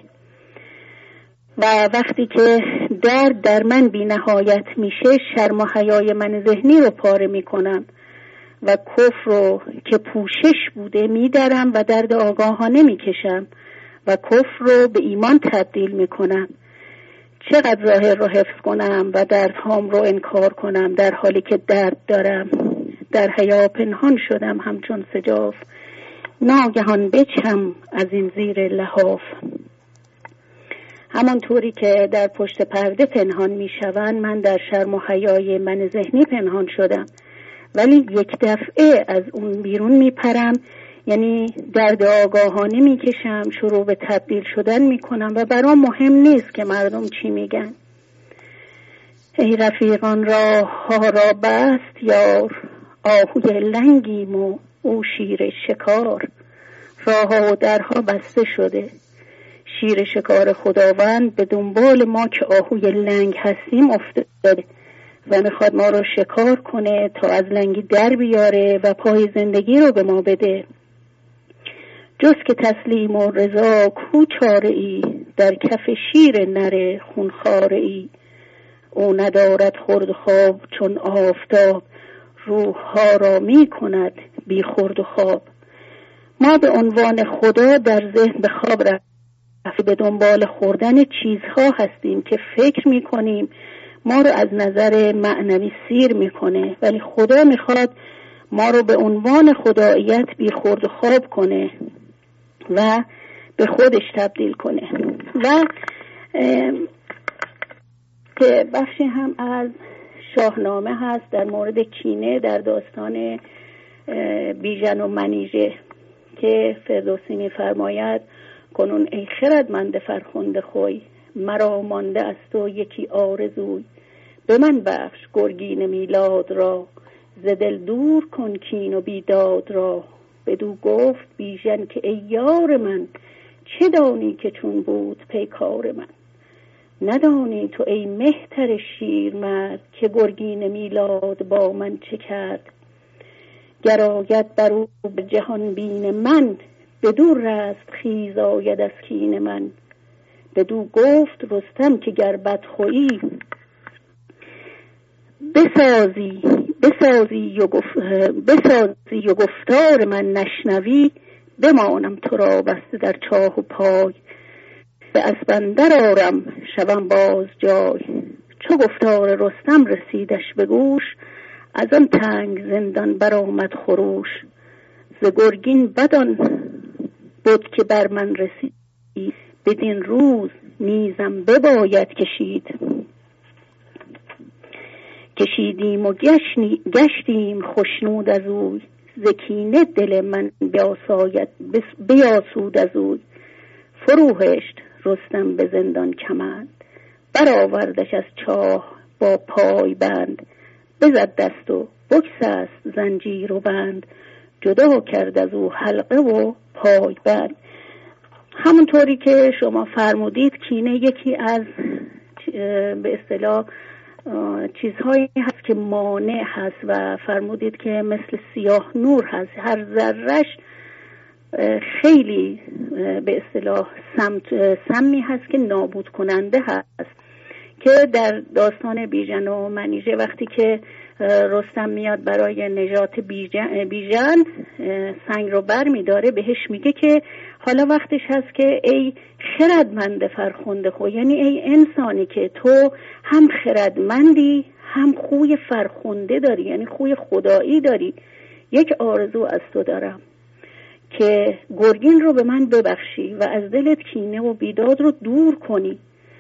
و وقتی که درد در من بی نهایت میشه، شرم و حیای من ذهنی رو پاره میکنم و کفر رو که پوشش بوده میدرم و درد آگاهانه میکشم و کفر رو به ایمان تبدیل میکنم. چقدر ظاهر رو حفظ کنم و دردهام رو انکار کنم در حالی که درد دارم. در حیا پنهان شدم همچون سجاف، ناگهان بچم از این زیر لحاف. همانطوری که در پشت پرده پنهان میشوند، من در شرم و حیای من ذهنی پنهان شدم، ولی یک دفعه از اون بیرون میپرم، یعنی درد آگاهانه میکشم، شروع به تبدیل شدن میکنم و برام مهم نیست که مردم چی میگن. ای رفیقان راه ها را بست یار، آهوی لنگیم و او شیر شکار. راه ها و درها بسته شده، شیر شکار خداوند به دنبال ما که آهوی لنگ هستیم افتاده و میخواد ما رو شکار کنه تا از لنگی در بیاره و پای زندگی رو به ما بده. جز که تسلیم و رضا کو چاره ای، در کف شیر نره خونخواره ای. او ندارد خورد و خواب چون آفتاب، روح ها را می کند بی خورد و خواب. ما به عنوان خدا در ذهن به خواب رفت، به دنبال خوردن چیزها هستیم که فکر می کنیم ما رو از نظر معنوی سیر میکنه، ولی خدا میخواد ما رو به عنوان خداییت بی خورد و خواب کنه و به خودش تبدیل کنه. و که بخشی هم از شاهنامه هست در مورد کینه در داستان بیژن و منیژه که فردوسی میفرماید کنون ای خردمند فرخنده خوی، مرا مانده از تو یکی آرزوی. به من بخش گرگین میلاد را، ز دل دور کن کین و بیداد را. بدو گفت بیژن که ای یار من، چه دانی که چون بود پیکار من. ندانی تو ای مهتر شیر مرد، که گرگین میلاد با من چه کرد. گراید بر او به جهان بین من، بدو رست خیز آید از کین من. بدو گفت رستم که گر بدخویی، بسازی و گفتار من نشنوی، بمانم تو را بسته در چاه و پای. به اسبندر آرم شوم باز جای، چو گفتار رستم رسیدش به گوش، از آن تنگ زندان برآمد خروش. ز گرگین بدان بود که بر من رسید، بدین روز نیزم بباید کشیدیم و گشتیم خشنود از اوی، ز کینه دل من بیاسود از اوی. فروهشت رستم به زندان کمند، برآوردش از چاه با پای بند. بزد دست و بگسست زنجیر و بند، جدا کرد از او حلقه و پای بند. همونطوری که شما فرمودید کینه یکی از به اصطلاح چیزهایی هست که مانع هست و فرمودید که مثل سیاه نور هست، هر ذره‌اش خیلی به اصطلاح سمی هست که نابود کننده هست، که در داستان بیژن و منیژه وقتی که رستم میاد برای نجات بیژن سنگ رو بر میداره، بهش میگه که حالا وقتش هست که ای خردمند فرخنده خو، یعنی ای انسانی که تو هم خردمندی هم خوی فرخنده داری، یعنی خوی خدایی داری، یک آرزو از تو دارم که گرگین رو به من ببخشی و از دلت کینه و بیداد رو دور کنی.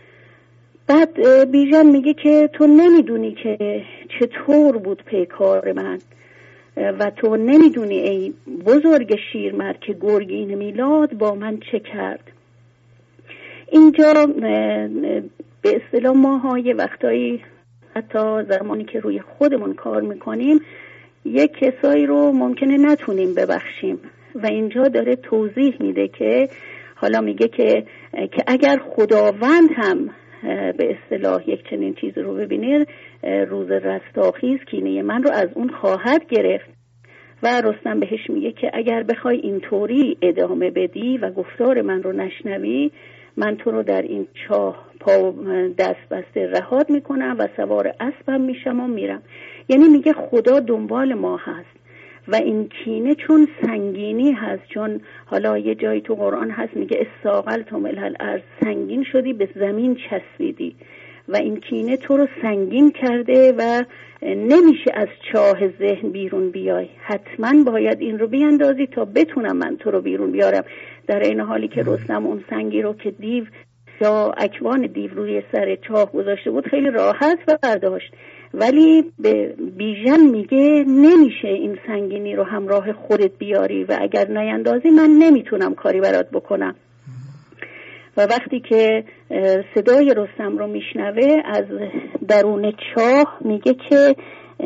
بعد بیژن میگه که تو نمیدونی که چطور بود پیکار من و تو نمیدونی ای بزرگ شیرمرد که گرگین میلاد با من چه کرد. اینجا به اصطلاح ما یه وقتایی حتی زمانی که روی خودمون کار میکنیم یک کسایی رو ممکنه نتونیم ببخشیم و اینجا داره توضیح میده که حالا میگه که اگر خداوند هم به اصطلاح یک چنین چیز رو ببینه، روز رستاخیز کینه من رو از اون خواهد گرفت. و رستم بهش میگه که اگر بخوای اینطوری ادامه بدی و گفتار من رو نشنوی، من تو رو در این چاه پا دست بسته رهات میکنم و سوار اسبم میشم و میرم. یعنی میگه خدا دنبال ما هست و این کینه چون سنگینی هست، چون حالا یه جایی تو قرآن هست میگه استاقلتم الی الارض، سنگین شدی به زمین چسبیدی و این کینه تو رو سنگین کرده و نمیشه از چاه ذهن بیرون بیای، حتما باید این رو بیندازی تا بتونم من تو رو بیرون بیارم. در این حالی که رستم اون سنگی رو که دیو یا اکوان دیو روی سر چاه گذاشته بود خیلی راحت برداشت، ولی به بیژن میگه نمیشه این سنگینی رو همراه خودت بیاری و اگر نیندازی من نمیتونم کاری برات بکنم. و وقتی که صدای رستم رو میشنوه از درون چاه میگه که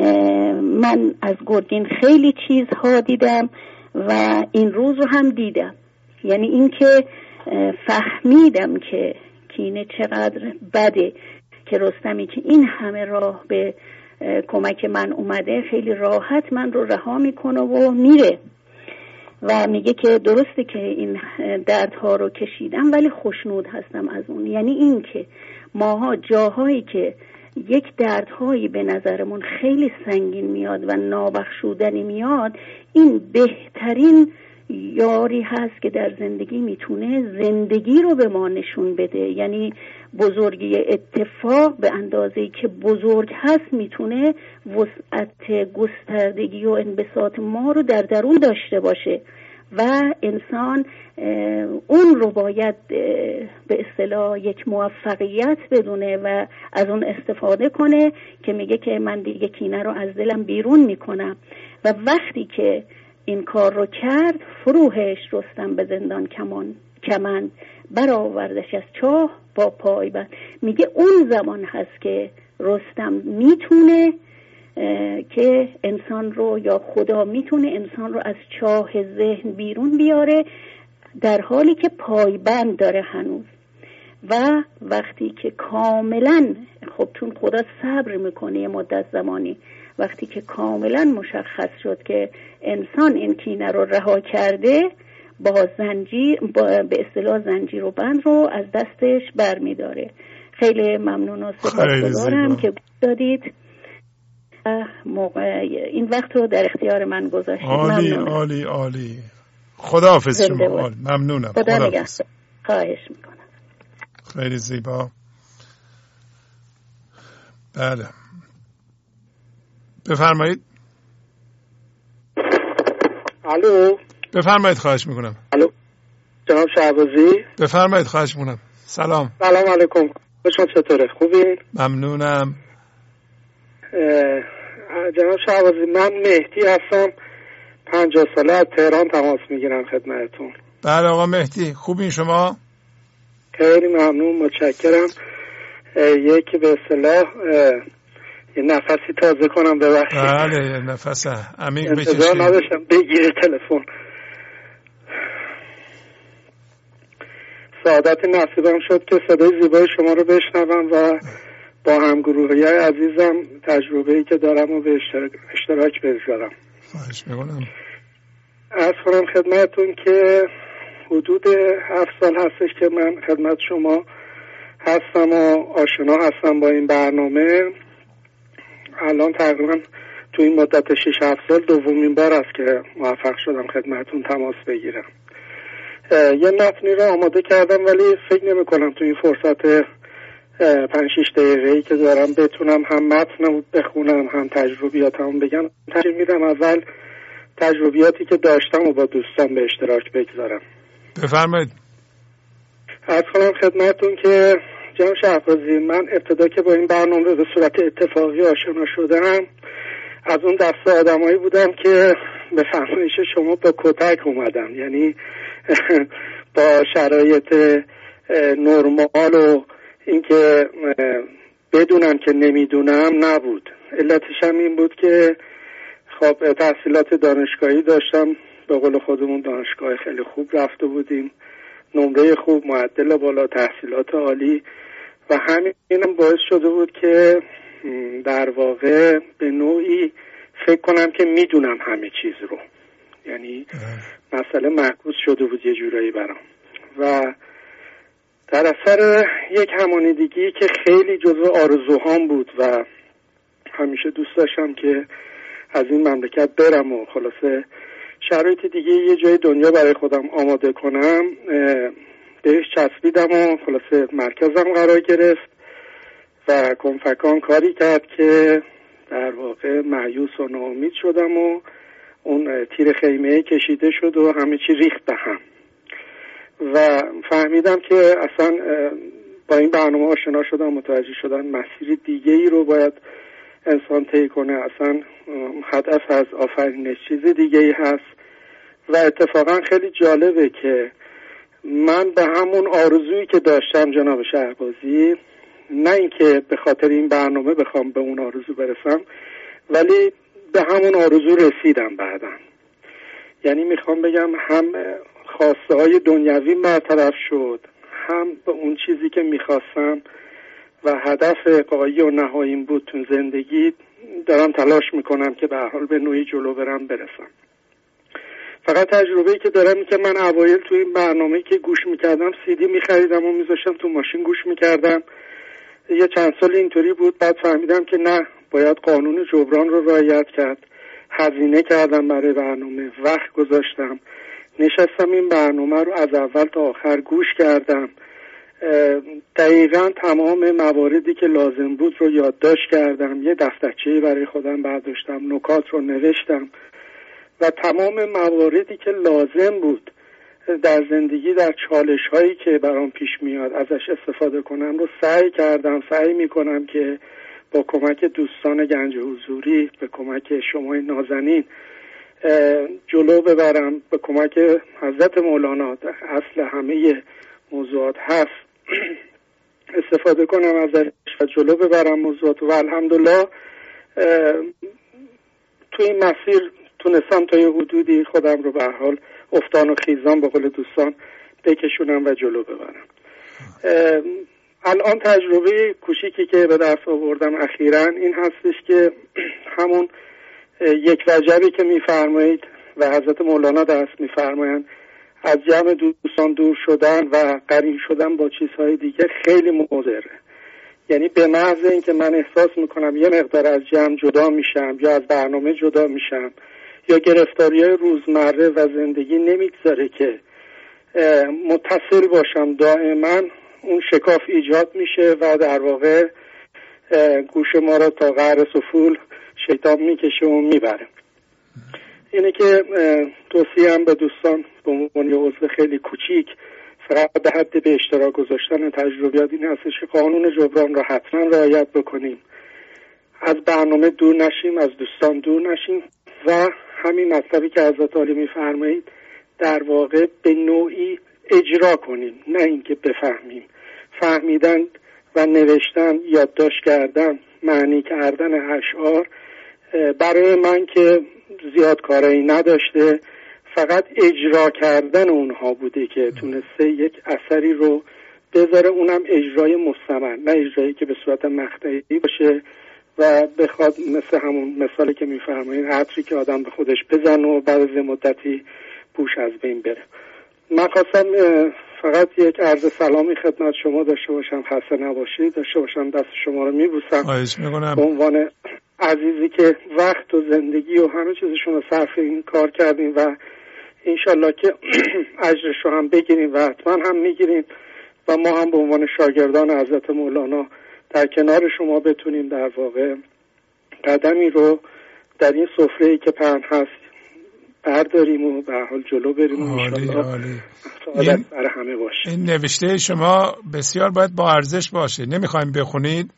من از گرگین خیلی چیزها دیدم و این روز رو هم دیدم، یعنی این که فهمیدم که کینه چقدر بده، که رستمی که این همه راه به کمک من اومده خیلی راحت من رو رها میکنه و میره و میگه که درسته که این دردها رو کشیدم ولی خوشنود هستم از اون. یعنی این که ماها جاهایی که یک دردهایی به نظرمون خیلی سنگین میاد و نابخشودنی میاد، این بهترین یاری هست که در زندگی میتونه زندگی رو به ما نشون بده. یعنی بزرگی اتفاق به اندازه‌ای که بزرگ هست میتونه وسعت گستردگی و انبساط ما رو در درون داشته باشه و انسان اون رو باید به اصطلاح یک موفقیت بدونه و از اون استفاده کنه که میگه که من دیگه کینه رو از دلم بیرون میکنم. و وقتی که این کار رو کرد، فروهش رستم به زندان کمند، برآوردش از چاه با پای بند. میگه اون زمان هست که رستم میتونه که انسان رو یا خدا میتونه انسان رو از چاه ذهن بیرون بیاره در حالی که پایبند داره هنوز. و وقتی که کاملا، خب چون خدا صبر میکنه یه مدت زمانی، وقتی که کاملا مشخص شد که انسان این کینه رو رها کرده، با زنجیر به اصطلاح زنجیر و بند رو از دستش برمیداره. خیلی ممنون و سپاسگزارم که گوش دادید. این وقت رو در اختیار من گذاشتید. عالی عالی عالی. خداحافظ شما. ممنونم. خداحافظ. خواهش میکنم. خیلی زیبا. بله بفرمایید. الو بفرمایید خواهش میکنم. الو جناب شهبازی بفرمایید خواهش میکنم. سلام علیکم. شما چطوره؟ خوبین؟ ممنونم. جناب شهبازی من مهدی هستم، 50 ساله از تهران تماس میگیرم خدمتتون. بله آقا مهدی خوبین شما؟ خیلی ممنون متشکرم. یکی به اصطلاح یه نفسی تازه کنم ببخشید. بله یه نفس عمیق بکشید. انتظار نداشتم بگیره تلفن. سعادت نصیبم شد که صدای زیبای شما رو بشنوم و با همگروهی های عزیزم تجربه‌ای که دارم رو به اشتراک بگذارم. خواهش میکنم. عرض کنم خدمتتون که حدود 7 سال هستش که من خدمت شما هستم و آشنا هستم با این برنامه. الان تقریبا تو این مدت 6-7 سال دومین بار است که موفق شدم خدمتتون تماس بگیرم. یه متنی رو آماده کردم ولی فکر نمی کنم تو این فرصت 5-6 دقیقه‌ای که دارم بتونم هم متن بخونم هم تجربیاتم بگم. میرم اول تجربیاتی که داشتم و با دوستان به اشتراک بگذارم. بفرمایید. عرض کنم خدمتتون که جناب شهبازی من ابتدا که با این برنامه به صورت اتفاقی آشنا شدم از اون دسته آدمایی بودم که به فرمایش شما با کتک اومدم، یعنی با شرایط نرمال و اینکه بدونم که نمیدونم نبود. علتش هم این بود که خب تحصیلات دانشگاهی داشتم، به قول خودمون دانشگاه خیلی خوب رفته بودیم، نمره خوب، معدل بالا، تحصیلات عالی و همینم باعث شده بود که در واقع به نوعی فکر کنم که میدونم همه چیز رو، یعنی مسئله معکوس شده بود یه جورایی برام و در اثر یک همانیدگی که خیلی جزو آرزوهام بود و همیشه دوست داشتم که از این مملکت برم و خلاصه شرایط دیگه یه جای دنیا برای خودم آماده کنم، بهش چسبیدم و خلاصه مرکزم قرار گرفت و کنفکان کاری کرد که در واقع مایوس و ناامید شدم و اون تیر خیمه کشیده شد و همه چی ریخت به هم و فهمیدم که اصلا با این برنامه آشنا شدم، متوجه شدم مسیر دیگه ای رو باید انسان طی کنه، اصلا هدف از آفرینش چیز دیگه ای هست و اتفاقا خیلی جالبه که من به همون آرزویی که داشتم جناب شهبازی، نه اینکه به خاطر این برنامه بخوام به اون آرزو برسم ولی به همون آرزو رسیدم بعداً. یعنی میخوام بگم هم خواسته های دنیوی برطرف شد، هم به اون چیزی که میخواستم و هدف غایی و نهاییم بود تو زندگی دارم تلاش میکنم که به هر حال به نوعی جلو برسم. فقط تجربه‌ای که دارم این که من اوایل تو این برنامه که گوش میکردم CD میخریدم و میذاشتم تو ماشین گوش میکردم، یه چند سال اینطوری بود، بعد فهمیدم که نه، باید قانون جبران رو رعایت کرد. هزینه کردم برای برنامه، وقت گذاشتم، نشستم این برنامه رو از اول تا آخر گوش کردم، دقیقاً تمام مواردی که لازم بود رو یادداشت کردم، یه دفترچه‌ای برای خودم برداشتم، نکات رو نوشتم و تمام مواردی که لازم بود در زندگی، در چالش هایی که برام پیش میاد ازش استفاده کنم رو سعی میکنم که با کمک دوستان گنج حضوری، به کمک شما نازنین جلو ببرم، به کمک حضرت مولانا اصل همه موضوعات هست استفاده کنم ازش و جلو ببرم موضوعات و الحمدلله تو این مسیر تونستم تا یه حدودی خودم رو به هر حال افتان و خیزان به قول دوستان بکشونم و جلو ببرم. الان تجربه کوچیکی که به دست آوردم اخیراً این هستش که همون یک وجبی که میفرمایید و حضرت مولانا درس میفرمایند، از جمع دوستان دور شدن و قرین شدن با چیزهای دیگه خیلی مضره. یعنی به محض اینکه من احساس میکنم یه مقدار از جمع جدا میشم یا از برنامه جدا میشم یا گرفتاری‌های روزمره و زندگی نمیگذاره که متصل باشم دائما، اون شکاف ایجاد میشه و در واقع گوش ما را تا قعر سفول شیطان میکشه و میبره. اینه که توصیه‌ام به دوستان به عنوان یه عضو خیلی کوچیک فقط به حد به اشتراک گذاشتن تجربیات این هستش که قانون جبران را حتما رعایت بکنیم، از برنامه دور نشیم، از دوستان دور نشیم و همین مطلبی که حضرت عالی میفرمایید در واقع به نوعی اجرا کنیم، نه اینکه بفهمیم. فهمیدن و نوشتن، یادداشت کردن، معنی کردن اشعار برای من که زیاد کاری نداشته، فقط اجرا کردن اونها بوده که تونسته یک اثری رو بذاره، اونم اجرای مستمر، نه اجرایی که به صورت مقطعی باشه و بخواد مثل همون مثالی که میفرمایید عطری که آدم به خودش بزنه و بعد از مدتی بوش از بین بره. من خواستم فقط یک عرض سلامی خدمت شما داشته باشم، خسته نباشید، داشته باشم دست شما رو میبوسم به عنوان عزیزی که وقت و زندگی و همه چیزشون رو صرف این کار کردیم و انشالله که اجرش رو هم بگیریم و حتما هم میگیریم و ما هم به عنوان شاگردان حضرت مولانا در کنار شما بتونیم در واقع قدمی رو در این سفره‌ای که پهن هست برداریم و به حال جلو بریم. انشالله سعادت برای همه باشه. این نوشته شما بسیار باید با ارزش باشه. نمیخوایم بخونید؟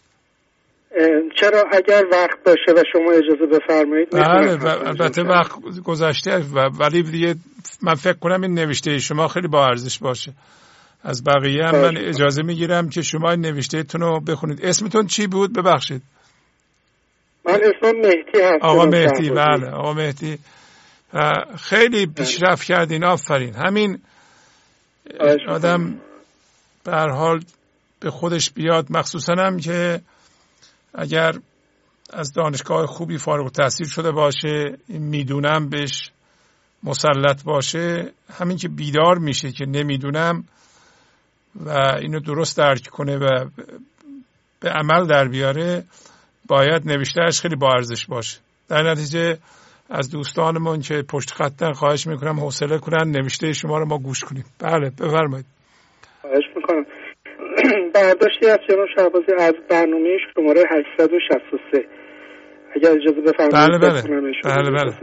چرا اگر وقت باشه و شما اجازه بفرمایید. بله البته وقت گذشته ولی دیگه من فکر کنم این نوشته شما خیلی با ارزش باشه. از بقیه هم من اجازه میگیرم که شما این نوشتهتون رو بخونید. اسمتون چی بود؟ ببخشید. من اسمم مهدی هستم. آقا مهدی. بله آقا مهدی خیلی پیشرفت کردین، آفرین. همین آدم به هر حال به خودش بیاد، مخصوصا هم که اگر از دانشگاه خوبی فارغ التحصیل شده باشه، میدونم بهش مسلط باشه، همین که بیدار میشه که نمیدونم و اینو درست درک کنه و به عمل در بیاره، باید نوشتهش خیلی با ارزش باشه. در نتیجه از دوستانمون که پشت خطن خواهش میکنم حوصله کنن نوشته شما رو ما گوش کنیم. بله بفرمایید. خواهش میکنم. برداشتی از جناب شهبازی از برنامه شماره 863 اگر اجازه بفرمایید. بله.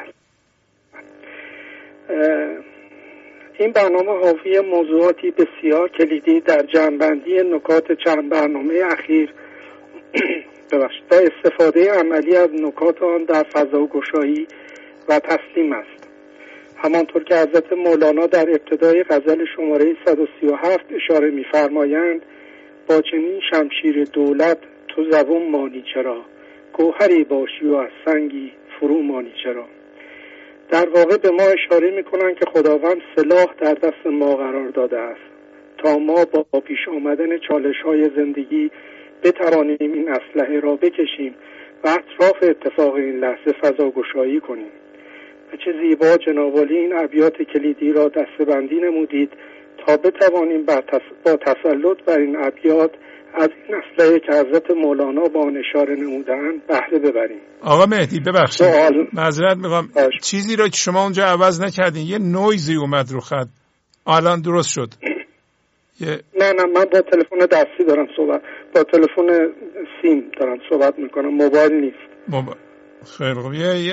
این برنامه حاوی موضوعاتی بسیار کلیدی در جمع‌بندی نکات چند برنامه اخیر و استفاده عملی از نکات آن در فضاگشایی و تسلیم است. همانطور که حضرت مولانا در ابتدای غزل شماره 137 اشاره می‌فرمایند: با چنین شمشیر دولت تو زبون مانی چرا، گوهری باشی و از سنگی فرو مانی چرا. در واقع به ما اشاره می‌کنند که خداوند سلاح در دست ما قرار داده است تا ما با پیش آمدن چالش‌های زندگی بتوانیم این اسلحه را بکشیم و اطراف اتفاق این لحظه فضاگشایی کنیم. و چه زیبا جناب عالی این ابیات کلیدی را دسته‌بندی نمودید تا بتوانیم با تسلط بر این ابیات از این اسلحه که حضرت مولانا با آن اشاره نمودند بهره ببریم. آقا مهدی ببخشید معذرت می‌خوام، چیزی را که شما اونجا عوض نکردین، یه نویزی اومد رو خط، الان درست شد. نه من با تلفن دستی دارم صحبت، با تلفن سیم دارم صحبت میکنم، موبایل نیست. خیلی خوب.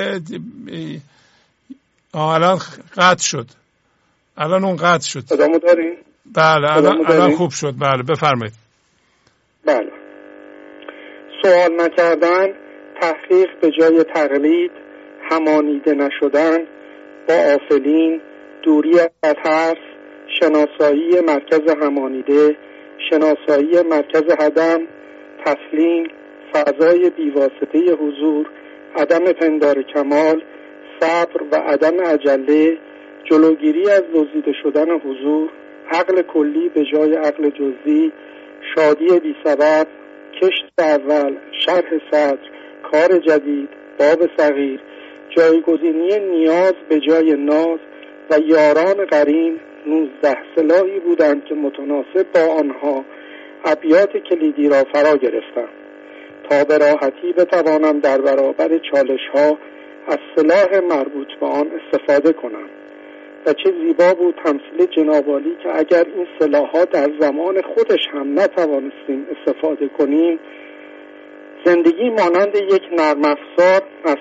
الان قطع شد. الان اون قطع شد. صدامو دارین؟ بله الان خوب شد. بله بفرمایید. بله. سوال نکردن، تحقیق به جای تقلید، همانیده نشدن با غافلین، دوری از ترس، شناسایی مرکز همانیده، شناسایی مرکز عدم، تسلیم، فضای بیواسطه حضور، عدم پندار کمال، صبر و عدم عجله، جلوگیری از دزدیده شدن حضور، عقل کلی به جای عقل جزئی، شادی بی سبب، کشت اول، شرح صدر، کار جدید، باب صغیر، جایگزینی نیاز به جای ناز و یاران قرین 19 سلاحی بودند که متناسب با آنها ابیات کلیدی را فرا گرفتم تا به راحتی بتوانم در برابر چالش‌ها از سلاح مربوط به آن استفاده کنم. و چه زیبا بود تمثیل جناب عالی که اگر این سلاح‌ها در زمان خودش هم نتوانستیم استفاده کنیم، زندگی مانند یک نرم افزار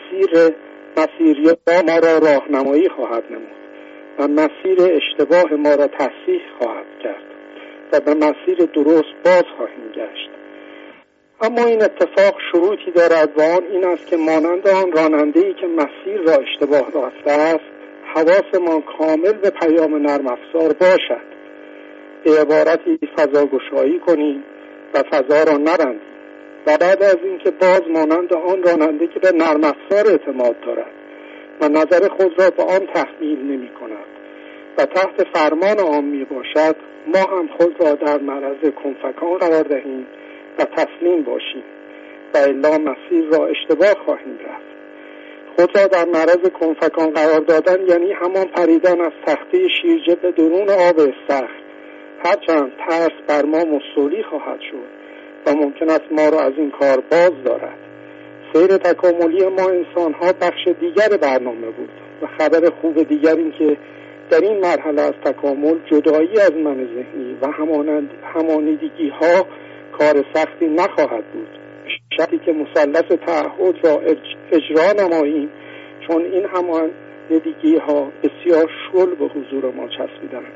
مسیریاب ما را راهنمایی خواهد نمود و مسیر اشتباه ما را تصحیح خواهد کرد و به مسیر درست باز خواهیم گشت. اما این اتفاق شروطی دارد و آن این است که مانند آن راننده‌ای که مسیر را اشتباه رفته است، حواسمان کامل به پیام نرم افزار باشد. به عبارتی فضاگشایی کنیم و فضا را نبندیم و بعد از اینکه باز مانند آن راننده که به نرم افزار اعتماد دارد و نظر خود را به آن تحمیل نمی کند و تحت فرمان آن می باشد، ما هم خود را در معرض کنفکان قرار دهیم و تسلیم باشیم و الا مسیر را اشتباه خواهیم رفت. خود را در معرض کنفکان قرار دادن یعنی همان پریدن از تخته شیرجه به درون آب سخت، هرچند ترس بر ما مستولی خواهد شد و ممکن است ما را از این کار باز دارد. سیر تکاملی ما انسان ها بخش دیگر برنامه بود و خبر خوب دیگر این که در این مرحله از تکامل جدایی از من ذهنی و همانیدگی ها کار سختی نخواهد بود، شرطی که مثلث تعهد را اجرا نماییم، چون این همانیدگی ها بسیار شل به حضور ما چسبیدند.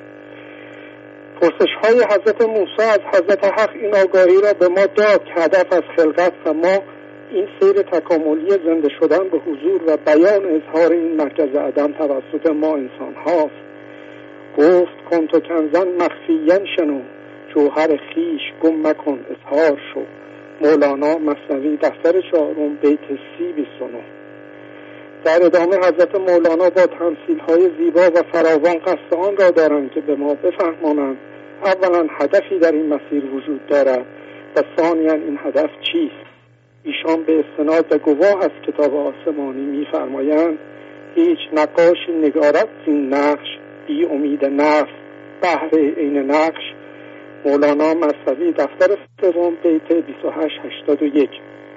پرسش های حضرت موسی از حضرت حق این آگاهی را به ما داد که هدف از خلقت و ما این سیر تکاملی زنده شدن به حضور و بیان اظهار این مرکز عدم توسط ما انسان هاست. گفت کن تو کنزن مخفیین شنو، جوهر خیش گم مکن اظهار شو. مولانا مثنوی دفتر 4 بیت 30-29. در ادامه حضرت مولانا با تمثیل‌های زیبا و فراوان قصد آن را دارند که به ما بفهمانند اولا هدفی در این مسیر وجود دارد و ثانیاً این هدف چیست. ایشان به استناد و گواه از کتاب آسمانی می‌فرمایند هیچ نقاشی نگارد زین نقش، بی امید نفس بهر عین نقش. مولانا مثنوی دفتر 3 بیت 28-81.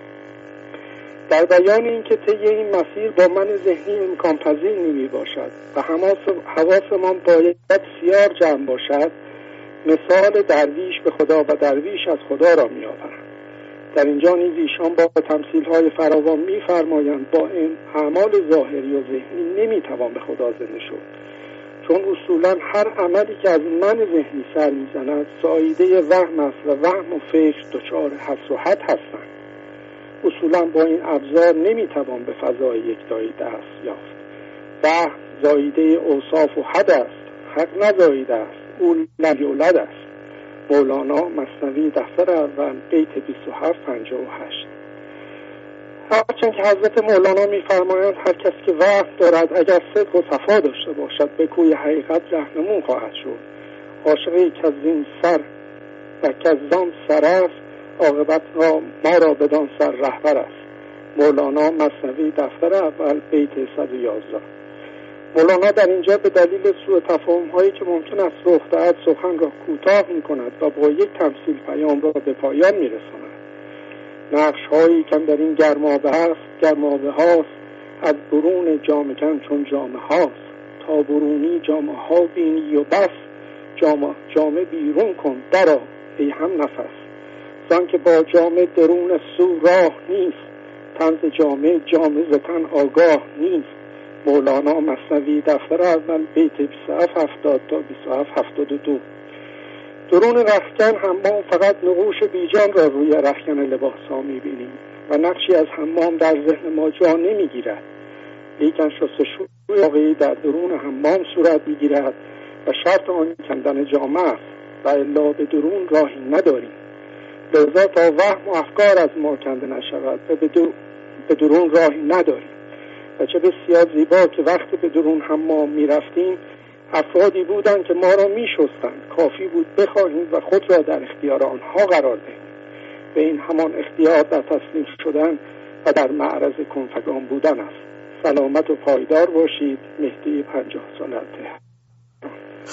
در بیان این که طی این مسیر با من ذهنی امکان پذیر نمی باشد و حواسمان باید بسیار جمع باشد، مثال درویش به خدا و درویش از خدا را می آورند. در اینجا نیز ایشان با تمثیل‌های فراوان می فرمایند با این اعمال ظاهری و ذهنی نمی توان به خدا زنده شد، چون اصولا هر عملی که از من ذهنی سر می زند ساییده وهم است و وهم و فکر دچار حس و حد هستند. اصولا با این ابزار نمیتوان به فضای یکتایی دست یافت. وهم زاییده اوصاف و حد است، حق نزاییده است، او لم یولد است. مولانا مثنوی دفتر اول بیت 27-58. هرچند که حضرت مولانا میفرمایند هر کس که وهم دارد اگر صدق و صفا داشته باشد به کوی حقیقت رهنمون خواهد شد. عاشقی که از این سر و که از آن سر است، عاقبت ما را بدان سر رهبر است. مولانا مثنوی دفتر اول بیت 111. مولانا در اینجا به دلیل سوء تفاهم هایی که ممکن است رخ دهد سخن را کوتاه می کند و با یک تمثیل پیام را به پایان می رساند. نقش هایی که در این گرمابه هست، گرمابه هاست، از برون جامه کن چون جامه هاست. تا برونی جامه ها بینی و بس، جامه بیرون کن درا ای هم نفس. زن که با جامه درون سو راه نیست، طنز جامه زتن آگاه نیست. مولانا مثنوی دفتر اول بیت 27-70 تا 27-72. درون رختکن حمام فقط نقوش بیجان را روی رختکن لباس ها می‌بینیم و نقشی از حمام در ذهن ما جا نمی‌گیرد. لیکن شستشوی واقعی در درون حمام صورت می‌گیرد و شرط آن کندن جامه است و الا به درون راهی نداریم. لذا تا وهم و افکار از ما کنده نشود و به درون راهی نداریم. و چه بسیار زیبا که وقتی به درون حمام می رفتیم افرادی بودند که ما را می شستند. کافی بود بخواهیم و خود را در اختیار آنها قرار دهیم. به این همان اختیار در تسلیم شدن و در معرض کنفگان بودن است. سلامت و پایدار باشید. مهدی 50 ساله.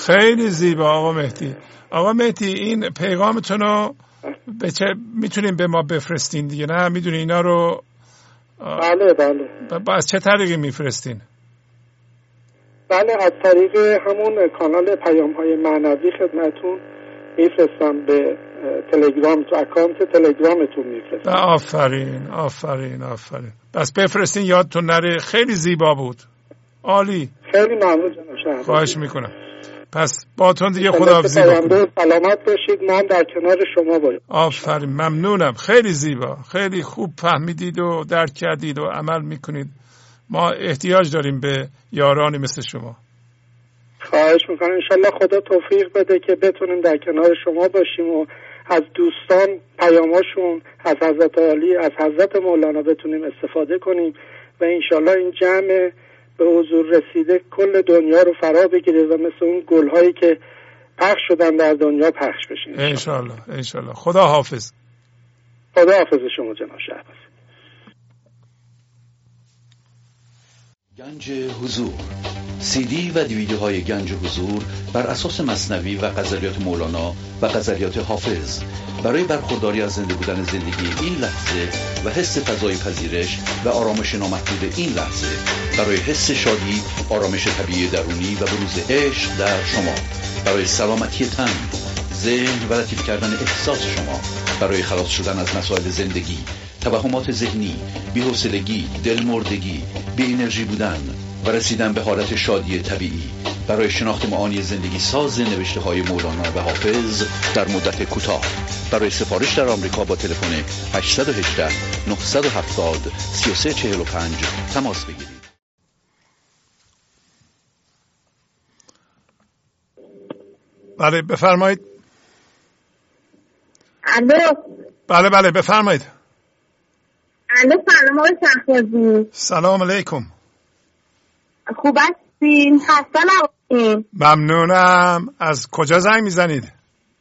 خیلی زیبا آقا مهدی. آقا مهدی این پیغامتون رو میتونین به ما بفرستین دیگه، نه میدونی اینا رو؟ بله بله. از چه طریقی میفرستین؟ بله از طریق همون کانال پیام‌های معنوی خدمتون میفرستم، به تلگرام، تو اکانت تلگرامتون میفرستم. آفرین آفرین آفرین. بس بفرستین یادتون نره. خیلی زیبا بود، عالی. خیلی ممنون جناب شهبازی. خواهش میکنم. پس باتون دیگه خداحافظی بکنم. سلامت باشید، ما هم در کنار شما باشیم. آفرین، ممنونم. خیلی زیبا، خیلی خوب فهمیدید و درک کردید و عمل میکنید. ما احتیاج داریم به یارانی مثل شما. خواهش میکنم. انشالله خدا توفیق بده که بتونیم در کنار شما باشیم و از دوستان پیاماشون از حضرت علی، از حضرت مولانا بتونیم استفاده کنیم و انشالله این جمع به حضور رسیده کل دنیا رو فرا بگیره و مثل اون گل‌هایی که پخش شدن در دنیا پخش بشین انشالله. انشالله. خدا حافظ. خدا حافظ شما جناب شهبازی. گنج حضور، CD و دیویدیوهای گنج حضور بر اساس مثنوی و غزلیات مولانا و غزلیات حافظ برای برخورداری از زنده بودن زندگی این لحظه و حس فضای پذیرش و آرامش نامحدود این لحظه، برای حس شادی، آرامش طبیعی درونی و بروز عشق در شما، برای سلامتی تن، ذهن و لطیف کردن احساس شما، برای خلاص شدن از مسائل زندگی، توهمات ذهنی، بی‌حوصلگی، دلمردگی، بی انرژی بودن و رسیدن به حالت شادی طبیعی، برای شناخت معانی زندگی ساز نوشته های مولانا و حافظ در مدت کوتاه. برای سفارش در آمریکا با تلفن 818 970 3345 تماس بگیرید. بله بفرمایید. الو. بله بله بفرمایید. الو سلام آقای شهبازی. سلام علیکم. خوب هستین؟ خسته نباشین. ممنونم. از کجا زنگ میزنید؟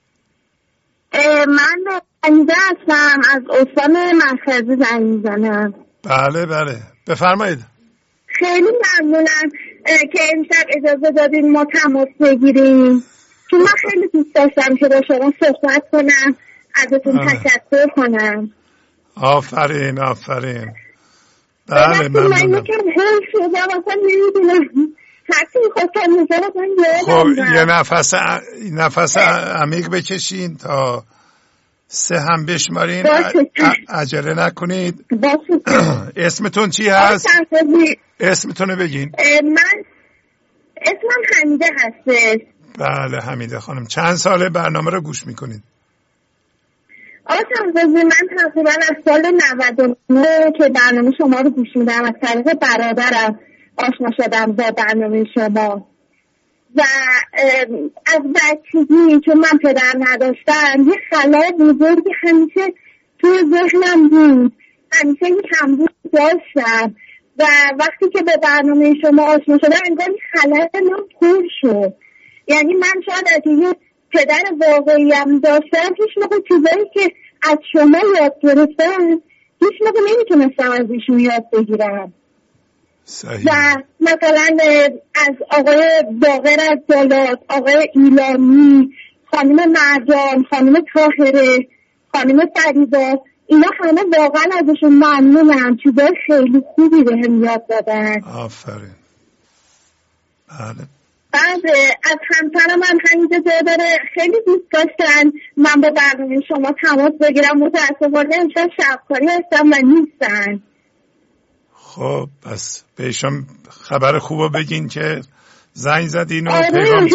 من انیده هستم، از استان مرکزی زنگ میزنم. بله بله بفرمایید. خیلی ممنونم که امشب اجازه دادین ما تماس بگیریم، چون من خیلی دوست داشتم که با شما صحبت کنم، ازتون تشکر کنم. آفرین آفرین. بله ممنونم. خب یه نفس عمیق بکشین تا 3 هم بشمارین. عجله نکنید. اسمتون چی هست؟ اسمتونو بگین. من اسمم حمیده هستش. بله حمیده خانم. چند ساله برنامه رو گوش میکنید؟ من تقریبا از سال 99 که برنامه شما رو گوش میدم، از طریق برادرم آشنا شدم با برنامه شما و از بچگی چون من پدر نداشتم یه خلای بزرگی همیشه توی ذهنم بود، همیشه یه کمبود داشتم و وقتی که به برنامه شما آشنا شدم انگار این خلای من پر شد. یعنی من شاید اگه یه پدر واقعی هم داشتم هیچ موقع چیزایی که از شما یاد گرفتم هیچ موقع نمیتونستم از ایشون یاد بگیرم. صحیح. و مثلا از آقای باقر از جلات، آقای ایلانی، خانم مرجان، خانم طاهره، خانم فریدا، اینا همه واقعا ازشون ممنونم، چیزای خیلی خوبی بهم یاد دادن. آفرین. بله. بعد از همسرم هم همینجا جا داره، خیلی دوست داشتن من با برنامه شما تماس بگیرم، متاسفانه امشب شبکاری هستم و نیستن. خب پس بهشون خبر خوبو بگین که زنگ زدین و پیغام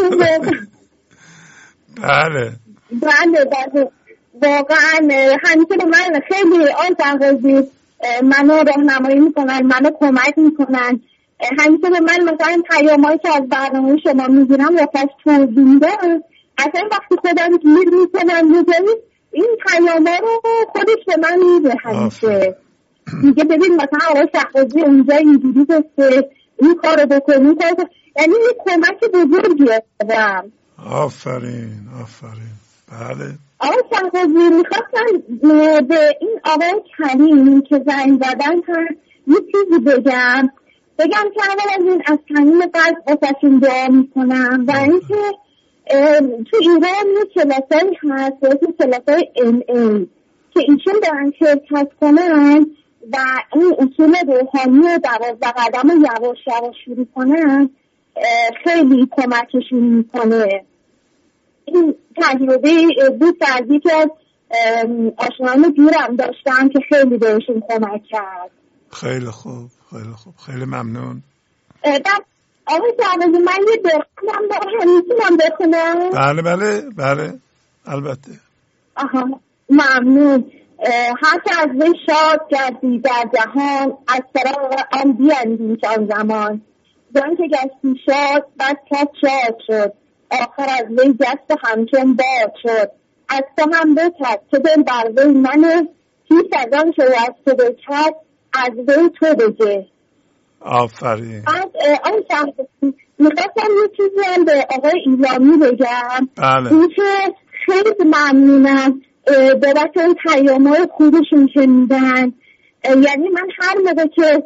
بله بله واقعا همیشه به من خیلی آزادی منو راهنمایی میکنن، منو کمک میکنن، همیشه به من مثلا پیامایی که از برنامه شما میگیرم یا پس توضیح میدن، اصلا وقتی خودم گیر میکنم میگم این پیاما رو خودش به من میده همیشه میگه ببین مثلا آقای شهبازی اونجا اینجوری گفته این کارو بکنی، یعنی یه کمک بزرگی دارم. آفرین آفرین. بله آقای شهبازی میخواستم به این آقای کریم که زنگ زدن یه چیزی بگم که اول از این از صمیم قلب واسهشون دعا میکنم و اینکه تو ایران یه کلاسایی هست که کلاسای MA که ایشون دارن شرکت کنن و این اصول روحانی 12 قدم رو یواش یواش شروع کنن، خیلی کمکشون میکنه. این تجربه بود که از یکی از آشنایان دورم داشتم که خیلی بهشون کمک کرد. خیلی خوب، خیلی خوب، خیلی ممنون. آقای شهبازی من یه درخونم دارم، میتونم بخونم؟ بله البته. ممنون. هر که از وی شاد گردی در جهان، از فراغ آن بیندیش آن زمان. زن که گشتی شاد بس کس شاد شد، آخر از وی جست همچون باد شد. از تو هم بکرد که دل بر وی منه، هیچ از آن شده از تو بکرد، از وی تو بگه. آفرین. آقای شهبازی میخواستم یه چیزی هم به آقای ایلامی بگم. این که خیلی ممنونم بابت اون پیام‌های خوبشون که میدن. یعنی من هر موقع که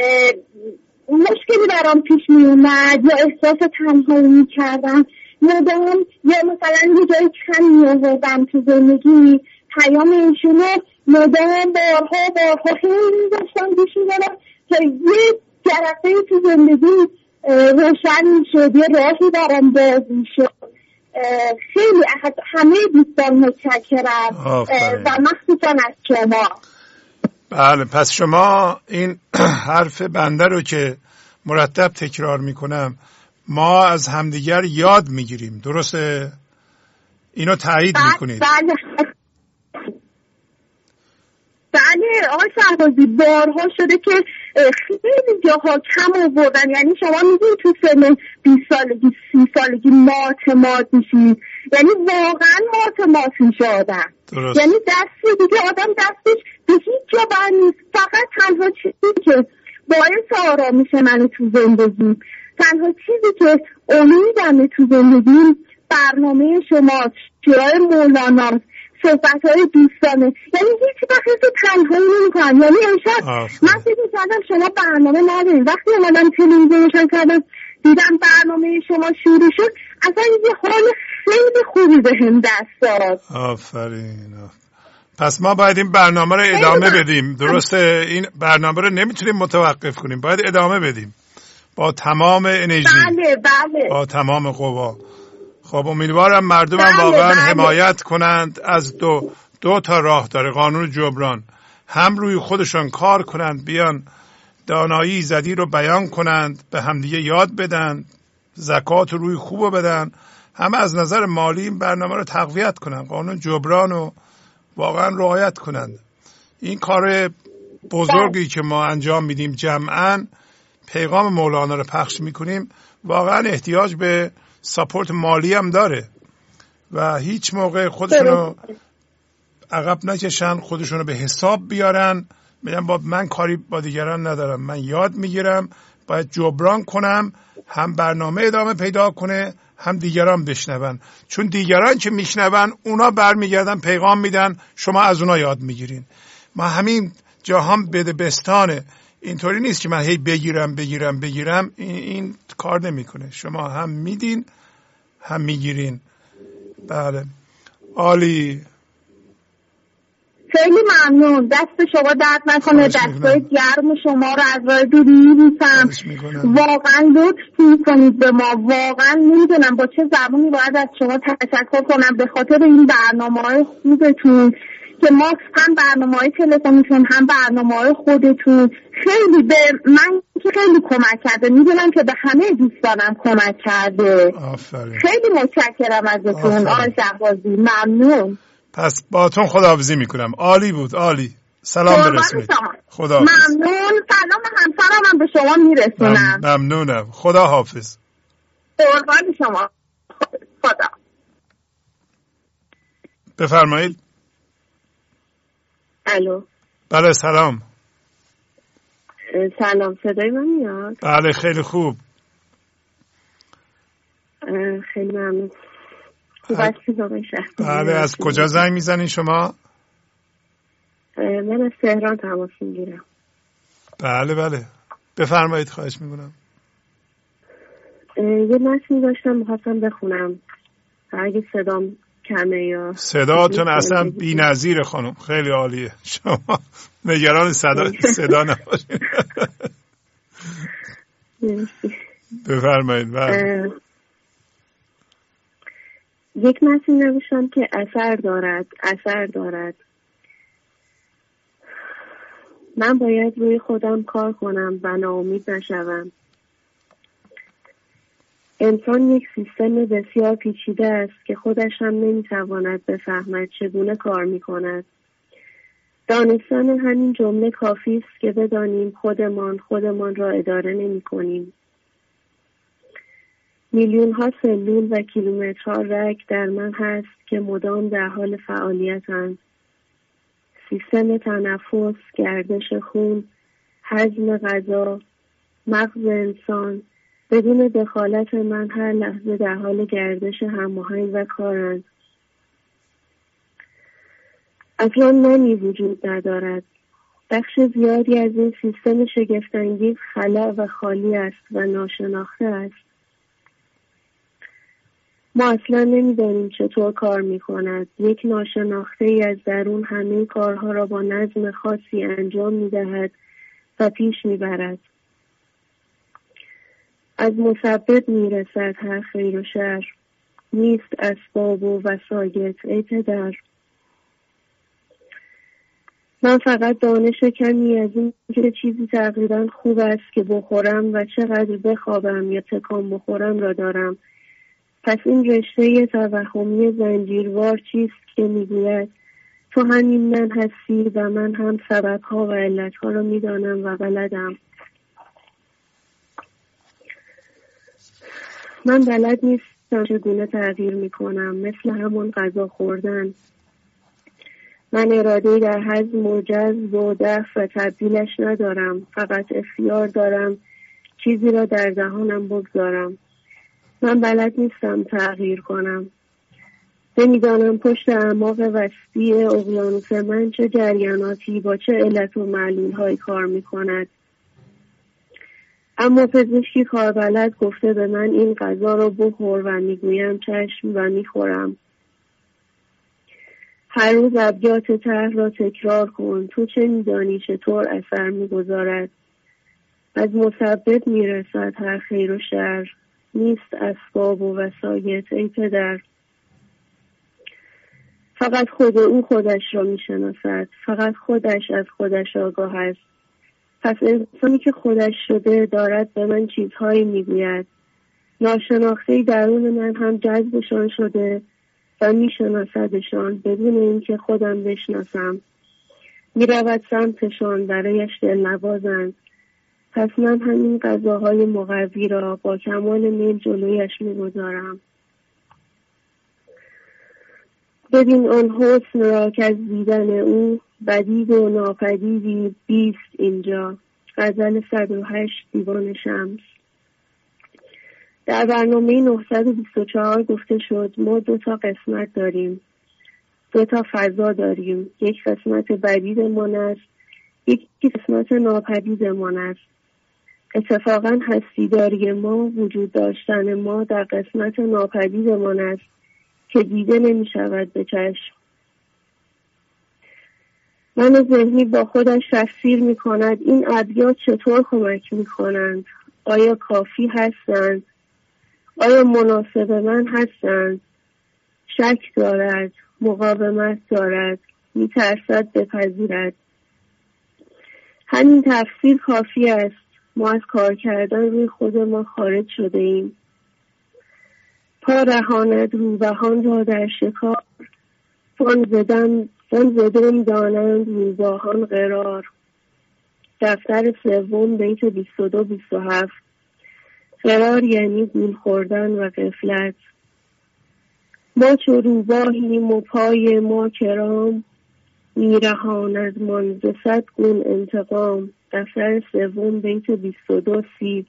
مشکلی برام پیش می اومد یا احساس تنهایی میکردم مدام یا مثلا یه جای کم می‌آوردم تو زندگی، پیام ایشونو مدام بارها خیلی داشتم گوش می‌دادم که یه جرقه‌ای تو زندگی روشن میشد، یه راهی برام باز میشد. خیلی همه دوستان متشکرم و مخصوصا از شما. بله، پس شما این حرف بنده رو که مرتب تکرار میکنم، ما از همدیگر یاد میگیریم، درسته؟ اینو تایید میکنید؟ بله آقای شهبازی، بارها شده که خیلی جاها کم آوردن. یعنی شما میدونید تو سن 20 سالگی 30 سالگی مات میشید، یعنی واقعا مات میشه آدم. یعنی دستی دیگه آدم دستش به هیچ جا بر نیست. فقط تنها چیزی که باعث آرامش منه تو زندگی، تنها چیزی که امیدمه تو زندگی برنامه شماست، شعرهای مولانا، صحبت‌های دوستانه. یعنی هیچ وقت تنهایی نمی‌کنم. یعنی امشب من فکر می‌کردم شما برنامه ندارید، وقتی اومدم تلویزیون روشن کردم دیدم برنامه شما شروع شد، اصلا یه حال خیلی خوبی بهم دست داد. آفرین. پس ما باید این برنامه رو ادامه بدیم، درسته؟ این برنامه رو نمیتونیم متوقف کنیم، باید ادامه بدیم با تمام انرژی. بله. با تمام قوا. خب امیدوارم مردم هم واقعا حمایت کنند از دو تا راه داره قانون جبران. هم روی خودشون کار کنند، بیان دانایی زدی رو بیان کنند، به همدیگه یاد بدن، زکات روی خوب بدن، هم از نظر مالی این برنامه رو تقویت کنند، قانون جبران رو واقعا رعایت کنند. این کار بزرگی که ما انجام میدیم جمعاً، پیغام مولانا رو پخش میکنیم، واقعا احتیاج به ساپورت مالی هم داره و هیچ موقع خودشونو عقب نکشن، خودشونو به حساب بیارن، میگن من کاری با دیگران ندارم، من یاد میگیرم، باید جبران کنم، هم برنامه ادامه پیدا کنه، هم دیگران بشنون. چون دیگران که میشنون اونا برمیگردن پیغام میدن، شما از اونا یاد میگیرین. ما همین جهان بدبستانه، اینطوری نیست که من هی بگیرم این کار نمیکنه. شما هم میدین هم میگیرین. بله عالی. خیلی ممنون، دست شما درد نکنه، دستای گرم شما رو از راه دور میبوسم. واقعا لطف میکنید به ما، واقعا نمیدونم با چه زبانی باید از شما تشکر کنم به خاطر این برنامه‌های خوبتون که ما هم برنامه‌های تلفنیتون هم برنامه‌های خودتون خیلی به من که خیلی کمک کرده، میدونم که به همه دوستانم کمک کرده. آفرین. خیلی متشکرم ازتون آقای شهبازی، ممنون. پس باهاتون خداحافظی میکنم. عالی بود، عالی. سلام برسونید. خدا ممنون. سلام همسرم هم به شما میرسونم. ممنونم. خدا حافظ. قربان شما. خدا. بفرمایید. الو. بله سلام. سلام، صدای من میاد؟ بله خیلی خوب. خیلی ممنون. بله از کجا زنگ میزنین شما؟ من از تهران تماس میگیرم. بله بفرمایید، خواهش میکنم. یه متنی داشتم میخواستم بخونم. اگه صدام کمه یا صداتون اصلا بی‌نظیره خانم، خیلی عالیه. شما نگران صدا نباشید. بفرمایید. یک متن نوشتم که اثر دارد. من باید روی خودم کار کنم و ناامید نشوم. انسان یک سیستم بسیار پیچیده است که خودش هم نمیتواند بفهمد چگونه کار میکند. دانستن همین جمله کافی است که بدانیم خودمان را اداره نمی کنیم. میلیون ها سلول و کیلومترها رگ در من هست که مدام در حال فعالیتند. سیستم تنفس، گردش خون، هضم غذا، مغز انسان بدون دخالت من هر لحظه در حال گردش هماهنگ و کارند. اصلا منی وجود ندارد. بخش زیادی از این سیستم شگفت‌انگیز خلا و خالی است و ناشناخته است. ما اصلا نمی‌دانیم چطور کار می‌کند. یک ناشناخته ای از درون همه کارها را با نظم خاصی انجام می‌دهد و پیش می‌برد. از مسبب می‌رسد هر خیر و شر. نیست اسباب و وسایط ای پدر. من فقط دانش کمی از این که چیزی تقریبا خوب است که بخورم و چقدر بخوابم یا تکان بخورم را دارم. پس این رشته توهمی زنجیروار چیست که میگوید تو همین من هستی و من هم سببها و علتها را میدانم و بلدم. من بلد نیستم چگونه تغییر میکنم، مثل همون غذا خوردن. من اراده در هضم و جذب و دفع و تبدیلش ندارم، فقط اختیار دارم چیزی را در دهانم بگذارم. من بلد نیستم تغییر کنم. نمیدانم پشت اعماق وسیع اقیانوس من چه جریاناتی با چه علت و معلول‌هایی کار میکند. اما پزشکی کاربلد گفته به من این غذا را بخور و میگویم چشم و میخورم. هر روز ابیات طرح را تکرار کن. تو چه میدانی چطور اثر میگذارد. از مسبب میرسد هر خیر و شر. نیست اسباب و وسایط ای پدر. فقط خود او خودش را میشناسد. فقط خودش از خودش آگاه است. پس انسانی که خودش شده دارد به من چیزهایی میگوید. ناشناخته درون من هم جذبشان شده و میشناسدشان بدون اینکه خودم بشناسم. میرود سمتشان برایش دلنوازند. پس من همین غذاهای مقوی را با کمال میل جلویش میگذارم. ببین آن حسن را که از دیدن او بدید و ناپدیدی بیست اینجا. غزل 108 دیوان شمس. در برنامه 924 گفته شد ما 2 قسمت داریم. 2 فضا داریم. یک قسمت بدیدمان است. یک قسمت ناپدیدمان است. اتفاقا هستیداری ما، وجود داشتن ما در قسمت ناپدیدمان است که دیده نمی شود به چشم. من ذهنی با خودش تفسیر می کند این ابیات چطور کمک می کنند. آیا کافی هستند؟ آیا مناسب من هستند؟ شک دارد، مقاومت دارد، می ترسد بپذیرد. همین تفسیر کافی است. ما از کار کردن روی خود ما خارج شده ایم. پا رهاند روبهان را در شکار. فان زدن دانند روباهان قرار. دفتر 3 بیت 22-27. قرار یعنی گول خوردن و غفلت. ما چو روباهیم و پای ما کرام. میرهاند من ز 100 گون انتقام. دفتر 3 بیت 22-30.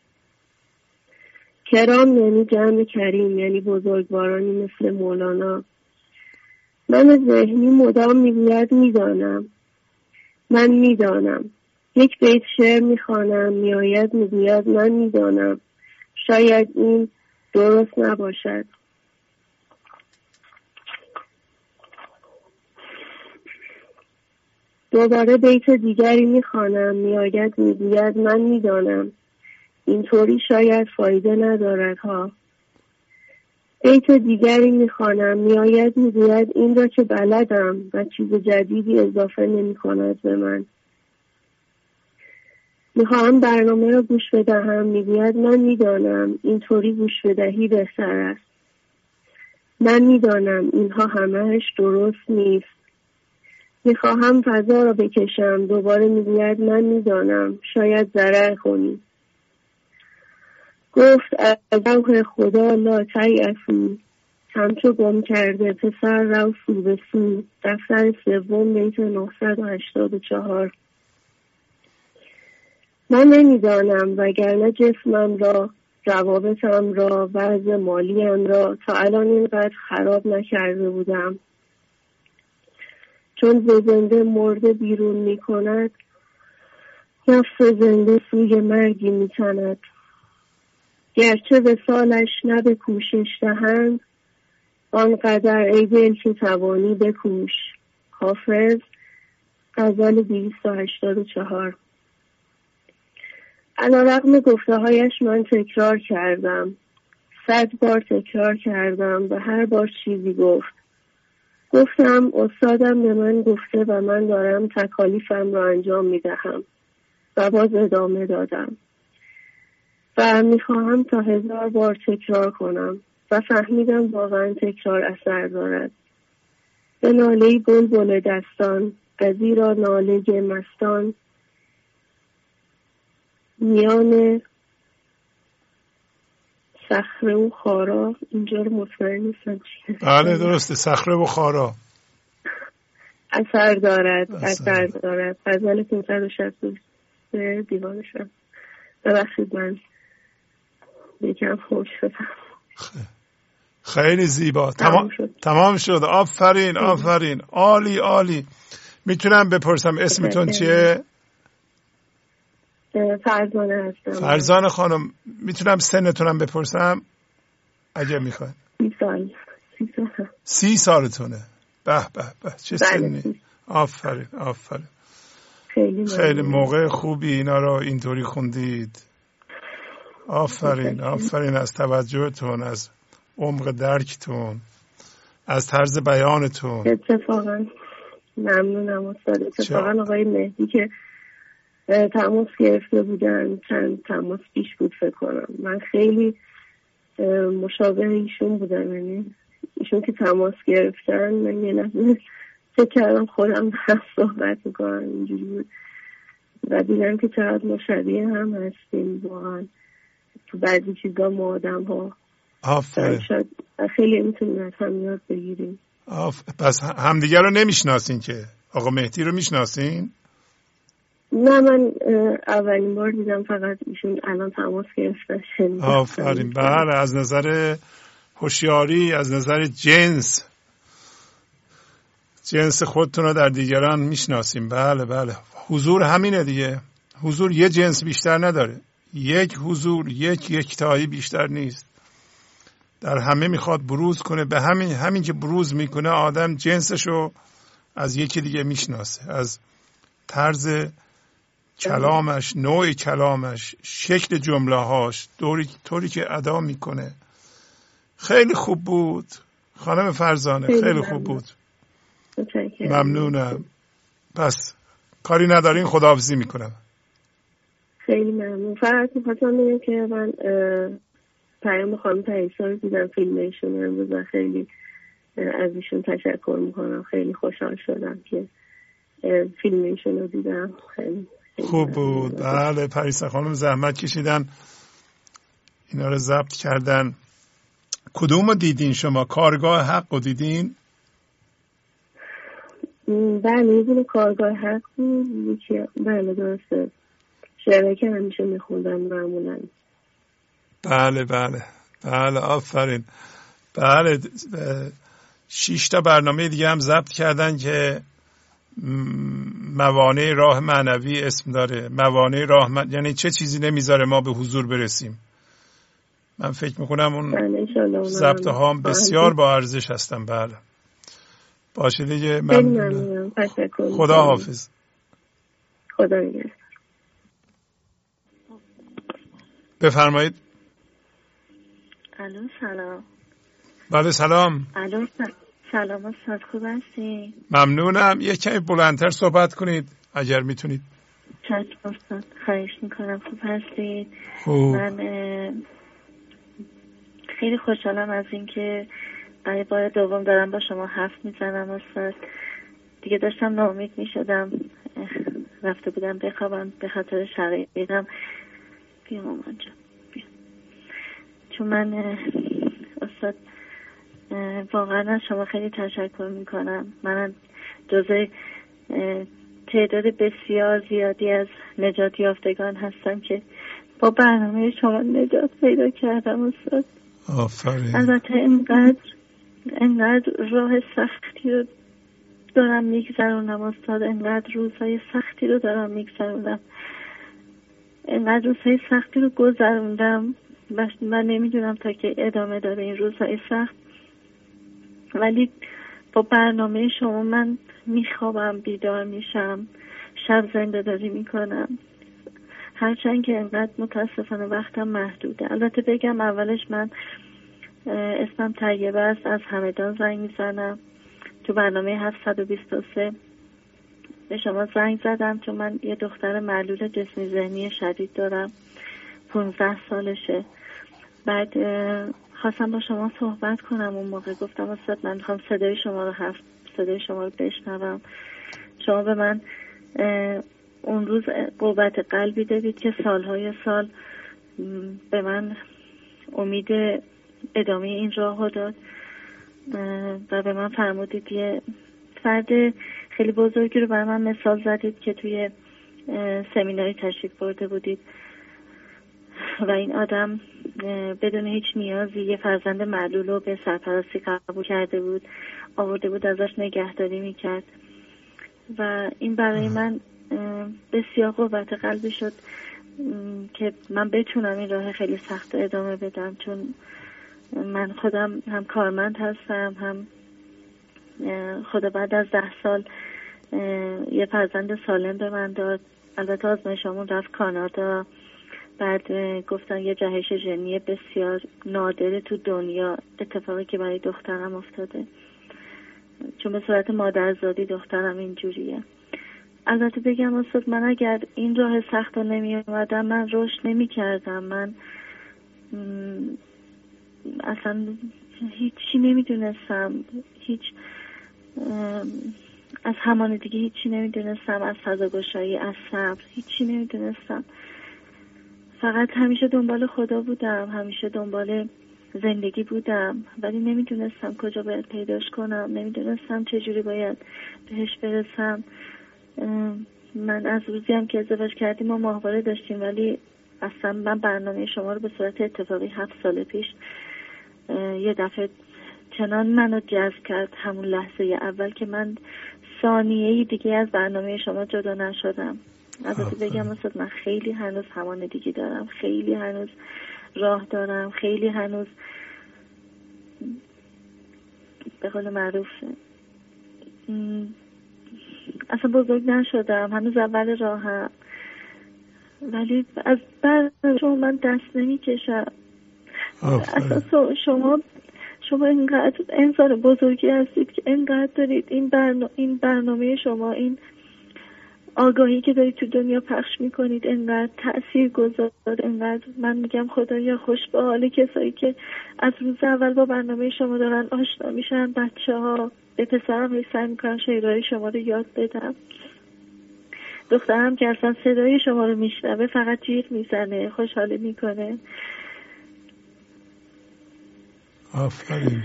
کرام یعنی جمع کریم، یعنی بزرگوارانی مثل مولانا. من ذهنی مدام میگوید میدانم. من میدانم. یک بیت شعر میخوانم، میآید میگوید من میدانم. شاید این درست نباشد. دوباره بیت دیگری میخوانم، میآید میگوید من میدانم اینطوری شاید فایده ندارد ها. بیت دیگری میخوانم، میآید میگوید این را که بلدم و چیز جدیدی اضافه نمی کند به من. میخواهم برنامه را گوش بدهم، میگوید من میدانم اینطوری گوش بدهی بهتر است. من میدانم اینها همهش درست نیست. میخواهم فضا را بکشم، دوباره میگوید من میدانم شاید ضرر کنی. گفت از روح خدا لا تیأسوا، همچو گم کرده پسر رو سو به سو. دفتر 3 بیت 984. من نمیدانم وگرنه جسمم را، روابطم را، وضع مالیم را تا الان اینقدر خراب نکرده بودم. چون زنده مرده بیرون می کند، نفس زنده سوی مرگی می تند. گرچه به سالش نه به کوشش دهند، آنقدر ای دل که توانی بکوش. حافظ، غزل 284. علیرغم گفته هایش من تکرار کردم، 100 بار تکرار کردم، به هر بار چیزی گفت. گفتم استادم به من گفته و من دارم تکالیفم را انجام می دهم و باز ادامه دادم و میخواهم تا 1000 بار تکرار کنم و فهمیدم واقعا تکرار اثر دارد. به ناله بلبل دستان، ازیرا ناله مستان، میان صخره و خارا. اینجا رو مطمئن نیستم چیه. بله درسته، صخره و خارا. اثر دارد. غزل 563 دیوانشم. ببخشید من یکم خوش شدم. خیلی زیبا. تمام شد. آفرین. عالی. میتونم بپرسم اسمتون چیه؟ فرزانه هستم. فرزانه خانم، میتونم سنتونم بپرسم اگه میخواین؟ 30 سالتونه. به چه سنی. آفرین. خیلی موقع خوبی اینا رو اینطوری خوندید. آفرین از توجهتون، از عمق درکتون، از طرز بیانتون. اتفاقا ممنونم استاد. اتفاقا آقای مهدی که تماس گرفته بودن، چند تماس پیش بود فکر کنم، من خیلی مشابه ایشون بودم. یعنی ایشون که تماس گرفتن من یه لحظه فکر کردم خودم دارم صحبت میکنم، اینجوری بود و دیدم که چقدر ما شبیه هم هستیم واقعا تو بعضی چیزا ما آدم ها. آفرین. خیلی میتونیم از هم یاد بگیریم. پس همدیگه رو نمیشناسین که؟ آقا مهدی رو میشناسین؟ نه من اولین بار دیدم، فقط ایشون الان تماس گرفتن. آفرین. بله، از نظر هوشیاری، از نظر جنس خودتون رو در دیگران میشناسیم. بله حضور همینه دیگه. حضور یه جنس بیشتر نداره. یک حضور، یکتایی بیشتر نیست. در همه میخواد بروز کنه. به همین که بروز میکنه آدم جنسشو از یکی دیگه میشناسه، از طرز کلامش، نوع کلامش، شکل جمله هاش، طوری که ادا میکنه. خیلی خوب بود خانم فرزانه، خیلی خوب بود. ممنونم. پس کاری ندارین، خداحافظی میکنم. خیلی ممنون. فقط میخواستم بگم که من پیام خانم پریسا رو دیدم، فیلمشون امروز، و خیلی از ایشون تشکر میکنم. خیلی خوشحال شدم که فیلمشون رو دیدم. خیلی خوب بود. بله پریسا خانم زحمت کشیدن اینا رو ضبط کردن. کدوم رو دیدین شما؟ کارگاه حق رو دیدین؟ بله یه دونه کارگاه حق بود. بله درسته، شعره که همیشه میخوندم معمولا. بله آفرین. بله 6 تا برنامه دیگه هم ضبط کردن که موانع راه معنوی اسم داره. موانع راه یعنی چه چیزی نمیذاره ما به حضور برسیم. من فکر میکنم اون ضبط ها هم بسیار با ارزش هستن. بله باشه دیگه. من خدا حافظ. خدا نگهدار. بفرمایید. الو سلام. بله سلام. الو سلام استاد، خوب هستی؟ ممنونم. یک کمی بلندتر صحبت کنید اگر میتونید. چشم استاد، خواهش میکنم. خوب هستید؟ خوب. من خیلی خوشحالم از اینکه برای بار دوم دارم با شما حرف میزنم استاد. دیگه داشتم ناامید میشدم، رفته بودم بخوابم به خاطر شرایطم. بیا مامان جان بیا. چون من استاد واقعا از شما خیلی تشکر میکنم. من جزء تعداد بسیار زیادی از نجات یافتگان هستم که با برنامه شما نجات پیدا کردم استاد. آفرین. البته انقدر راه سختی رو دارم میگذرونم استاد، انقدر روزهای سختی رو دارم میگذرونم، انقدر روزهای سختی رو گذروندم و من نمیدونم تا که ادامه داره این روزهای سخت. ولی با برنامه شما من میخوابم، بیدار میشم، شب زنده داری میکنم، هرچند که انقدر متاسفانه وقتم محدوده. البته بگم اولش من اسمم طیبه است، از همدان زنگ میزنم. تو برنامه 723 به شما زنگ زدم چون من یه دختر معلول جسمی ذهنی شدید دارم، 15 سالشه. بعد خواستم با شما صحبت کنم. اون موقع گفتم استاد من میخوام صدای شما رو بشنوم. شما به من اون روز قوت قلبی دادید که سالهای سال به من امید ادامه این راه داد و به من فرمودید یه فرد خیلی بزرگی رو برای من مثال زدید که توی سمیناری تشریف برده بودید و این آدم بدون هیچ نیازی یه فرزند معلول رو به سرپرستی قبول کرده بود، آورده بود ازش نگهداری میکرد و این برای من بسیار قوت قلبی شد که من بتونم این راه خیلی سخت ادامه بدم، چون من خودم هم کارمند هستم، هم خدا بعد از 10 سال یه فرزند سالم به من داد. البته آزمایشمون رفت کانادا، بعد گفتن یه جهش ژنی بسیار نادره تو دنیا، اتفاقی که برای دخترم افتاده چون به صورت مادرزادی دخترم اینجوریه. البته بگم استاد من اگر این راه سخت رو نمی اومدم من رشد نمی کردم، من اصلا هیچی نمیدونستم، از همان دیگه هیچی نمیدونستم، از فضاگشایی، از صبر هیچی نمیدونستم. فقط همیشه دنبال خدا بودم، همیشه دنبال زندگی بودم، ولی نمیدونستم کجا باید پیداش کنم، نمیدونستم چجوری باید بهش برسم. من از روزی هم که ازدواج کردیم ما ماهواره داشتیم، ولی اصلا من برنامه شما رو به صورت اتفاقی 7 سال پیش یه دفعه چنان منو جذب کرد همون لحظه اول که من ثانیه‌ای دیگه از برنامه شما جدا نشدم. البته بگم استاد من خیلی هنوز همان دیگه دارم، خیلی هنوز راه دارم، خیلی هنوز به قول معروف اصلا بزرگ نشدم، هنوز اول راهم، ولی از برنامه شما من دست نمی کشم. اصلا شما اینقدر انسان بزرگی هستید که اینقدر دارید این برنامه شما، این آگاهی که دارید تو دنیا پخش میکنید اینقدر تأثیر گذار، اینقدر من میگم خدایا خوش به حال کسایی که از روز اول با برنامه شما دارن آشنا میشن. بچه‌ها به پسرم سعی میکنم شعرهای شما رو یاد بدم، دخترم که اصلا صدای شما رو میشنوه فقط جیغ میزنه، خوشحاله میکنه. آفرین.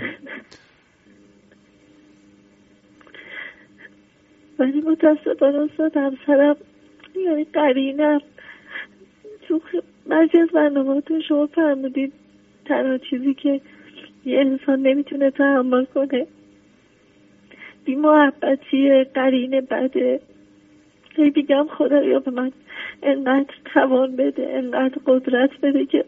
ولی متاسفانه استاد همسرم یعنی قرینم تو بعضی از برنامه‌هاتون شما فرمودید تنها چیزی که یه انسان نمیتونه تحمل کنه بی محبتی قرین بده. هی بگم خدایا به من انقدر توان بده، انقدر قدرت بده که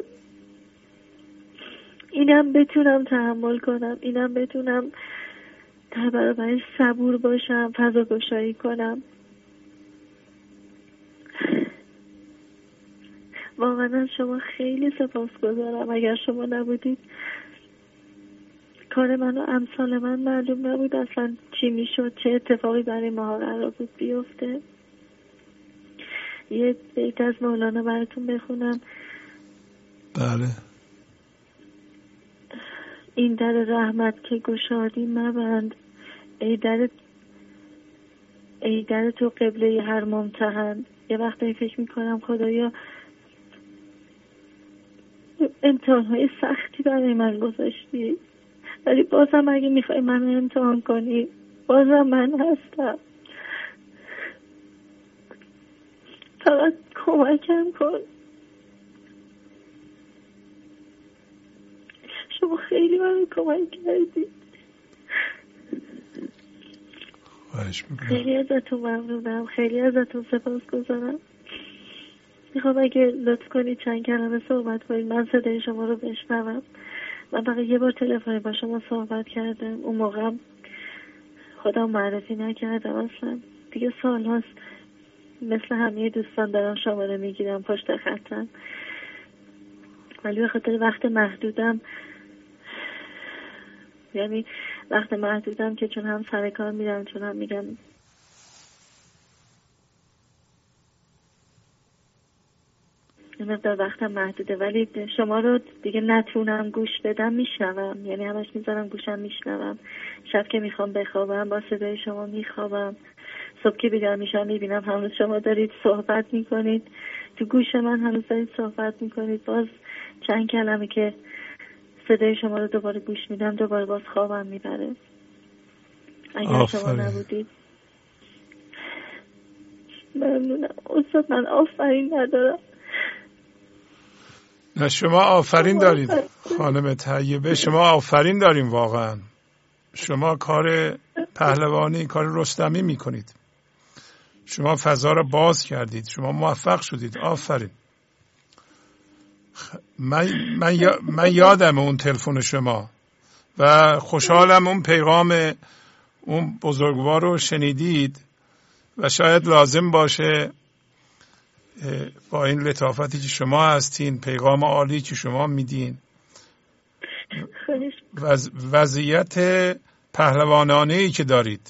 اینم بتونم تحمل کنم، اینم بتونم در برابرش صبور باشم، فضاگشایی کنم. واقعا شما خیلی سپاسگزارم. اگر شما نبودید کار من و امثال من معلوم نبود اصلا چی میشد، چه اتفاقی برای ما قرار بود بیفته. یه بیت از مولانا براتون بخونم. بله. این در رحمت که گشادی مبند، ای در تو قبله هر ممتحن. یه وقتی فکر میکنم خدایا امتحانهای سختی برای من گذاشتی، ولی بازم اگه میخوای من امتحان کنی بازم من هستم. فقط کمکم کن. شما خیلی من کمک کردی. خیلی ازتون ممنونم، خیلی ازتون سپاسگزارم. میخوام اگه لطف کنید چند کلمه صحبت کنید، من صدای شما رو بشنوم. من فقط یه بار تلفنی با شما صحبت کردم، اون موقع خودم معرفی نکردم اصلا. دیگه سال هاست مثل همه دوستان دارم شماره میگیرم پشت خطم، ولی به خاطر وقت محدودم، یعنی وقت محدودم که چون هم سر کار میرم چون هم میگم مقدار وقتم محدوده، ولی شما رو دیگه نتونم گوش بدم میشنوم، یعنی همش میذارم گوشم میشنوم. شب که میخوام بخوابم با صدای شما میخوابم، صبح که بیدار میشم میبینم هنوز شما دارید صحبت میکنید، تو گوش من هنوز دارید صحبت میکنید. باز چند کلمه که صدای شما رو دوباره گوش میدم دوباره باز خوابم میبره. اگر شما نبودید ممنونم استاد. من آفرین ندارم. نه شما آفرین دارید خانم طیبه، شما آفرین داریم واقعا. شما کار پهلوانی، کار رستمی میکنید. شما فضا رو باز کردید، شما موفق شدید. آفرین. من یادم اون تلفن شما و خوشحالم اون پیغام اون بزرگوار رو شنیدید و شاید لازم باشه با این لطافتی که شما هستین، پیغام عالی که شما میدین، وضعیت پهلوانانه‌ای که دارید،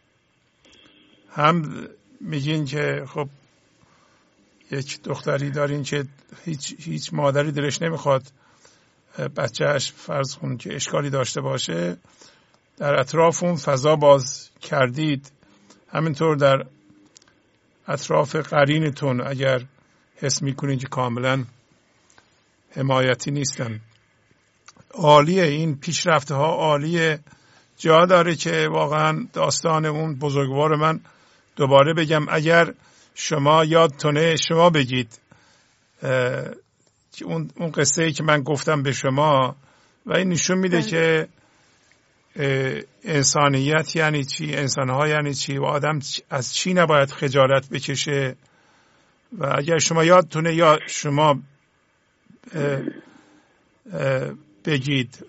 هم میگین که خب یک دختری دارین که هیچ مادری دلش نمیخواد بچهش فرض کن که اشکالی داشته باشه، در اطراف اون فضا باز کردید. همینطور در اطراف قرینتون اگر حس میکنید که کاملا حمایتی نیستن. عالیه، این پیشرفته ها عالیه. جا داره که واقعا داستان اون بزرگوار من دوباره بگم. اگر شما یادتونه شما بگید اون قصه ای که من گفتم به شما، و این نشون میده که انسانیت یعنی چی، انسانها یعنی چی و آدم از چی نباید خجالت بکشه. و اگر شما یادتونه یا شما بگید،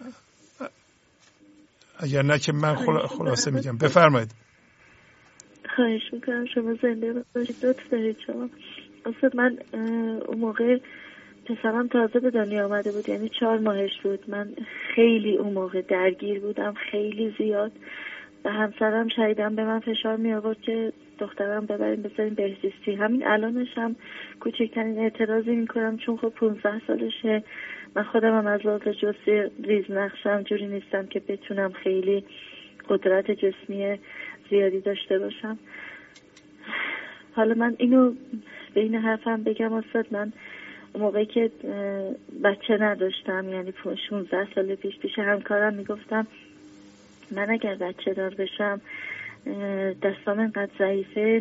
اگر نه که من خلاصه میگم. بفرمایید. خواهش میکنم. شما زنده باشید. لطف دارید شما استاد. من اون موقع پسرم تازه به دنیا آمده بود، یعنی 4 ماهش بود. من خیلی اون موقع درگیر بودم، خیلی زیاد. و همسرم شایدم به من فشار می آورد که دخترم ببریم بذاریم بهزیستی. همین الانش هم کوچکترین اعتراضی میکنم، چون خب 15 سالشه. من خودم هم از لحاظ جسمی ریزنقشم، جوری نیستم که بتونم خیلی قدرت جسمی زیادی داشته باشم. حالا من اینو به این حرفم بگم استاد، من موقعی که بچه نداشتم، یعنی 16 سال پیش همکارم میگفتم من اگر بچه دار بشم دستام اینقدر ضعیفه،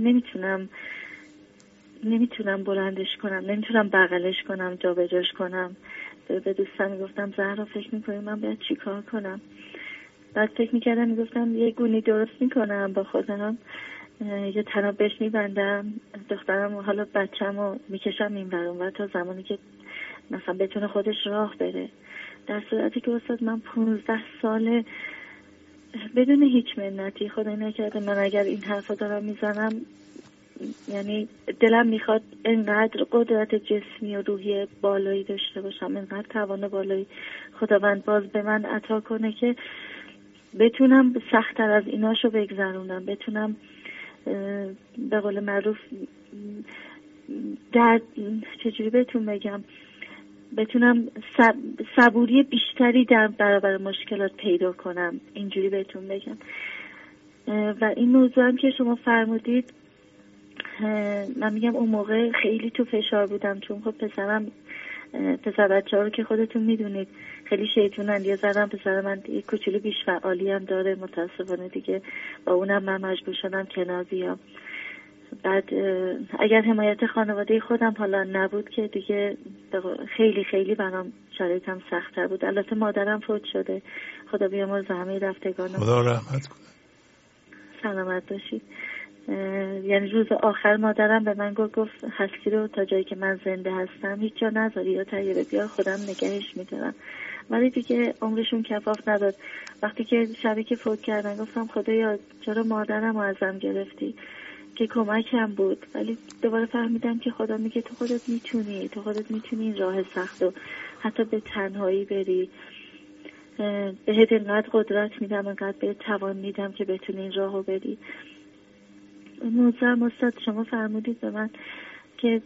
نمیتونم بلندش کنم، نمیتونم بغلش کنم، جابجاش کنم. به دوستان میگفتم زهرا فکر میکنی من باید چی کار کنم؟ بعد فکر میکردم میگفتم یه گونی درست میکنم با خودم، یه تناب بهش میبندم، دخترم حالا بچه‌مو میکشم این برون و تا زمانی که مثلا بتونه خودش راه بره. در صورتی که استاد من 15 سال بدون هیچ منتی، خدای نکرده من اگر این حرفا دارم میزنم یعنی دلم میخواد انقدر قدرت جسمی و روحی بالایی داشته باشم، انقدر توان بالایی خداوند باز به من عطا کنه که بتونم سخت‌تر از ایناشو بگذرونم، بتونم به قول معروف چجوری بهتون بگم، بتونم صبوری بیشتری در برابر مشکلات پیدا کنم، اینجوری بهتون بگم. و این موضوع هم که شما فرمودید، من میگم اون موقع خیلی تو فشار بودم، چون خب پسر بچه ها رو که خودتون میدونید خیلی شیطونن. یه ذرم پسر من یه کوچولو بیش فعالی هم داره متاسفانه دیگه، با اونم من مجبور شدم کنار بیام. بعد اگر حمایت خانواده خودم حالا نبود که دیگه خیلی خیلی برام شرایطم سخت‌تر بود. البته مادرم فوت شده، خدا بیامرز همه رفتگان، خدا رحمت کنه، سلامت باشید. یعنی روز آخر مادرم به من گفت هستی رو تا جایی که من زنده هستم هیچ جا نذاری یا تهیه بیار، خودم نگهش میدارم. ولی دیگه عمرشون کفاف نداد. وقتی که شبی که فوت کردن گفتم خدایا چرا مادرم رو ازم گرفتی که کمکم بود. ولی دوباره فهمیدم که خدا میگه تو خودت میتونی این راه سخت و حتی به تنهایی بری، بهت اینقدر قدرت میدم، اینقدر بهت توان میدم که بتونی این راهو بری. موضوع استاد شما فرمودید به من که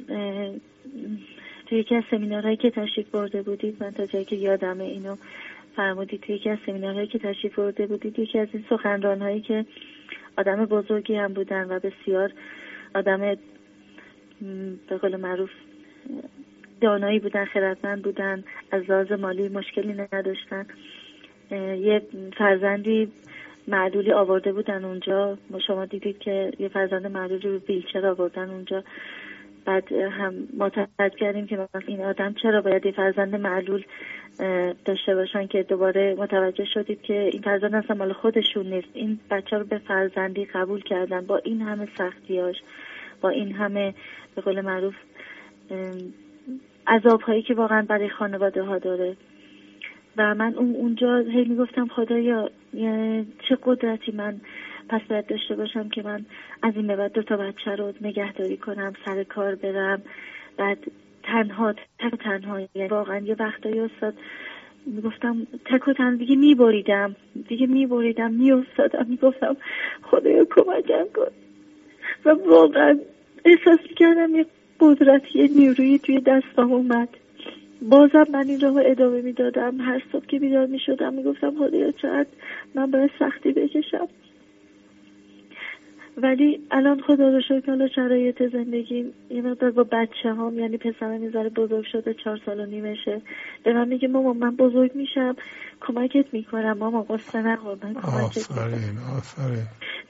توی یکی از سمینارهایی که تشریف برده بودید، من تا جایی که یادمه اینو فرمودید، توی یکی از سمینارهایی که تشریف برده بودید یکی از این سخنران‌هایی که آدم بزرگی هم بودن و بسیار آدم به قول معروف دانایی بودن، خردمند بودن، از لحاظ مالی مشکلی نداشتن، یه فرزندی معلولی آورده بودن اونجا، شما دیدید که یه فرزند معلولی رو ویلچر آوردن اونجا. بعد هم معتقد کردیم که این آدم چرا باید یه فرزند معلول داشته باشن، که دوباره متوجه شدید که این فرزند اصلا مال خودشون نیست، این بچه رو به فرزندی قبول کردن با این همه سختیاش، با این همه به قول معروف عذاب‌هایی که واقعا برای خانواده ها داره. و من اونجا هی میگفتم خدایا چه قدرتی من پس باید داشته باشم که من از این به بعد 2 بچه رو نگهداری کنم، سر کار برم، بعد تنها یعنی واقعا یه وقتایی استاد میگفتم تک و تنها دیگه میبریدم میافتادم، میگفتم خدایا کمکم کن. و واقعا احساس میکردم یه قدرتی، یه نیرویی توی دستام اومد. بازم من این راه ادامه میدادم، هر صبح که بیدار میشدم میگفتم خدایا چقدر من باید سختی بکشم. ولی الان خدا رو شکر حالا شرایط زندگی یه مقدار با بچه هم، یعنی پسرم یه ذره بزرگ شده، 4 سال و نیمشه، به من میگه مامان من بزرگ میشم کمکت میکنم، مامان قصه نخور، من کمکت میکنم. آفرین.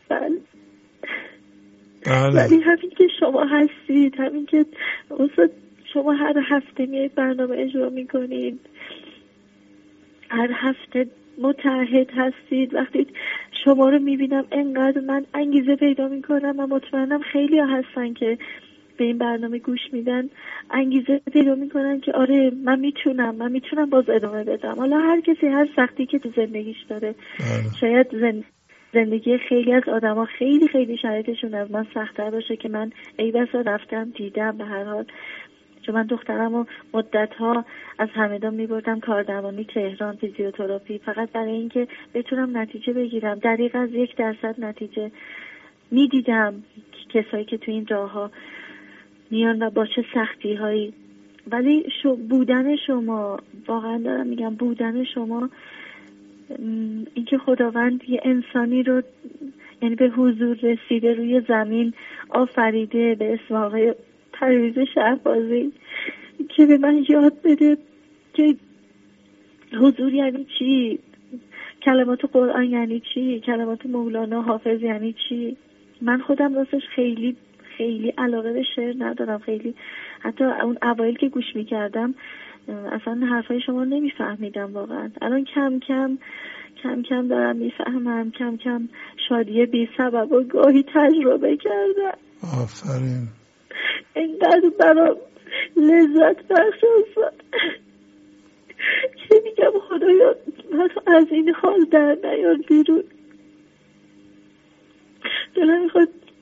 بله. ولی همین که شما هستید، همین که استاد شما هر هفته میایید برنامه اجرا میکنید، هر هفته متعهد هستید، وقتی شما رو میبینم انقدر من انگیزه پیدا میکنم و مطمئنم خیلی ها هستن که به این برنامه گوش میدن انگیزه پیدا میکنن که آره من میتونم باز ادامه بدم. حالا هر کسی هر سختی که تو زندگیش داره، شاید زندگی خیلی از آدما خیلی خیلی شرایطشون از من سخت‌تر باشه که من ای بسا رفتم دیدم. به هر حال چون من دخترم رو مدت‌ها از همدان می‌بردم کاردرمانی تهران، فیزیوتراپی، فقط برای اینکه بتونم نتیجه بگیرم. دقیقاً از 1% نتیجه می‌دیدم کسایی که تو این راه‌ها میان و با چه سختی‌هایی. ولی بودن شما، واقعاً دارم میگم بودن شما، اینکه خداوند یه انسانی رو یعنی به حضور رسیده روی زمین آفریده به اسم آقای پرویز شهبازی که به من یاد بده که حضور یعنی چی، کلمات قرآن یعنی چی، کلمات مولانا حافظ یعنی چی. من خودم راستش خیلی خیلی علاقه به شعر ندارم، خیلی حتی اون اوایل که گوش میکردم اصلا حرفای شما نمیفهمیدم واقعا. الان کم کم دارم میفهمم، کم کم شادی بی سبب و گاهی تجربه کردم. آفرین. اینقدر برام لذت بخش است که میگم خدایا من از این حال در نیار بیرون. دلم میخواد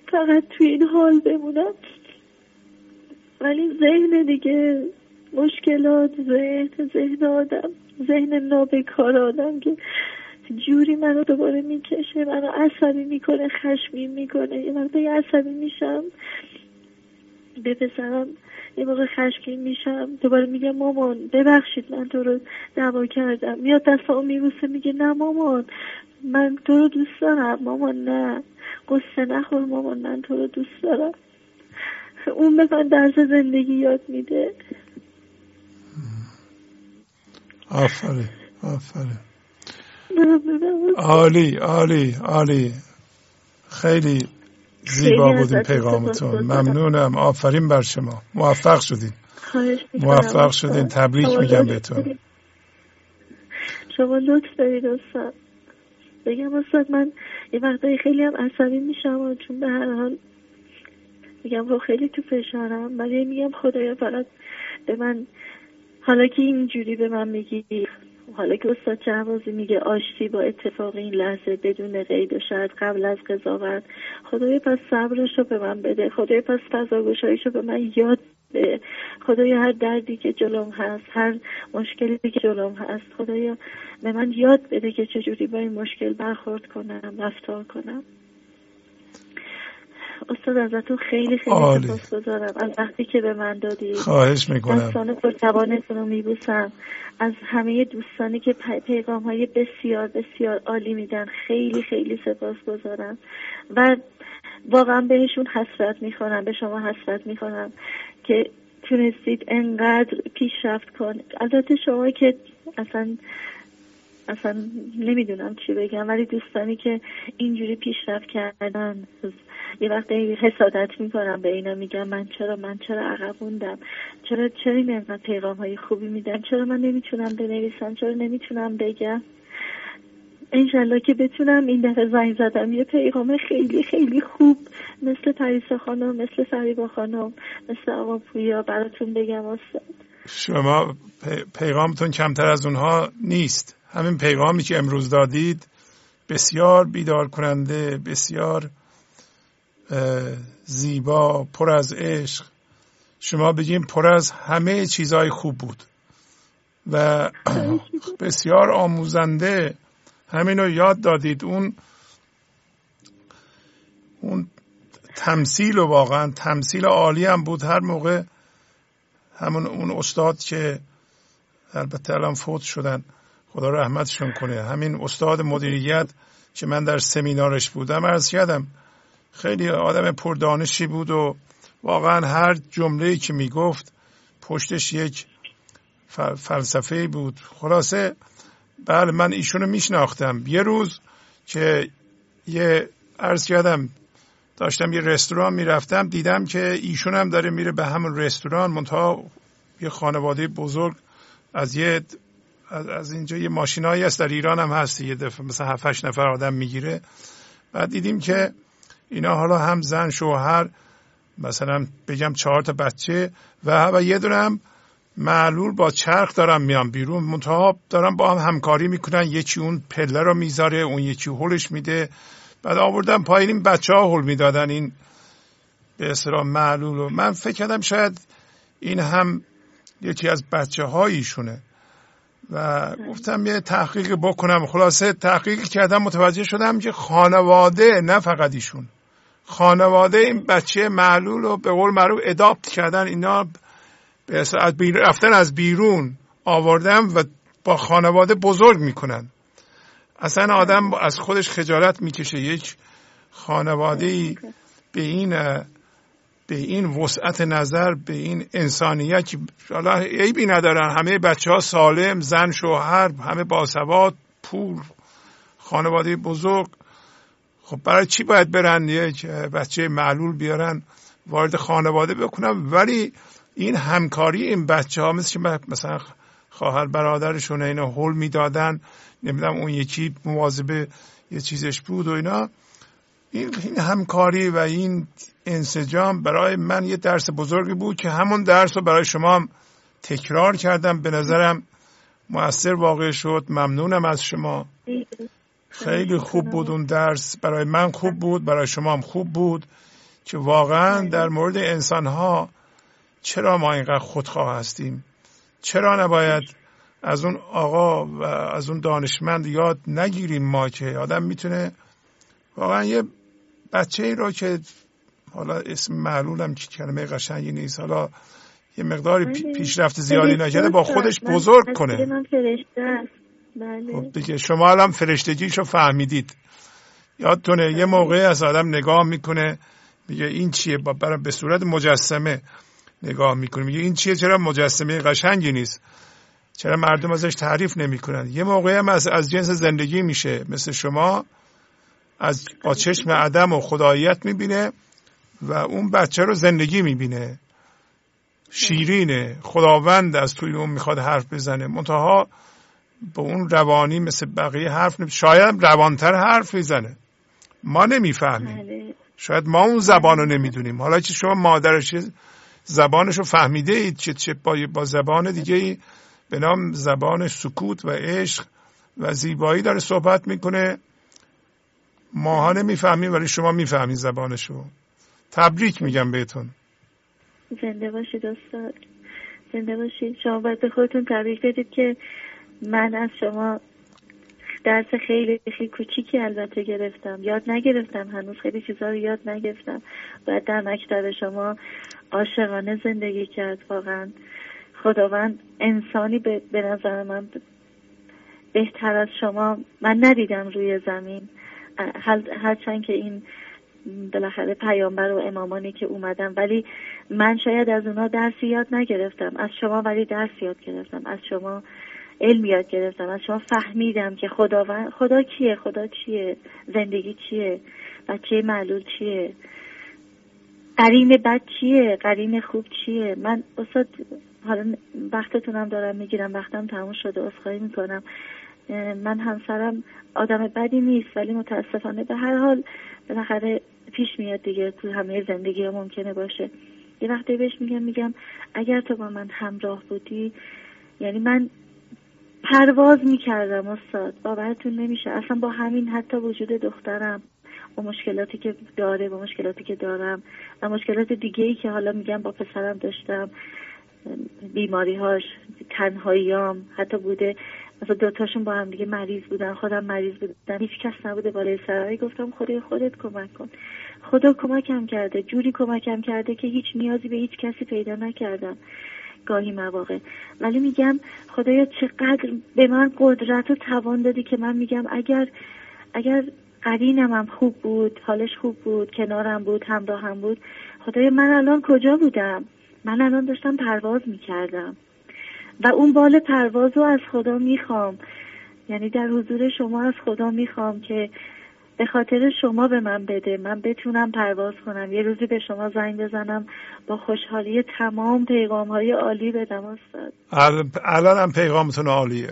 فقط توی این حال بمونم. ولی ذهن دیگه، مشکلات، ذهن آدم، ذهن نابکار آدم که جوری منو دوباره میکشه، منو عصبی میکنه، خشمگین میکنه. یه وقتی عصبی میشم به پسرم، یه موقع خشمگین میشم دوباره میگم مامان ببخشید من تو رو دعوا کردم. میاد دستامو میبوسه میگه نه مامان من تو رو دوست دارم، مامان نه قصه نخور مامان من تو رو دوست دارم. اون به من درس زندگی یاد میده. آفرین آفرین، عالی عالی عالی، خیلی زیبا بود این پیغامتون. ممنونم، آفرین بر شما، موفق شدین، موفق شدین، تبریک میگم بهتون. شما لطف دارید استاد. بگم استاد من یه وقتایی خیلی هم عصبی میشم چون به هر حال میگم رو خیلی تو فشارم، ولی میگم خدایا فقط به من، حالا که اینجوری به من میگی، حالا که استاد جوازی میگه آشتی با اتفاق این لحظه بدون قید و شرط قبل از قضاوت، خدایا پس صبرشو به من بده، خدایا پس فضاگشاییشو به من یاد بده، خدایا هر دردی که جلوم هست، هر مشکلی که جلوم هست، خدایا به من یاد بده که چجوری با این مشکل برخورد کنم، رفتار کنم. استاد ازتون خیلی خیلی سپاسگزارم از وقتی که به من دادید. خواهش میکنم. دستان پرتوانتون رو میبوسم. از همه دوستانی که پیغام های بسیار بسیار عالی میدن خیلی خیلی سپاسگزارم و واقعا بهشون حسرت میخورم، به شما حسرت میخورم که تونستید انقدر پیشرفت کنید. البته شما که اصلا نمیدونم چی بگم، ولی دوستانی که اینجوری پیشرفت کردن یه وقتی حسادت میکنم به اینا، میگم من چرا عقب موندم، چرا اینقدر پیغام های خوبی میدن، چرا من نمیتونم بنویسم، چرا نمیتونم بگم. انشالله که بتونم این دفعه زنگ زدم یه پیغام خیلی خیلی خوب مثل پریسا خانم، مثل فریبا خانم، مثل آقا پویا براتون بگم استاد. شما پیغامتون کمتر از اونها نیست. همین پیغامی که امروز دادید بسیار بیدار کننده، بسیار زیبا، پر از عشق، شما بگیم پر از همه چیزهای خوب بود و بسیار آموزنده. همینو یاد دادید. اون تمثیل و واقعا تمثیل عالی هم بود. هر موقع اون استاد که البته الان فوت شدن، خدا رحمتشون کنه، همین استاد مدیریت که من در سمینارش بودم عرض کردم خیلی آدم پردانشی بود و واقعا هر جمله‌ای که میگفت پشتش یک فلسفه‌ای بود. خلاصه بله من ایشونو میشناختم. یه روز که عرض کردم داشتم یه رستوران میرفتم، دیدم که ایشون هم داره میره به همون رستوران، منتها یه خانواده بزرگ از اینجا یه ماشینایی هست، در ایران هم هست، یه دفعه مثلا 7-8 نفر آدم میگیره. بعد دیدیم که اینا حالا هم زن شوهر، مثلا بگم 4 تا بچه و یه دونه هم معلول با چرخ دارن میان بیرون، منتها دارن با هم همکاری میکنن، یکی اون پله رو میذاره، اون یکی هولش میده. بعد آوردن پایین این بچه ها هول میدادن این به اصطلاح معلول رو. من فکر کردم شاید این هم یکی از بچه هاییشونه و گفتم یه تحقیق بکنم. خلاصه تحقیق کردم، متوجه شدم که خانواده، نه فقط ایشون، خانواده این بچه معلول رو به قول معروف اداپت کردن. اینا رفتن از بیرون آوردن و با خانواده بزرگ میکنن. اصلا آدم از خودش خجالت میکشه یک خانواده به این وسعت نظر، به این انسانیت که حالا عیبی ندارن، همه بچه ها سالم، زن شوهر همه باسواد، پول، خانواده بزرگ. خب برای چی باید برن یک بچه معلول بیارن وارد خانواده بکنن؟ ولی این همکاری این بچه ها مثلا خواهر برادرشون اینا هول میدادن، نمیدونم اون یکی مواظب یه چیزش بود و اینا. این همکاری و این انسجام برای من یه درس بزرگی بود که همون درس رو برای شما هم تکرار کردم. به نظرم مؤثر واقع شد. ممنونم از شما. خیلی خوب بود اون درس، برای من خوب بود، برای شما هم خوب بود. که واقعا در مورد انسانها چرا ما اینقدر خودخواه هستیم؟ چرا نباید از اون آقا و از اون دانشمند یاد نگیریم ما که آدم میتونه واقعا یه بچه ای رو که حالا اسم معلولم که کلمه قشنگی نیست، حالا یه مقداری پیشرفت زیادی نکرده با خودش بزرگ کنه. من فرشته است. بله. خب دیگه شما الان فرشتگیشو فهمیدید. یادتونه یه موقعی از آدم نگاه میکنه میگه این چیه، برای به صورت مجسمه نگاه میکنه میگه این چیه، چرا مجسمه قشنگی نیست، چرا مردم ازش تعریف نمیکنن. یه موقعی هم از جنس زندگی میشه، مثل شما با چشم عدم و خداییت میبینه و اون بچه رو زندگی میبینه، شیرینه، خداوند از توی اون میخواد حرف بزنه، منتها با اون روانی مثل بقیه حرف شاید روانتر حرف میزنه، ما نمیفهمیم، شاید ما اون زبان رو نمیدونیم. حالا که شما مادرش زبانش رو فهمیده اید چه با زبان دیگه به نام زبان سکوت و عشق و زیبایی داره صحبت میکنه، ماها نمیفهمیم ولی شما میفهمید زبانشو. تبریک میگم بهتون. زنده باشید استاد، زنده باشید. شما باید به خودتون تبریک بدید که من از شما درس خیلی کوچیکی البته گرفتم، یاد نگرفتم هنوز، خیلی چیزا رو یاد نگرفتم. باید در مکتب شما عاشقانه زندگی کرد. واقعا خداوند انسانی به نظر من بهتر از شما من ندیدم روی زمین. هرچند که این بالاخره پیامبر و امامانی که اومدن، ولی من شاید از اونا درسی یاد نگرفتم، از شما ولی درس یاد گرفتم، از شما علم یاد گرفتم، از شما فهمیدم که خدا کیه، خدا چیه، زندگی چیه، بچه معلول چیه، قرین بد چیه، قرین خوب چیه. من استاد حالا وقتتونم دارم میگیرم، وقتم تموم شده، عذرخواهی میکنم. من همسرم آدم بدی نیست ولی متاسفانه به هر حال بالاخره پیش میاد دیگه، تو همه زندگی ها ممکنه باشه. یه وقتی بهش میگم اگر تو با من همراه بودی، یعنی من پرواز میکردم استاد، باورتون نمیشه. اصلا با همین حتی وجود دخترم، با مشکلاتی که داره، با مشکلاتی که دارم و مشکلات دیگه‌ای که حالا میگم با پسرم داشتم، بیماری‌هاش، تنهاییام حتی بوده، مثلا دوتاشون با هم دیگه مریض بودن، خودم مریض بودم، هیچ کس نبوده بالای سرایی. گفتم خودت کمک کن. خدا کمکم کرده، جوری کمکم کرده که هیچ نیازی به هیچ کسی پیدا نکردم گاهی مواقع. ولی میگم خدایا چقدر به من قدرت و توان دادی که من میگم اگر قرینم هم خوب بود، حالش خوب بود، کنارم بود، همراهم بود، خدایا من الان کجا بودم؟ من الان داشتم پرواز میکردم و اون بال پرواز رو از خدا میخوام، یعنی در حضور شما از خدا میخوام که به خاطر شما به من بده، من بتونم پرواز کنم، یه روزی به شما زنگ بزنم با خوشحالی تمام پیغام‌های عالی بدم استاد. الان هم پیغامتون عالیه.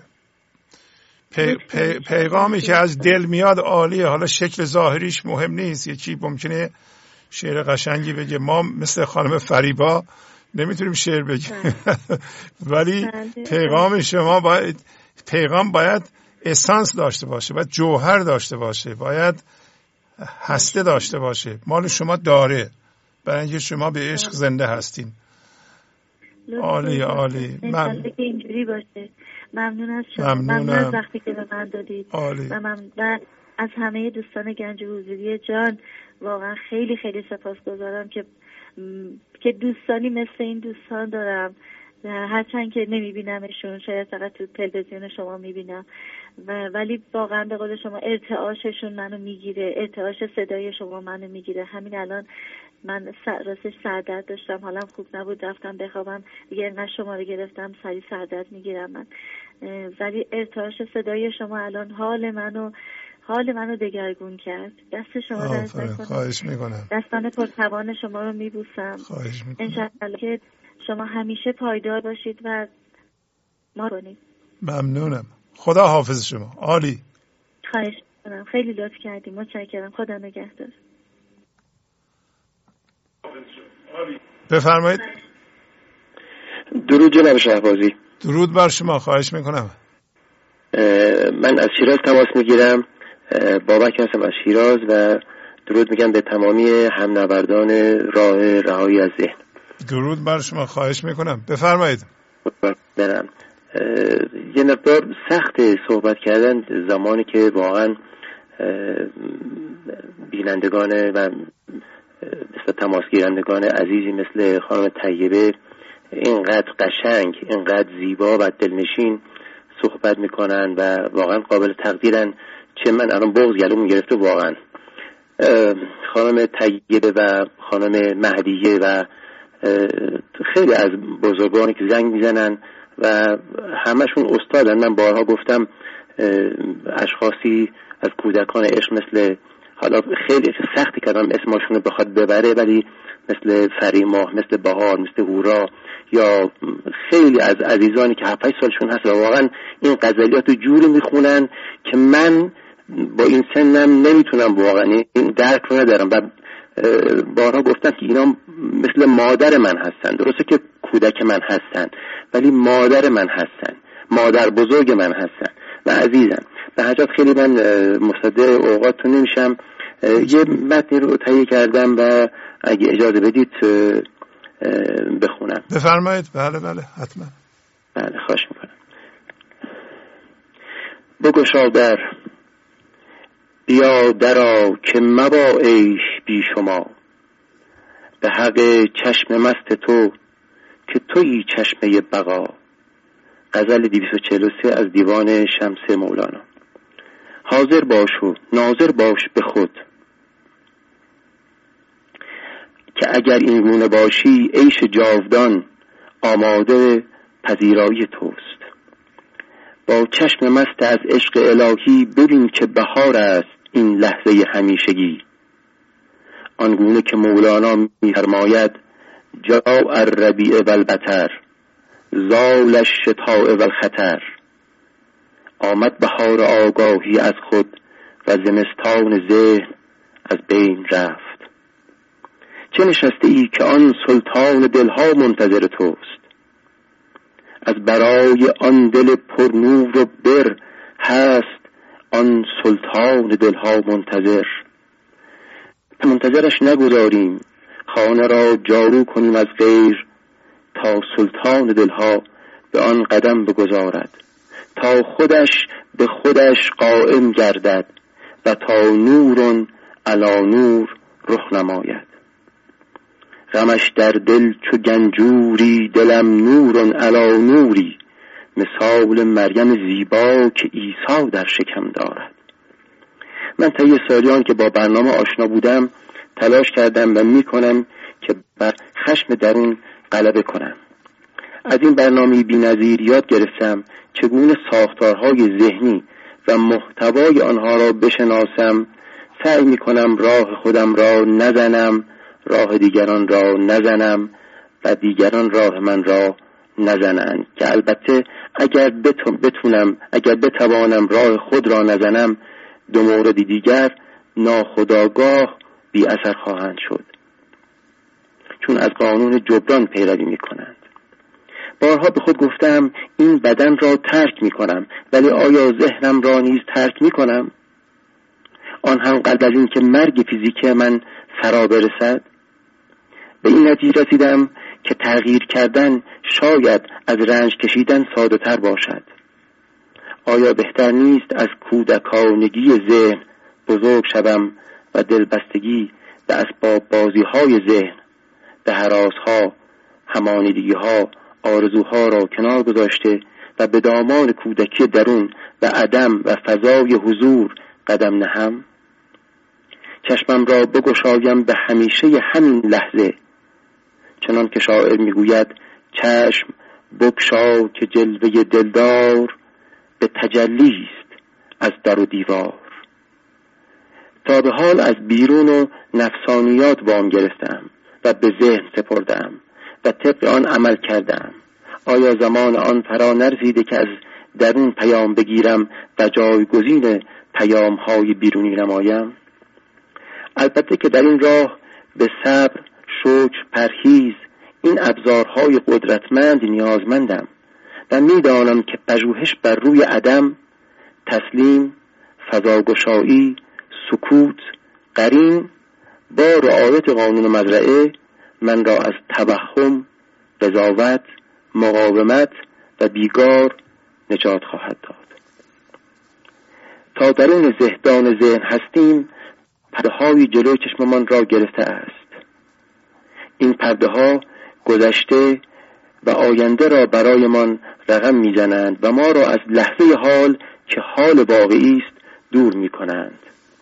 پیغامی که از دل میاد عالیه. حالا شکل ظاهریش مهم نیست، یکی ممکنه شعر قشنگی بگه، ما مثل خانم فریبا نمیتونیم شعر بگیم ولی پیغام شما باید اسانس داشته باشه، باید جوهر داشته باشه، باید هسته داشته باشه. مال شما داره، برای اینکه شما به عشق زنده هستین. عالی عالی. من اینجوری باشه. ممنون از شما، ممنون از وقتی که به من دادید و از همه دوستان گنج حضوری جان واقعا خیلی خیلی سپاسگزارم که دوستانی مثل این دوستان دارم، هرچند که نمیبینمشون، شاید فقط تو تلویزیون شما میبینم، ولی واقعا به قول شما ارتعاششون منو میگیره، ارتعاش صدای شما منو میگیره. همین الان من راستش سردرد داشتم، حالم خوب نبود، رفتم بخوابم دیگه، اینقدر شما رو گرفتم سری سردرد میگیرم من، ولی ارتعاش صدای شما الان حال منو دگرگون کرد. دست شما درد نکنه. خواهش میکنم. دستان پرتوان شما رو میبوسم. خواهش میکنم. انشالله که شما همیشه پایدار باشید و ما کنید. ممنونم. خدا حافظ شما. عالی. خواهش میکنم. خیلی لطف کردیم. متشکرم. خدا نگهدار. بفرمایید. درود جناب شهبازی. درود بر شما. خواهش میکنم. من از شیراز تماس میگیرم. بابک هستم از شیراز و درود میگم به تمامی همنوردان راه رهایی از ذهن. درود بر شما، خواهش میکنم، بفرمایید. برم یه مقدار سخت صحبت کردن زمانی که واقعا بینندگان و مثل تماسگیرندگان عزیزی مثل خانم طیبه اینقدر قشنگ، اینقدر زیبا و دلنشین صحبت میکنن و واقعا قابل تقدیرن. چه من الان بغض گلوم گرفته واقعا. خانم طیبه و خانم مهدیه و خیلی از بزرگانی که زنگ میزنن و همشون استادن. من بارها گفتم اشخاصی از کودکان عشق مثل، حالا خیلی سختی کردم اسمشون بخواد ببره، ولی مثل فریماه، مثل بهار، مثل هورا، یا خیلی از عزیزانی که 7-8 سالشون هست و واقعا این غزلیات رو جوری میخونن که من با این سنم نمیتونم واقعا این درک رو ندارم. و بارها گفتم که اینا مثل مادر من هستن. درسته که کودک من هستن ولی مادر من هستن، مادر بزرگ من هستن و عزیزم. به حجت خیلی من مصدق اوقاتتون نمیشم. یه متنی رو تهیه کردم و اگه اجازه بدید بخونم. بفرمایید. بله حتما. بله خواهش میکنم. بگشا در، بیا درا که مبا عیش بی شما، به حق چشم مست تو که تویی چشمه بقا. غزل 243 از دیوان شمس مولانا. حاضر باش و ناظر باش به خود، که اگر این گونه باشی عیش جاودان آماده پذیرایی توست. با چشم مست از عشق الهی ببین که بهار است این لحظه همیشگی. آنگونه که مولانا می‌فرماید جاء الربیع والبتر زال الشتاء والخطر. آمد بهار آگاهی از خود و زمستان ذهن از بین رفت. چه نشسته ای که آن سلطان دلها منتظر توست. از برای آن دل پر نور و بر هست آن سلطان دلها منتظرش نگذاریم، خانه را جارو کنیم از غیر، تا سلطان دلها به آن قدم بگذارد، تا خودش به خودش قائم گردد و تا نور علی نور رخ نماید. غمش در دل چو گنجوری، دلم نور علی نوری، مثال مریم زیبا که عیسی در شکم دارد. من طی سالیان که با برنامه آشنا بودم تلاش کردم و میکنم که بر خشم درون غلبه کنم. از این برنامه بی‌نظیر یاد گرفتم چگونه ساختارهای ذهنی و محتوای آنها را بشناسم. سعی میکنم راه خودم را نزنم، راه دیگران را نزنم و دیگران راه من را نزنند، که البته اگر بتوانم راه خود را نزنم، دو مورد دیگر ناخودآگاه بی اثر خواهند شد، چون از قانون جبران پیروی می کنند. بارها به خود گفتم این بدن را ترک می کنم، ولی آیا ذهنم را نیز ترک می کنم؟ آن هم قبل از این که مرگ فیزیکی من فرا برسد. به این نتیجه رسیدم که تغییر کردن شاید از رنج کشیدن ساده تر باشد. آیا بهتر نیست از کودکانگی ذهن بزرگ شوم و دلبستگی به اسباب بازی های ذهن، به هراس‌ها، همانیدگی‌ها، آرزوها را کنار گذاشته و به دامان کودکی درون و عدم و فضای حضور قدم نهم؟ چشمم را بگشایم به همیشه همین لحظه، چنان که شاعر میگوید چشم بگشا که جلوه دلدار، به تجلی است از در و دیوار. تا به حال از بیرون و نفسانیات وام گرفتم و به ذهن سپردم و طبق آن عمل کردم. آیا زمان آن فرا نرسیده که از درون پیام بگیرم و جایگزین پیام‌های بیرونی نمایم؟ البته که در این راه به صبر، شکر، پرهیز، این ابزارهای قدرتمند نیازمندم و میدانم که پژوهش بر روی عدم، تسلیم، فضاگشایی، سکوت، قرین با رعایت قانون مزرعه من را از توهم، قضاوت، مقاومت و بیگار نجات خواهد داد. تا درون زهدان ذهن هستیم، پرده‌های جلوی چشممان را گرفته است. این پرده‌ها گذشته و آینده را برایمان رقم می‌زنند و ما را از لحظه حال که حال واقعی است دور می‌کنند.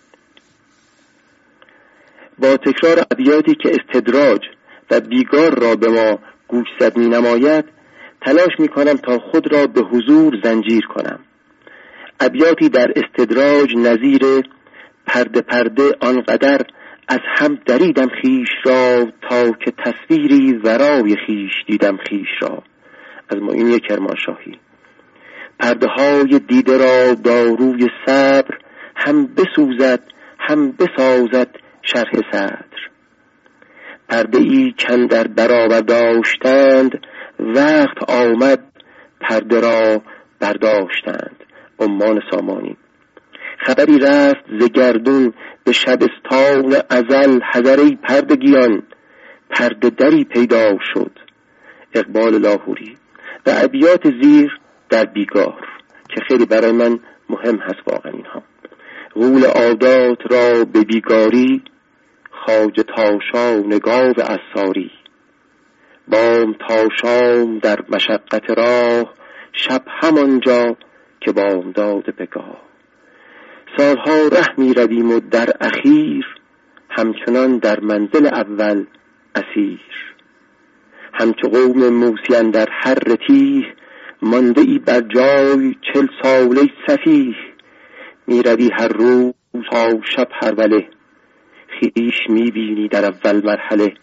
با تکرار ابیاتی که استدراج و بیگار را به ما گوشزد می‌نماید، تلاش می‌کنم تا خود را به حضور زنجیر کنم. ابیاتی در استدراج نظیر پرده پرده آنقدر از هم دریدم خیش را تا که تصویری ورای خیش دیدم خیش را، از معینی کرمانشاهی. پرده های دیده را داروی صبر هم بسوزد هم بسازد شرح صدر. پرده ای کاندر برابر داشتند، وقت آمد پرده را برداشتند. عمان سامانی. خبری رفت ز گردون به شبستان ازل، حذری پردگیان پرده دری پیدا شد. اقبال لاهوری. و ابیات زیر در بیگار که خیلی برای من مهم هست واقعا اینها. غول عادات را به بیگاری، خواجه تاشا نگاه اساری. بام تا شام در مشقت راه، شب همانجا که بامداد پگاه. سالها ره می رویم و در اخیر، همچنان در منزل اول اسیر. همچو قوم موسی اندر حر تیه، مانده ای بر جای 40 ساله سفیه. می روی هر روز تا شب هروله، خیش می بینی در اول مرحله.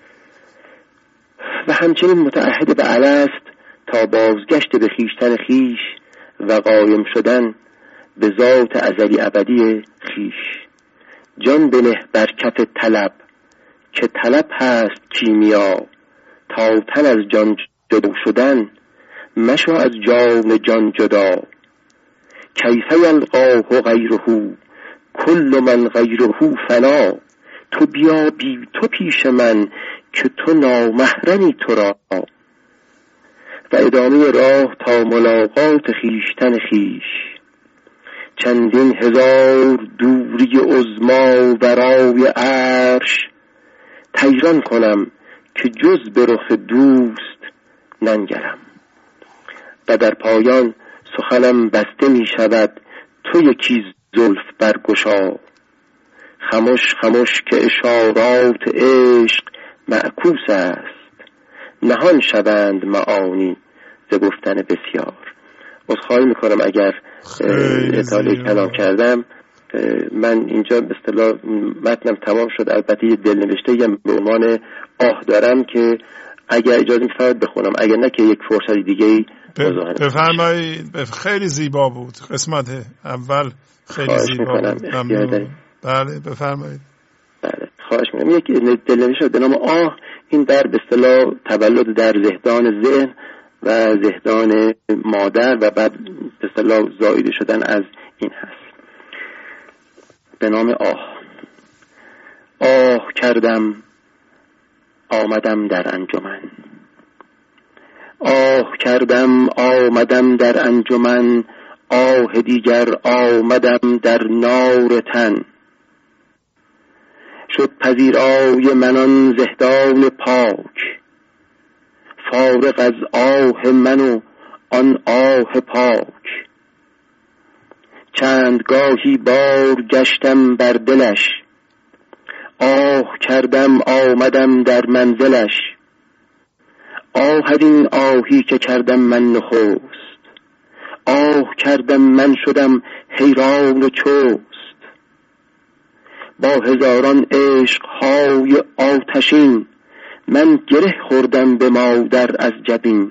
و همچنین متعهد به الست تا بازگشت به خیشتن خیش و قایم شدن به ذات ازلی ابدی خیش. جان بنه بر کف طلب که طلب هست کیمیا، تا تن از جان جدا شدن مشو از جان جان جدا. کیف یلقاه غیره کل من غیره فنا. تو بیا بی تو پیش من که تو نامحرمی تو را. و ادامه راه تا ملاقات خیشتن خیش. چندین هزار دوری عظما برای عرش، طیران کنم که جز به رخ دوست ننگرم. و در پایان سخنم بسته می شود، تو یکی زلف برگشا. خموش خموش که اشارات عشق معکوس است، نهان شوند معانی ز گفتن بسیار. عذرخواهی میکنم اگر اطاله کلام کردم. من اینجا به اصطلاح متنم تمام شد. البته یه دلنوشته به عنوان آه دارم که اگر اجازه میفرمایید بخونم، اگر نه که یک فرصت دیگه بفرمایید. خیلی زیبا بود قسمت اول، خیلی زیبا بود. بله بفرمایید. بله خواهش میکنم. یک دلنوشته به نام آه، این در به اصطلاح تولد در زهدان ذهن و زهدان مادر و بعد به اصطلاح زایده شدن از این هست. به نام آه. آه کردم آمدم در انجمن، آه کردم آمدم در انجمن. آه دیگر آمدم در نار تن. شد پذیرای منان زهدان پاک، فارغ از آه من و آن آه پاک. چند گاهی بار گشتم بر دلش، آه کردم آمدم در منزلش. آه این آهی که کردم من نخست، آه کردم من شدم حیران و چست. با هزاران عشقهای آتشین، من گره خوردم به مادر از جبین.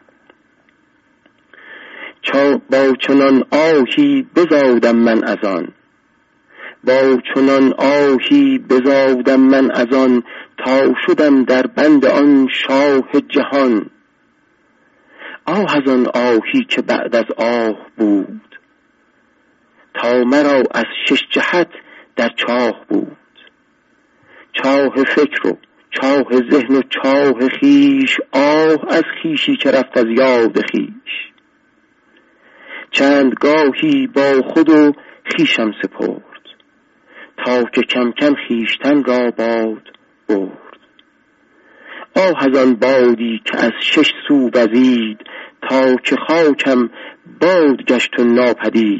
با چنان آهی بزادم من از آن، با چنان آهی بزادم من از آن. تا شدم در بند آن شاه جهان. آه از آن آهی که بعد از آه بود، تا مرا از 6 جهت در چاه بود. چاه فکر و چاه ذهن و چاه خیش، آه از خیشی که رفت از یاد خیش. چند گاهی با خود و خیشم سپرد، تا که کم کم خیشتن را باد برد. آه از آن بادی که از 6 سو وزید، تا که خاکم باد گشت و ناپدید.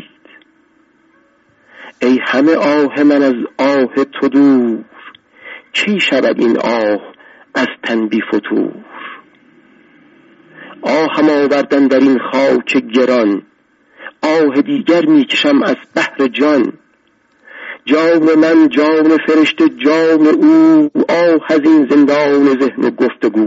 ای همه آه من از آه تو دور، چی شود این آه از تن بی فتور. آهم آوردن در این خاک گران، آه دیگر میکشم از بحر جان. جان من جان فرشته جان او، آه از این زندان ذهن و گفتگو.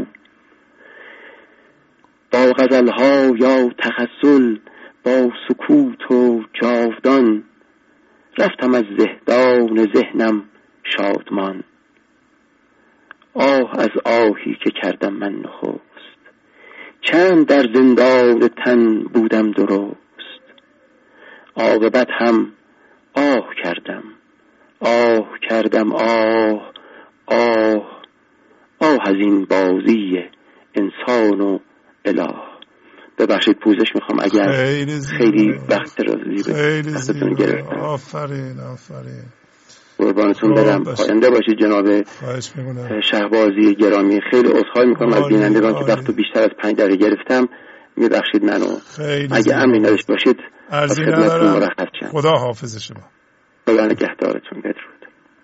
با غزلها یا تغزل، با سکوت و جاودان، رفتم از زهدان ذهنم شادمان. آه از آهی که کردم من نخست، چند در زندان تن بودم درست. عاقبت هم آه کردم، آه کردم، آه آه آه از این بازی انسان و اله. ببخشید پوزش میخوام اگر خیلی وقت را وقتتون گرفتم. آفرین آفرین، قربانتون برم. پاینده باشید جناب شهبازی گرامی. خیلی عذرخواهی میکنم از بینندگان که وقتو بیشتر از 5 دقیقه گرفتم. میبخشید منو. اگه امری نداشت باشید عرضی ندارم. خدا حافظ شما. خدا نگهدارتون. بدرود.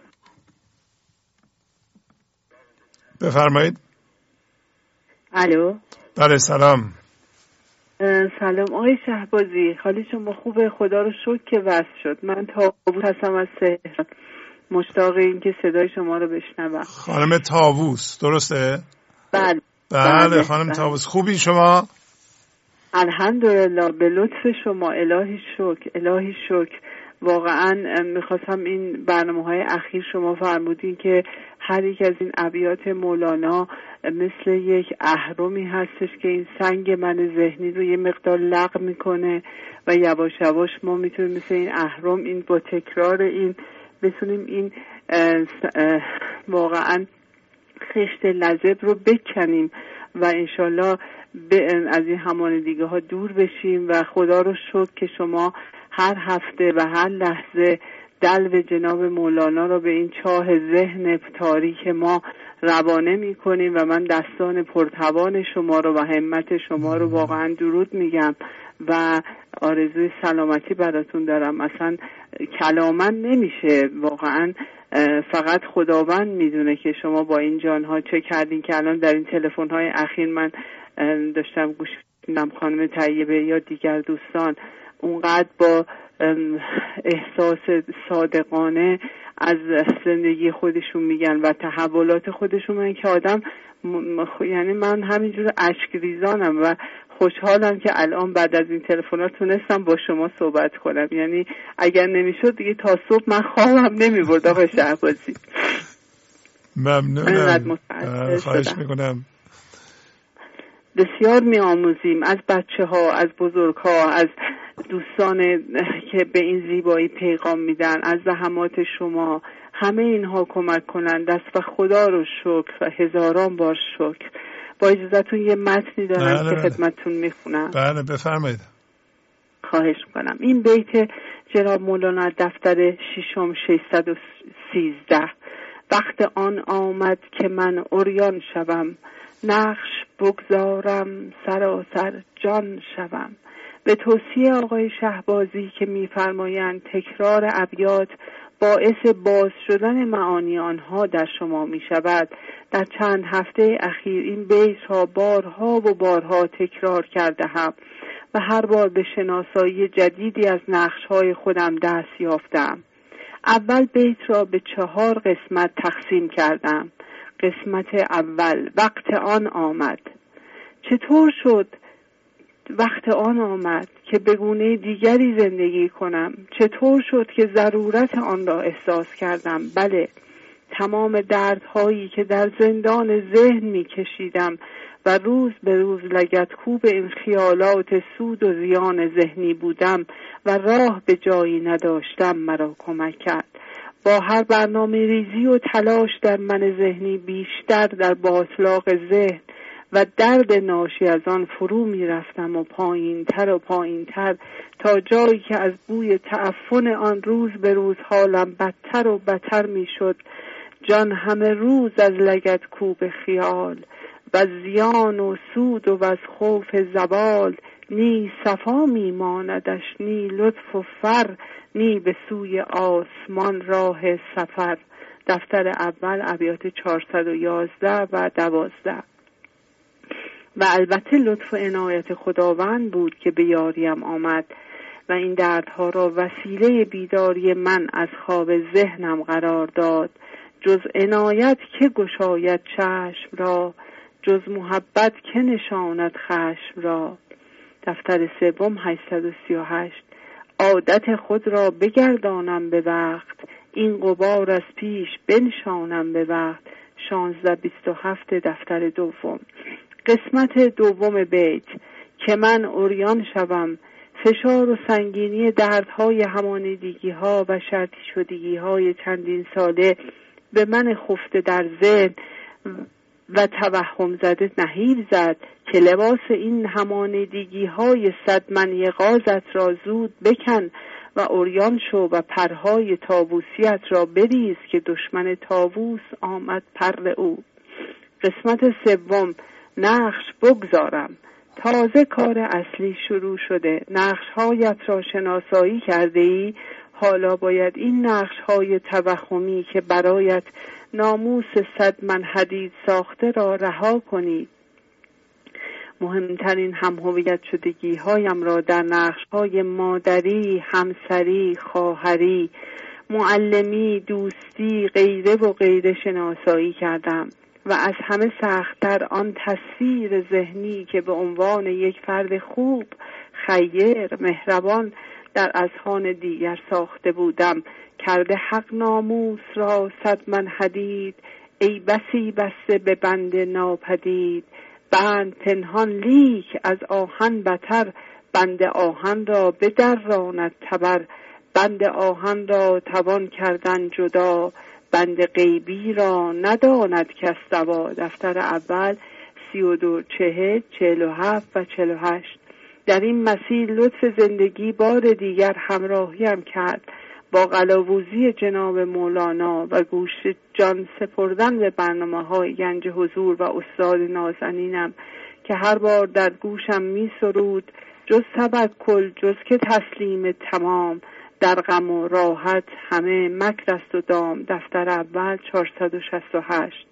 بفرمایید. الو. بله سلام. سلام آقای شهبازی، حالی شما خوبه؟ خدا رو شکر که وصل شد. من تابوس هستم از تهران، مشتاق این که صدای شما رو بشنوم. خانم طاووس درسته؟ بله بله خانم طاووس، خوبی شما؟ الحمدلله، به لطف شما. الهی شکر الهی شکر. واقعا میخواستم این برنامه‌های اخیر شما فرمودین که هر یک از این ابیات مولانا مثل یک اهرمی هستش که این سنگ من ذهنی رو یه مقدار لغو میکنه و یواش یواش ما میتونیم مثل این اهرم این با تکرار این بتونیم این واقعا خشت لذب رو بکنیم و انشالله از این همانندگی ها دور بشیم. و خدا رو شکر که شما هر هفته و هر لحظه دلو جناب مولانا رو به این چاه ذهن تاریک ما روانه میکنیم و من دستان پرتوان شما رو و همت شما رو واقعا درود میگم و آرزوی سلامتی براتون دارم. اصلا کلامن نمیشه، واقعا فقط خداوند میدونه که شما با این جانها چه کردین که الان در این تلفن‌های اخیر من داشتم گوش میدم خانم طیبه یا دیگر دوستان اونقدر با احساس صادقانه از زندگی خودشون میگن و تحولات خودشون میگن که آدم یعنی من همینجور اشک ریزانم و خوشحالم که الان بعد از این تلفن‌ها تونستم با شما صحبت کنم. یعنی اگر نمیشد دیگه تا صبح من خوابم نمیبرد آقای شهبازی. ممنونم. خواهش میکنم. بسیار می‌آموزیم از بچه‌ها، از بزرگ‌ها، از دوستان که به این زیبایی پیغام میدن، از زحمات شما. همه اینها کمک کنند است و خدا رو شکر و هزاران بار شکر. با اجازهتون یه متنی دارم که خدمتتون میخونم. بله بفرمایید. خواهش کنم. این بیت جناب مولانا دفتر 6 613. وقت آن آمد که من عریان شوم، نقش بگذارم سراسر جان شوم. به توصیه آقای شهبازی که می‌فرمایند تکرار ابیات باعث باز شدن معانی آنها در شما می‌شود، در چند هفته اخیر این بیت را بارها و بارها تکرار کرده‌ام و هر بار به شناسایی جدیدی از نقش‌های خودم دست یافتم. اول بیت را به 4 قسمت تقسیم کردم. قسمت اول: وقت آن آمد. چطور شد وقت آن آمد که به گونه دیگری زندگی کنم؟ چطور شد که ضرورت آن را احساس کردم؟ بله، تمام دردهایی که در زندان ذهن می کشیدم و روز به روز لگدکوب این خیالات سود و زیان ذهنی بودم و راه به جایی نداشتم مرا کمک کرد. با هر برنامه ریزی و تلاش در من ذهنی بیشتر در باطلاق ذهن و درد ناشی از آن فرو می رفتم و پایین‌تر و پایین‌تر تا جایی که از بوی تعفن آن روز به روز حالم بدتر و بدتر می شد. جان همه روز از لگد کوب خیال و زیان و سود و از خوف زوال، نی صفا می ماندش نی لطف و فر، نی به سوی آسمان راه سفر. دفتر اول ابیات 411 و 12. و البته لطف و عنایت خداوند بود که به یاریم آمد و این دردها را وسیله بیداری من از خواب ذهنم قرار داد. جز عنایت که گشاید چشم را، جز محبت که نشاند خشم را. دفتر سوم 838. عادت خود را بگردانم به وقت، این غبار از پیش بنشانم به وقت. 1627 دفتر دوم. قسمت دوم بیت. که من عریان شوم، فشار و سنگینی دردهای همانیدگی ها و شرطی شدگی های چندین ساله به من خفته در ذهن و توهم زده نهیب زد که لباس این همانیدگی های صد منی غازت را زود بکن و عریان شو و پرهای طاووسیت را بریز که دشمن طاووس آمد پر او. قسمت سوم. نقش بگذارم. تازه کار اصلی شروع شده. نقش‌هایت را شناسایی کرده ای، حالا باید این نقش‌های توهمی که برایت ناموس صد من حدید ساخته را رها کنی. مهمترین هم‌هویت شدگی هایم را در نقش‌های مادری، همسری، خواهری، معلمی، دوستی، غیره و غیره شناسایی کردم و از همه سخت‌تر آن تصویر ذهنی که به عنوان یک فرد خوب، خیر، مهربان در اذهان دیگر ساخته بودم کرده حق ناموس را صد من حدید، ای بسی بسته به بند ناپدید. بند پنهان لیک از آهن بتر، بند آهن را بدراند تبر. بند آهن را توان کردن جدا، بند غیبی را نداند کس دوا. دفتر اول 32 40 47 و 48. در این مسیر لطف زندگی بار دیگر همراهیم کرد با قلاووزی جناب مولانا و گوش جان سپردن به برنامه‌های گنج حضور و استاد نازنینم که هر بار در گوشم می سرود جز توکل، جز که تسلیم تمام، در غم و راحت همه مکر است و دام. دفتر اول 468.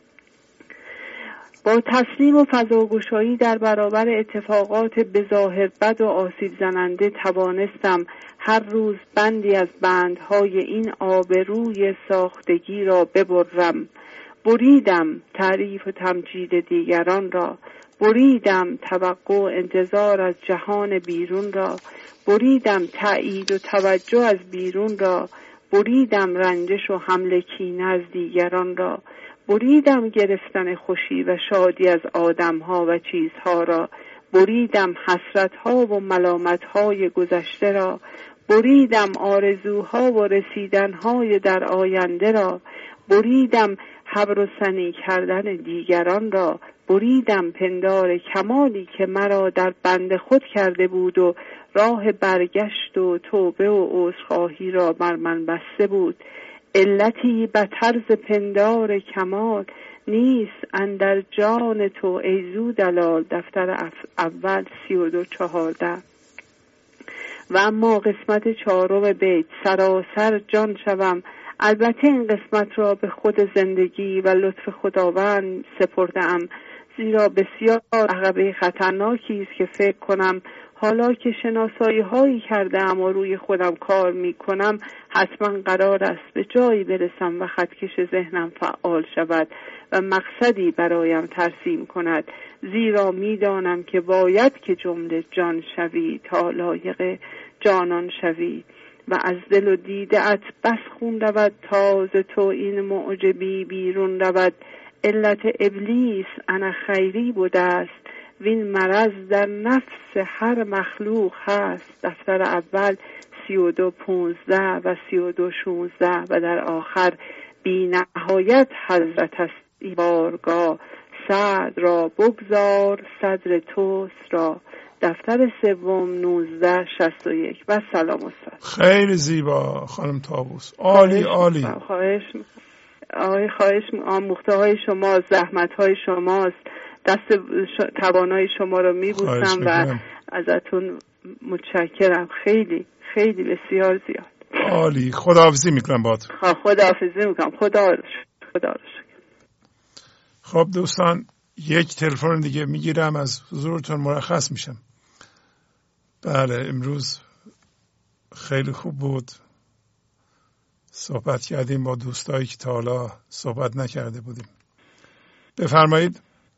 با تسلیم و فضاگشایی در برابر اتفاقات بظاهر بد و آسیب زننده توانستم هر روز بندی از بندهای این آبروی ساختگی را ببرم. بریدم تعریف و تمجید دیگران را، بریدم توقع و انتظار از جهان بیرون را، بریدم تأیید و توجه از بیرون را، بریدم رنجش و حمل کینه از دیگران را، بریدم گرفتن خوشی و شادی از آدمها و چیزها را، بریدم حسرتها و ملامتهای گذشته را، بریدم آرزوها و رسیدنهای در آینده را، بریدم حبر و سنی کردن دیگران را، بریدم پندار کمالی که مرا در بند خود کرده بود و راه برگشت و توبه و عذرخواهی را بر من بسته بود. علتی به طرز پندار کمال نیست اندر جان تو ای زو دلال. دفتر اول 32 14. و اما قسمت چهارم بیت. سراسر جان شوم. البته این قسمت را به خود زندگی و لطف خداوند سپردم، زیرا بسیار عقبه خطرناکی است که فکر کنم حالا که شناسایی هایی کردم و روی خودم کار می کنم حتما قرار است به جایی برسم و خطکش ذهنم فعال شود و مقصدی برایم ترسیم کند، زیرا می دانم که باید که جمله جان شوی تا لایق جانان شوی و از دل و دیده ات بس خون رود تازه تو این معجبی بیرون رود. علت ابلیس انا خیری بوده است وین مرض در نفس هر مخلوق هست. دفتر اول 32:15 و 32:16 و در آخر بی نهایت حضرت است ای بارگاه، سعد را بگذار صدر توست را. دفتر سوم 1961. و سلام استاد. خیلی زیبا خانم طاووس، عالی عالی. خواهش آموخته های شما، زحمت های شماست، دست توانای شما رو میبوسم و ازتون متشکرم. خیلی خیلی بسیار زیاد. عالی. خداحافظی میکنم باهات. خداحافظی میکنم. خدا رو شکر. خب دوستان، یک تلفن دیگه میگیرم، از حضورتون مرخص میشم. بله، امروز خیلی خوب بود، صحبت کردیم با دوستایی که تا حالا صحبت نکرده بودیم. بفرمایید.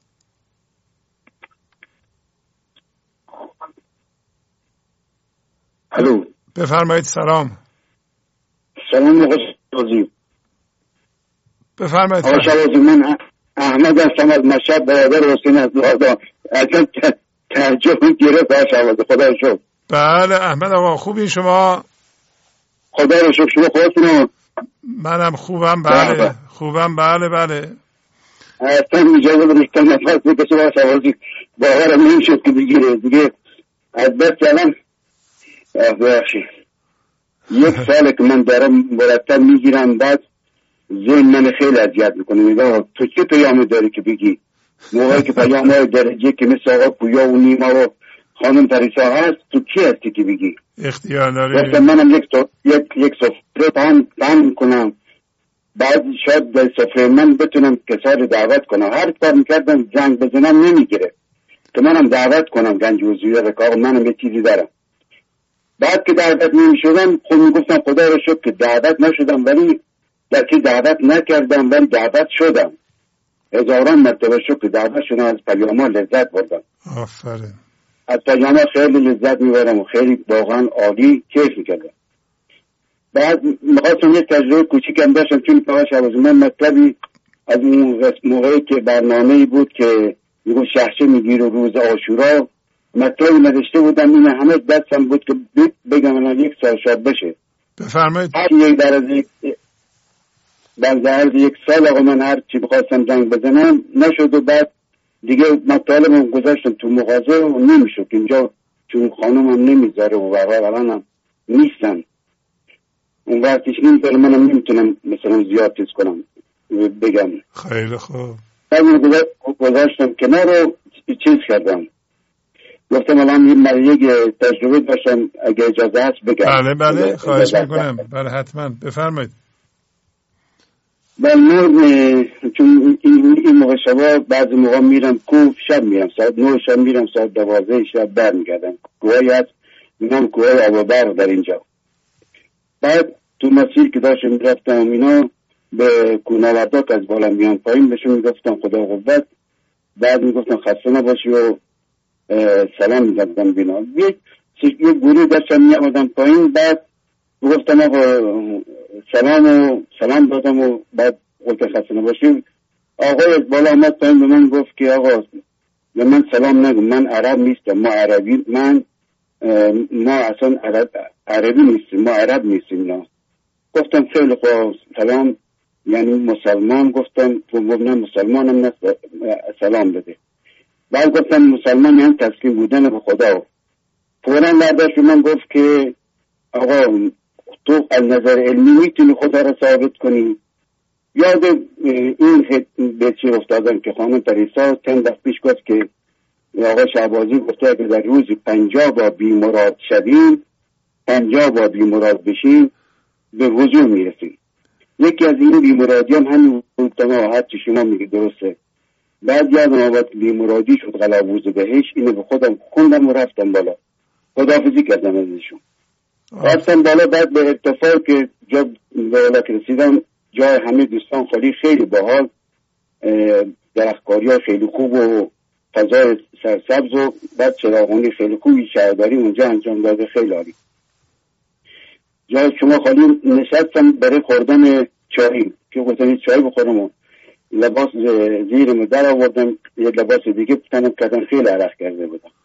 الو. بفرمایید. سلام. سلام آقا شوازی. بفرمایید. آقا شوازی، من احمد هستم از مشهد، برادر حسین از لوحدا. اصلا تعجب گرفت آقا شوازی. خدا رو شکر. بله احمد آقا، خوبین شما؟ خدا رو شکر. شما خودتون؟ منم خوبم. بله خوبم. بله اصلا اجازه بدید تا نفس بکشه آقا شوازی. باورم نمیشد که بگیره دیگه. از بس الان بخشی 1 ساله که من دارم مرتب میگیرم، بعد ذهن من خیلی اذیت میکنه. میگم تو چه پیامه داری که بگی؟ موقعی که پیام های درجه که مثل آقا پویا و نیما و خانم پریسا هست، تو کی هستی که بگی؟ اختیار داری. گفتم منم یک سفره پهن میکنم، بعد شاید در سفره من بتونم کسار دعوت کنم. هر کار میکردم زنگ بزنم نمیگیره که منم دعوت کنم گنج وزویه رکاق، منم یه چیزی دارم. بعد که دعوت نمیشدم خود میگفتم خدا رو شکر که دعوت نشدم، ولی در که دعوت نکردم ولی دعوت شدم. هزاران مرتبه شکر دعوت شدم، از پیاما لذت بردم. آفرین. از پیاما خیلی لذت میبرم و خیلی واقعا عالی کیف میکردم. بعد میخواستم یه تجربه کوچیکم داشتم، چون فقط شبازی من مطلبی از اون موقعی که برنامه‌ای بود که میگو شهشه میگیر و روز عاشورا، مطلبی نداشته بودم، این همه دستم بود که بگم الان 1 سال شاید بشه. بفرمایید. بعد از 1 سال آقا من هر چی بخواستم زنگ بزنم نشد و بعد دیگه مطالبم گذاشتم تو مغازه و نمیشد اینجا، چون خانومم نمیذاره و الان هم نیستن. اون وقتش نمیذاره، منم نمیتونم مثلا زیاد چیز کنم بگم. خیلی خوب. بعد گذاشتم کنار رو چیز کردم. گفتم الان من یک تجربه داشتم، اگه اجازه هست بگم. بله خواهش میکنم. بله حتما بفرمایید. بله، چون این موقع شبا بعضی موقع میرم کوه، شب میرم ساعت 9 شب میرم، ساعت 12 شب برمیگردم. کوهی هست میگم کوه آبابر در اینجا. بعد تو مسیر که داشتم میرفتم اینا به کوهنوردها که از بالا میان پایین بهشون میگفتم خدا قوت، بعد میگفتم خسته نباشی و سلام میدادم بینا. یک گروه داشتم میامدم پایین، بعد گفتم آقا سلام دادم و بعد گفتم خسته نباشی. آقای از بالا آمد پایین به من گفت که آقا به من سلام نگو، من عرب نیستم، ما اصلا عربی نیستیم، ما عرب نیستیم. نه گفتم خیلی خوب سلام یعنی مسلمان. گفتم نه مسلمانم نه، سلام بده. بعد گفتم مسلمان یعنی تسلیم بودن به خدا. فوراً برداشت من گفت که آقا تو از نظر علمی میتونی خدا را ثابت کنی؟ یاد این به چی افتادم که خانم پریسا چند وقت پیش گفت که آقا شهبازی گفته که در روز 50 با بیمراد شدیم، 50 با بیمراد بشیم به وجود میرسیم. یکی از این بیمرادی هم همین گفتم هر چی شما میگه درسته. بعد یادم آمد بیمرادی شد قلاووز بهش، اینو به خودم خوندم و رفتم بالا، خداحافظی کردم ازشون. رفتم بالا. بعد به ارتفاع که جا بالا که رسیدم، جای همه دوستان خیلی باحال، درختکاری ها خیلی خوب و فضای سرسبز و بعد چراغونی خیلی خوبی شهرداری اونجا انجام داده، خیلی عالی. جای شما خالی نشستم برای خوردن چای که گفتم چای بخورم و لباس زیرم در آوردم، یه لباس دیگه تنم کردم، خیلی عرق کرده بودم.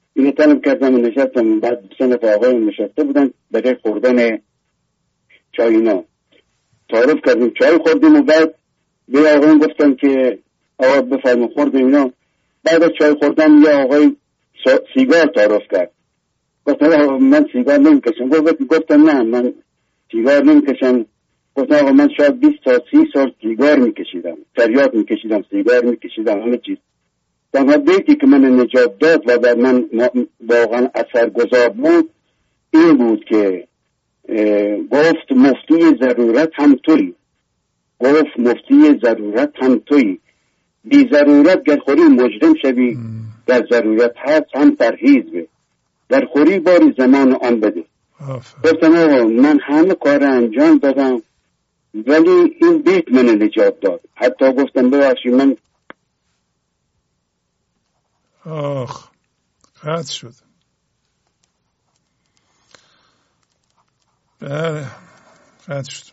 اینو طلب کردم و نشستم. بعد سه نفر آقای نشسته بودن برای خوردن چای اینا. تعارف کردیم، چای خوردیم و بعد به آقایون گفتم که آقا بفرمایید خوردیم اینا. بعد از چای خوردن یه آقای سیگار تعارف کرد. گفتم آقا من سیگار نمیکشم. گفتم نه من سیگار نمیکشم. گفتم آقا من شاید 20 تا 30 سال سیگار میکشیدم، تریاک میکشیدم، سیگار میکشیدم، همه چیز. تنها بیتی که من نجات داد و در من واقعا اثرگذار بود این بود که گفت مفتی ضرورت هم تویی، گفت مفتی ضرورت هم تویی، بی ضرورت گر خوری مجرم شوی، در ضرورت هست هم پرهیز به، در خوری باری زمان آن بده. گفتم آقا من همه کار انجام دادم ولی این بیت من نجات داد. حتی گفتم ببخشید من قطع شد. بله قطع شد.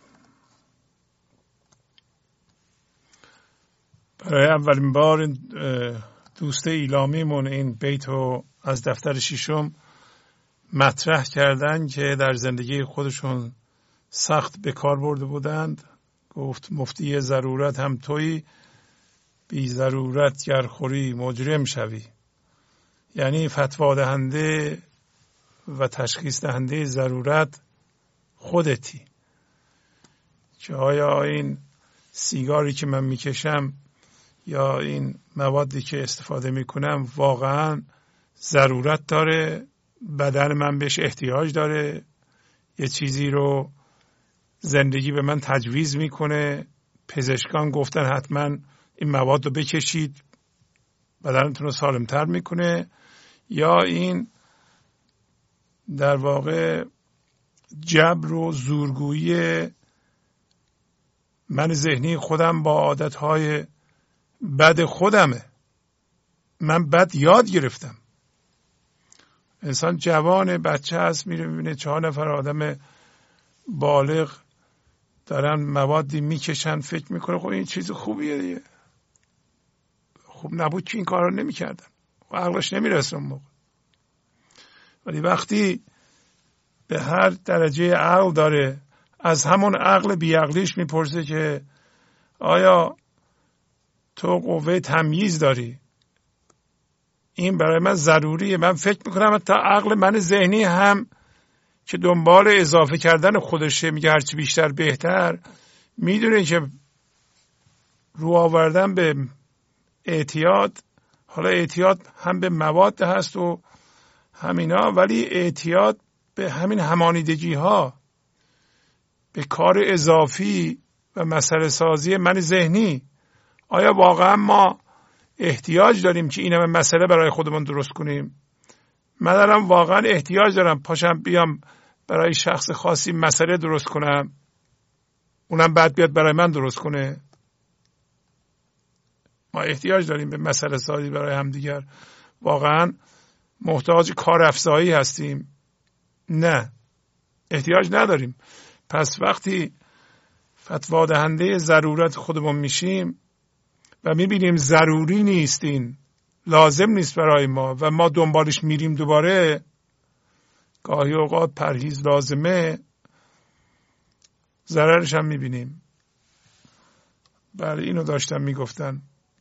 برای اولین بار این دوست ایلامیمون این بیت رو از دفتر ششم مطرح کردن که در زندگی خودشون سخت به کار برده بودند. گفت مفتی ضرورت هم تویی، بی ضرورت گر خوری مجرم شوی. یعنی فتوا دهنده و تشخیص دهنده ضرورت خودتی. که آیا این سیگاری که من میکشم یا این موادی که استفاده میکنم واقعا ضرورت داره، بدن من بهش احتیاج داره، یه چیزی رو زندگی به من تجویز میکنه، پزشکان گفتن حتما این مواد رو بکشید بدنتون رو سالمتر میکنه، یا این در واقع جبر و زورگویی من ذهنی خودم با عادتهای بد خودمه. من بد یاد گرفتم. انسان جوان بچه هست میره میبینه 4 نفر آدم بالغ دارن موادی میکشن، فکر میکنه خب این چیز خوبیه دیگه. خوب نبود که این کار رو نمیکردن. عقلش نمیرسه اون موقع. ولی وقتی به هر درجه عقل داره از همون عقل بیعقلیش میپرسه که آیا تو قوه تمییز داری؟ این برای من ضروریه. من فکر میکنم تا عقل من ذهنی هم که دنبال اضافه کردن خودشه، میگه هرچی بیشتر بهتر، میدونه که رو آوردن به اعتیاد، حالا اعتیاد هم به مواد هست و همینا، ولی اعتیاد به همین همانیدگی ها، به کار اضافی و مسئله سازی من ذهنی. آیا واقعا ما احتیاج داریم که این همه مسئله برای خودمون درست کنیم؟ من دارم واقعا احتیاج دارم پاشم بیام برای شخص خاصی مسئله درست کنم، اونم بعد بیاد برای من درست کنه؟ ما احتیاج داریم به مسئله سازی برای همدیگر؟ واقعا محتاج کار افزایی هستیم؟ نه، احتیاج نداریم. پس وقتی فتوا دهنده ضرورت خودمون میشیم و میبینیم ضروری نیستین، لازم نیست برای ما و ما دنبالش میریم دوباره، گاهی اوقات پرهیز لازمه، ضررش هم میبینیم. بله اینو داشتم میگفتن.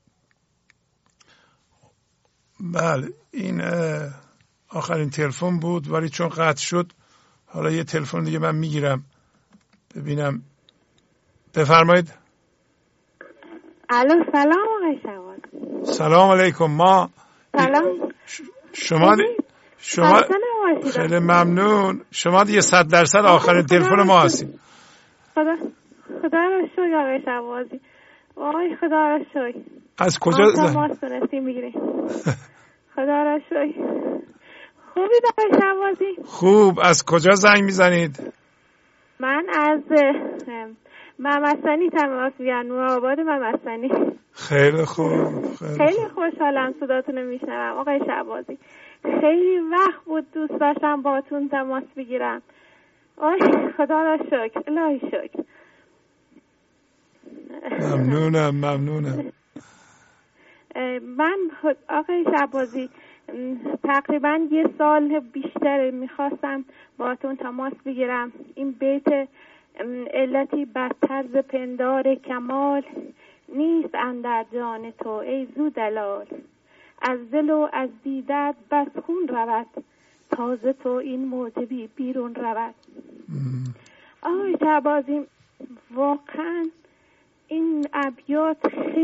بله این آخرین تلفن بود ولی چون قطع شد حالا یه تلفن دیگه من میگیرم ببینم. بفرمایید. الو سلام آقای شواز. سلام علیکم. ما سلام. شما خیلی ممنون. شما دیگه 100% آخرین تلفن ما هستید. خدا را شکر آقای شوازی. وای خدا را شکر. از کجا ما تونستیم بگیریم. خدا را شکر. خوبی آقای شوازی؟ خوب. از کجا زنگ میزنید؟ من از ممسنی تماس میگیرم، نورآباد ممسنی. خیلی خوب. خیلی خوشحالم صداتون رو میشنوم آقای شعبازی. خیلی وقت بود دوست داشتم باهاتون تماس بگیرم. آی خدا را شکر، الهی شکر. ممنونم. من آقای شعبازی تقریبا 1 سال بیشتر میخواستم باهاتون تماس بگیرم. این بیت علتی بر طرز پندار کمال، نیست اندر جان تو ای زو دلال. از دل و از دیدت بس خون رود، تازه تو این موجبی بیرون رود. آقای شهبازی واقعا این ابیات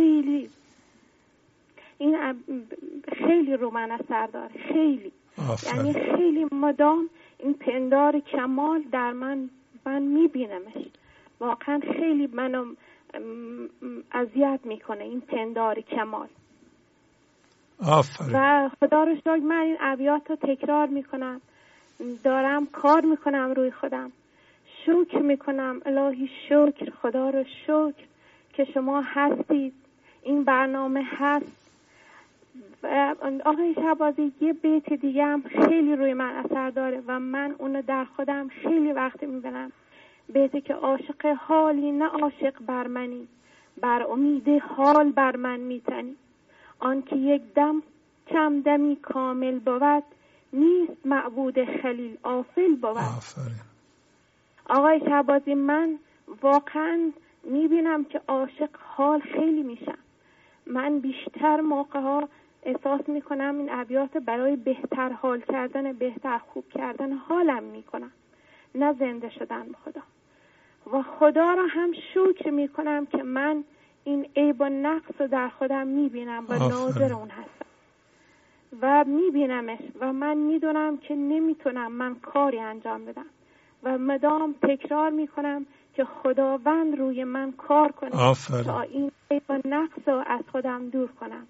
خیلی رو من اثر داره، خیلی یعنی خیلی مدام این پندار کمال در من میبینمش. واقعا خیلی منو اذیت میکنه این پندار کمال. آفرین. و خدا رو شکر من این ابیات رو تکرار میکنم، دارم کار میکنم روی خودم، شکر میکنم الهی شکر، خدا رو شکر که شما هستید، این برنامه هست. آقای شهبازی یه بیت دیگه هم خیلی روی من اثر داره و من اونو در خودم خیلی وقت میبینم. بیتی که عاشق حالی نه عاشق بر منی، بر امید حال بر من میتنی. آن که یک دم کم دمی کامل بود، نیست معبود خلیل آفل بود. آقای شهبازی من واقعا میبینم که عاشق حال خیلی میشم. من بیشتر موقعها احساس میکنم این ابیات برای بهتر حال کردن، بهتر خوب کردن حالم میکنم، نه زنده شدن به خدا. و خدا را هم شکر میکنم که من این عیب و نقص رو در خودم میبینم و ناظر اون هستم و میبینمش و من میدونم که نمیتونم من کاری انجام بدم و مدام تکرار میکنم که خداوند روی من کار کنه تا این عیب و نقص رو از خودم دور کنم.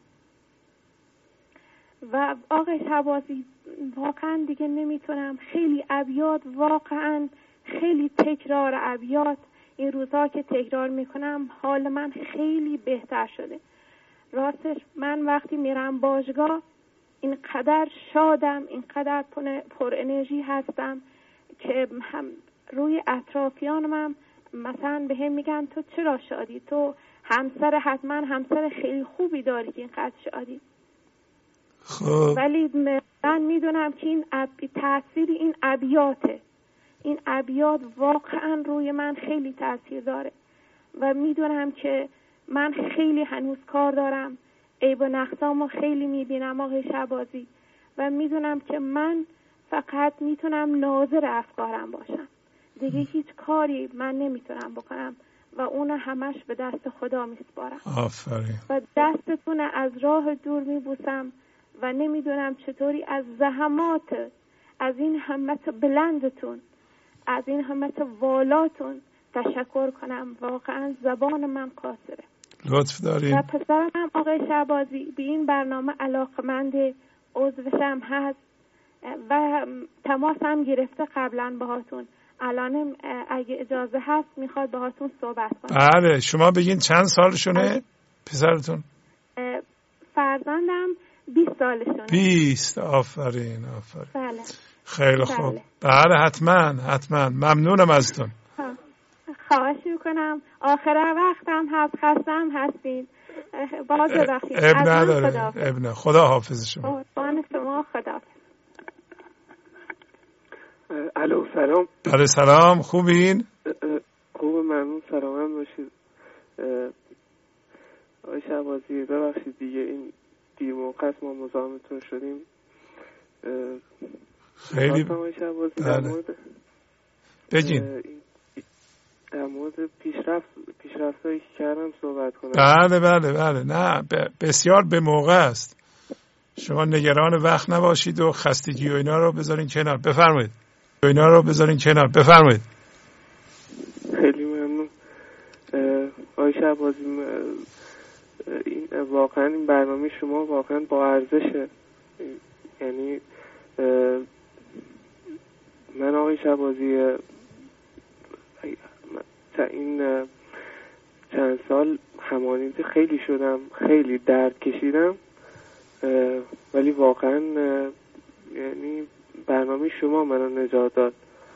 و آقای شهبازی واقعا دیگه نمیتونم، خیلی ابیات، واقعا خیلی تکرار ابیات این روزها که تکرار میکنم حال من خیلی بهتر شده. راستش من وقتی میرم باشگاه اینقدر شادم، اینقدر پر انرژی هستم که هم روی اطرافیانم هم مثلا به هم میگن تو چرا شادی، تو حتما همسر خیلی خوبی داری که اینقدر شادی. خب. ولی من میدونم که این تأثیر این ابیاته، این ابیات واقعا روی من خیلی تأثیر داره و میدونم که من خیلی هنوز کار دارم، عیب و نقصامو خیلی میبینم آقای شهبازی و میدونم که من فقط میتونم ناظر افکارم باشم، دیگه هیچ کاری من نمیتونم بکنم و اون همش به دست خدا میسپارم. آفرین. و دستتون از راه دور میبوسم و نمیدونم چطوری از زحمات، از این همت بلندتون، از این همت والاتون تشکر کنم. واقعا زبان من قاصره. لطف دارین. و پسرم آقای شهبازی به این برنامه علاقمند، عضوشم هست و تماس هم گرفته قبلا باهاتون. الان اگه اجازه هست میخواد باهاتون صحبت کنم. بله شما بگین چند سالشونه پسرتون؟ فرزندم 20 سالشونه. 20. آفرین. بله. خیلی خوب. بله حتما ممنونم ازتون. خواهش میکنم. آخر وقتم هست، خستم هستین. باز بخیر. اب نداره. خدا حافظ شما. قربان شما. خدا. الو سلام. بله سلام. خوبین؟ خوب ممنون. سلامت باشید. آقای شهبازی ببخشید دیگه این دیر موقع ما مزاحمتون شدیم. خیلی بله. بگین. در مورد پیشرفتایی که کردم صحبت کنم. بله نه بسیار به موقع است. شما نگران وقت نباشید و خستگی و اینا رو بذارین کنار. بفرمایید. خیلی ممنون. آقای شهبازی این واقعا این برنامه شما واقعا با ارزشه. یعنی من آقای شهبازی این چند سال همانیده خیلی شدم، خیلی درد کشیدم، ولی واقعا یعنی برنامه شما منو نجات داد.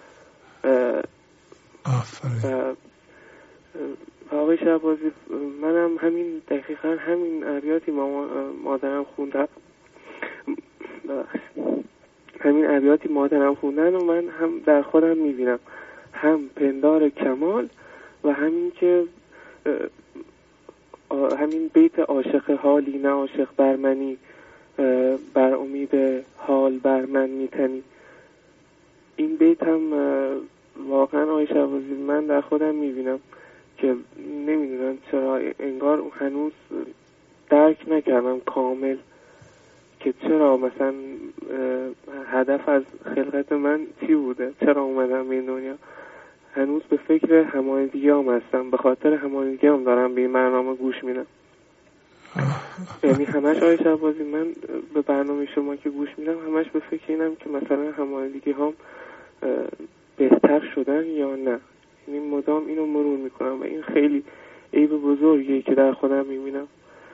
آفرین. آقای شهبازی منم دقیقا همین ابیاتی مادرم خوندم. همین ابیاتی مادرم خوندن و من هم در خودم میبینم، هم پندار کمال و همین که همین بیت عاشق حالی نه عاشق بر منی، بر امید حال بر من میتنی. این بیت هم واقعا آقای شهبازی من در خودم میبینم که نمیدونم چرا انگار هنوز درک نکردم کامل که چرا مثلا هدف از خلقت من چی بوده، چرا اومدم به این دنیا. هنوز به فکر همانیدگی هم هستم، به خاطر همانیدگی هم دارم به این برنامه گوش میدم. یعنی همش آقای شهبازی من به برنامه شما که گوش میدم همش به فکر اینم که مثلا همانیدگی هم بهتر شدن یا نه. یعنی مدام اینو مرور میکنم و این خیلی عیب بزرگیه که در خودم میبینم.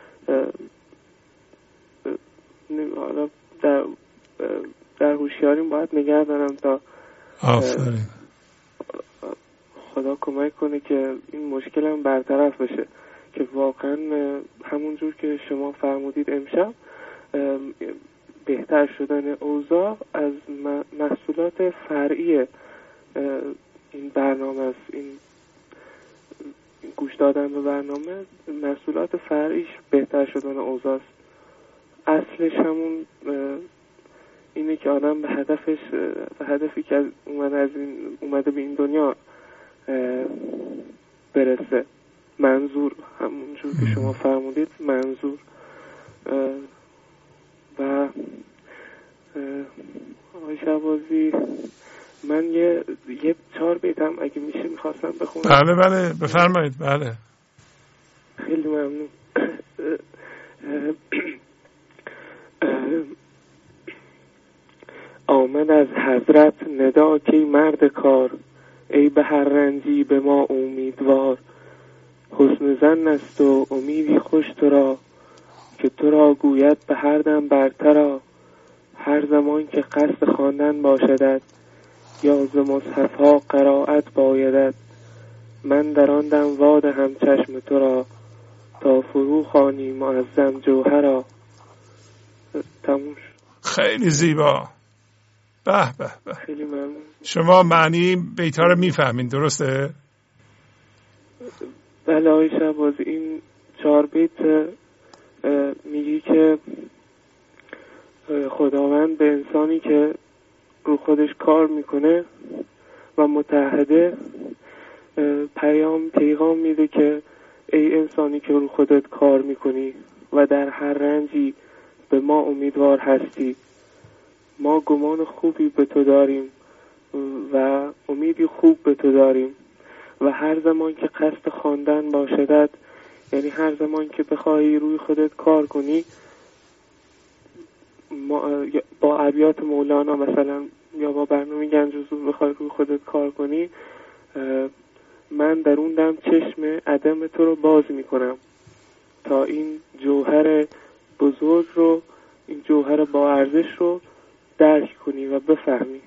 حالا در هوشیاریم باید نگه دارم تا خدا کمک کنه که این مشکلم برطرف بشه، که واقعا همونجور که شما فرمودید امشب بهتر شدن اوضاع از محصولات فرعی این برنامه است. این گوش دادن به برنامه محصولات فرعیش بهتر شدن اوضاع است. اصلش همون اینه که آدم به هدفی که اومده به این دنیا برسه. منظور همونجور که شما فرمودید، منظور. و آقای شهبازی من یه 4 بیتم اگه میشه میخواستم بخونم. بله بفرمایید. بله خیلی ممنون. آمد از حضرت ندا که مرد کار، ای به هر رنجی به ما امیدوار. حسن ظن است و امیدی خوش تو را، که تو را گوید به هر دم برترا. هر زمان که قصد خواندن باشدت، یا ز مصحف ها قرائت بایدت. من در آن دم واد هم چشم تو را، تا فرو خوانی معظم جوهرا. تموش. خیلی زیبا. به به به. خیلی ممنون. شما معنی بیت‌ها رو میفهمین درسته؟ بله آقای شهبازی، این 4 بیت میگی که خداوند به انسانی که رو خودش کار میکنه و متحده پیغام میده که ای انسانی که رو خودت کار میکنی و در هر رنجی به ما امیدوار هستی، ما گمان خوبی به تو داریم و امیدی خوب به تو داریم. و هر زمان که قصد خواندن باشدت، یعنی هر زمان که بخوای روی خودت کار کنی، با ابیات مولانا مثلا یا با برنامه گنج حضور بخوای روی خودت کار کنی، من در اون دم چشم عدم تو رو باز میکنم تا این جوهر بزرگ رو، این جوهر با ارزش رو درک کنی و بفهمی.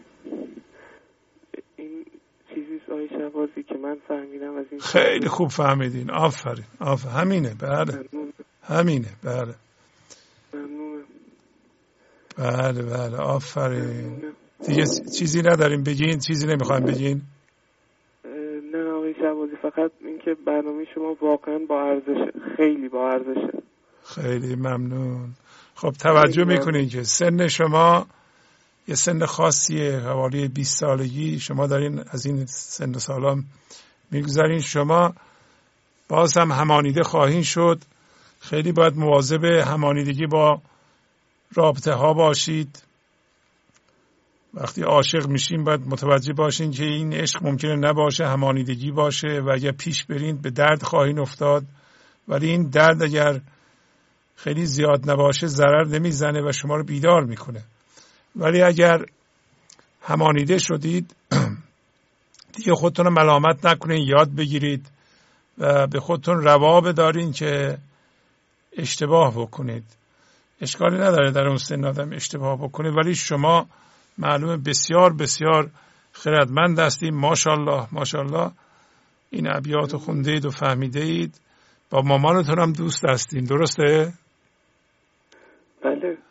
این چیزیست آقای شهبازی که من فهمیدم از این. خیلی خوب فهمیدین. آفرین. همینه. بله همینه. بله بله آفرین. دیگه چیزی نداریم بگین؟ چیزی نمیخوایم بگین؟ نه آقای شهبازی، فقط اینکه برنامه شما واقعا با ارزشه، خیلی با ارزشه. خیلی ممنون. خب توجه میکنین که سن شما یه سن خاصیه، حوالی 20 سالگی شما دارین از این سن سالا میگذارین. شما باز هم همانیده خواهین شد. خیلی باید مواظب همانیدگی با رابطه ها باشید. وقتی عاشق میشین باید متوجه باشین که این عشق ممکنه نباشه، همانیدگی باشه و اگر پیش برین به درد خواهین افتاد. ولی این درد اگر خیلی زیاد نباشه ضرر نمیزنه و شما رو بیدار میکنه. ولی اگر همانیده شدید دیگه خودتون رو ملامت نکنین، یاد بگیرید و به خودتون روا بدارین که اشتباه بکنید. اشکالی نداره در اون سن آدم اشتباه بکنه، ولی شما معلومه بسیار بسیار خردمند هستید. ماشاءالله ماشاءالله. این ابیات رو خونده اید و فهمیده اید. با مامانتون هم دوست هستین، درسته؟ بله.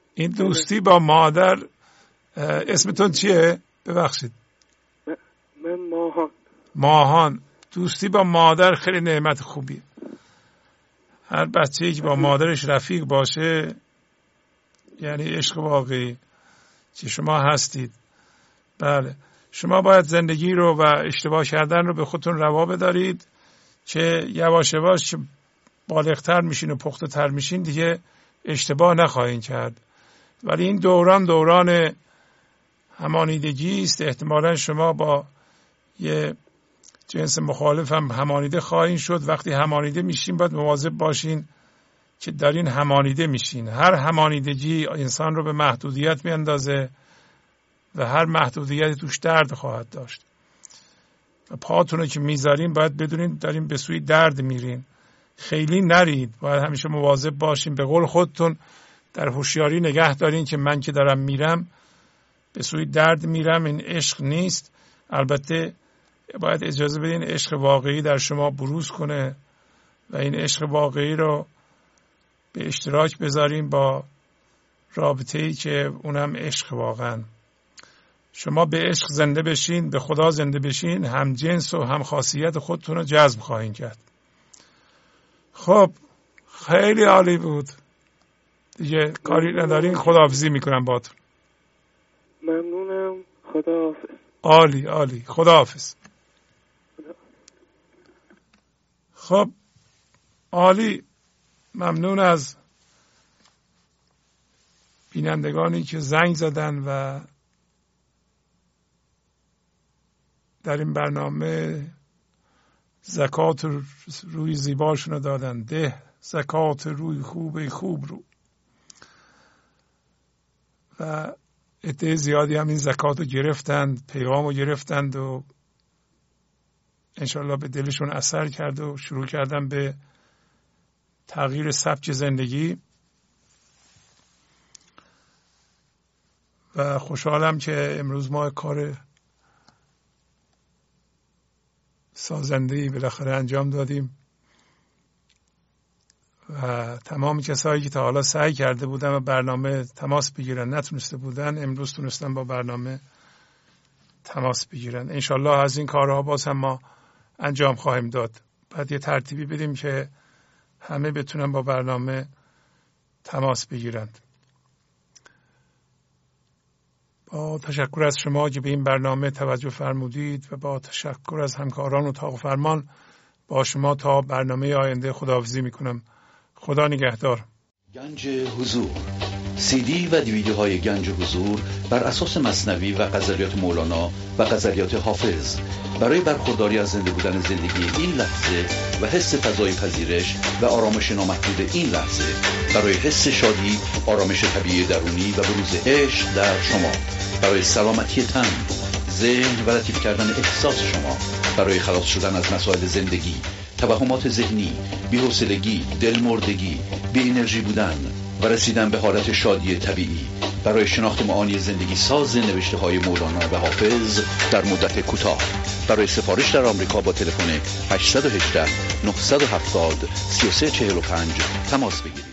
این دوستی با مادر، اسمتون چیه؟ ببخشید. من ماهان. ماهان. دوستی با مادر خیلی نعمت خوبیه. هر بچه‌ای که با مادرش رفیق باشه یعنی عشق واقعی که شما هستید. بله، شما باید زندگی رو و اشتباه کردن رو به خودتون روا بدارید که یواش یواش بالغتر میشین و پخته تر میشین دیگه اشتباه نخواهید کرد. ولی این دوران همانیدگی است. احتمالا شما با یه جنس مخالف هم همانیده خواهید شد. وقتی همانیده میشین باید مواظب باشین که دارین همانیده میشین. هر همانیدگی انسان رو به محدودیت میاندازه و هر محدودیتی توش درد خواهد داشت. و پاتون رو که میذارین باید بدونین دارین به سوی درد میرین. خیلی نرید. باید همیشه مواظب باشین. به قول خودتون در هوشیاری نگه دارین که من که دارم میرم به سوی درد میرم. این عشق نیست. البته باید اجازه بدین عشق واقعی در شما بروز کنه و این عشق واقعی رو به اشتراک بذارین با رابطه‌ای که اونم عشق واقعا. شما به عشق زنده بشین، به خدا زنده بشین، هم جنس و هم خاصیت خودتون رو جذب خواهید کرد. خب خیلی عالی بود. دیگه کاری ندارین. خداحافظی میکنم باهاتون. ممنونم. خداحافظ. عالی. خداحافظ. خب عالی. ممنون از بینندگانی که زنگ زدن و در این برنامه زکات روی زیباشون رو دادن. ده زکات روی خوب رو. و عده زیادی هم این زکات رو گرفتند، پیغام رو گرفتند و انشالله به دلشون اثر کرد و شروع کردن به تغییر سبک زندگی. و خوشحالم که امروز ما کار سازنده‌ای بالاخره انجام دادیم و تمام کسایی که تا حالا سعی کرده بودن و برنامه تماس بگیرن نتونسته بودن امروز تونستن با برنامه تماس بگیرن. انشالله از این کارها باز هم ما انجام خواهیم داد. بعد یه ترتیبی بدیم که همه بتونن با برنامه تماس بگیرند. با تشکر از شما که به این برنامه توجه فرمودید و با تشکر از همکاران اتاق فرمان با شما تا برنامه آینده خداحافظی میکنم. خدا نگهدار. گنج حضور، سی دی و دیویدیوهای گنج حضور بر اساس مثنوی و غزلیات مولانا و غزلیات حافظ برای برخورداری از زنده بودن زندگی این لحظه و حس فضای پذیرش و آرامش نامحدود این لحظه، برای حس شادی، آرامش طبیعی درونی و بروز عشق در شما، برای سلامتی تن، ذهن و لطیف کردن احساس شما، برای خلاص شدن از مسائل زندگی، توهمات ذهنی، بی‌حوصلگی، دلمردگی، بی انرژی بودن و رسیدن به حالت شادی طبیعی، برای شناخت معانی زندگی ساز نوشته های مولانا و حافظ در مدت کوتاه. برای سفارش در آمریکا با تلفن 818 970 3345 تماس بگیرید.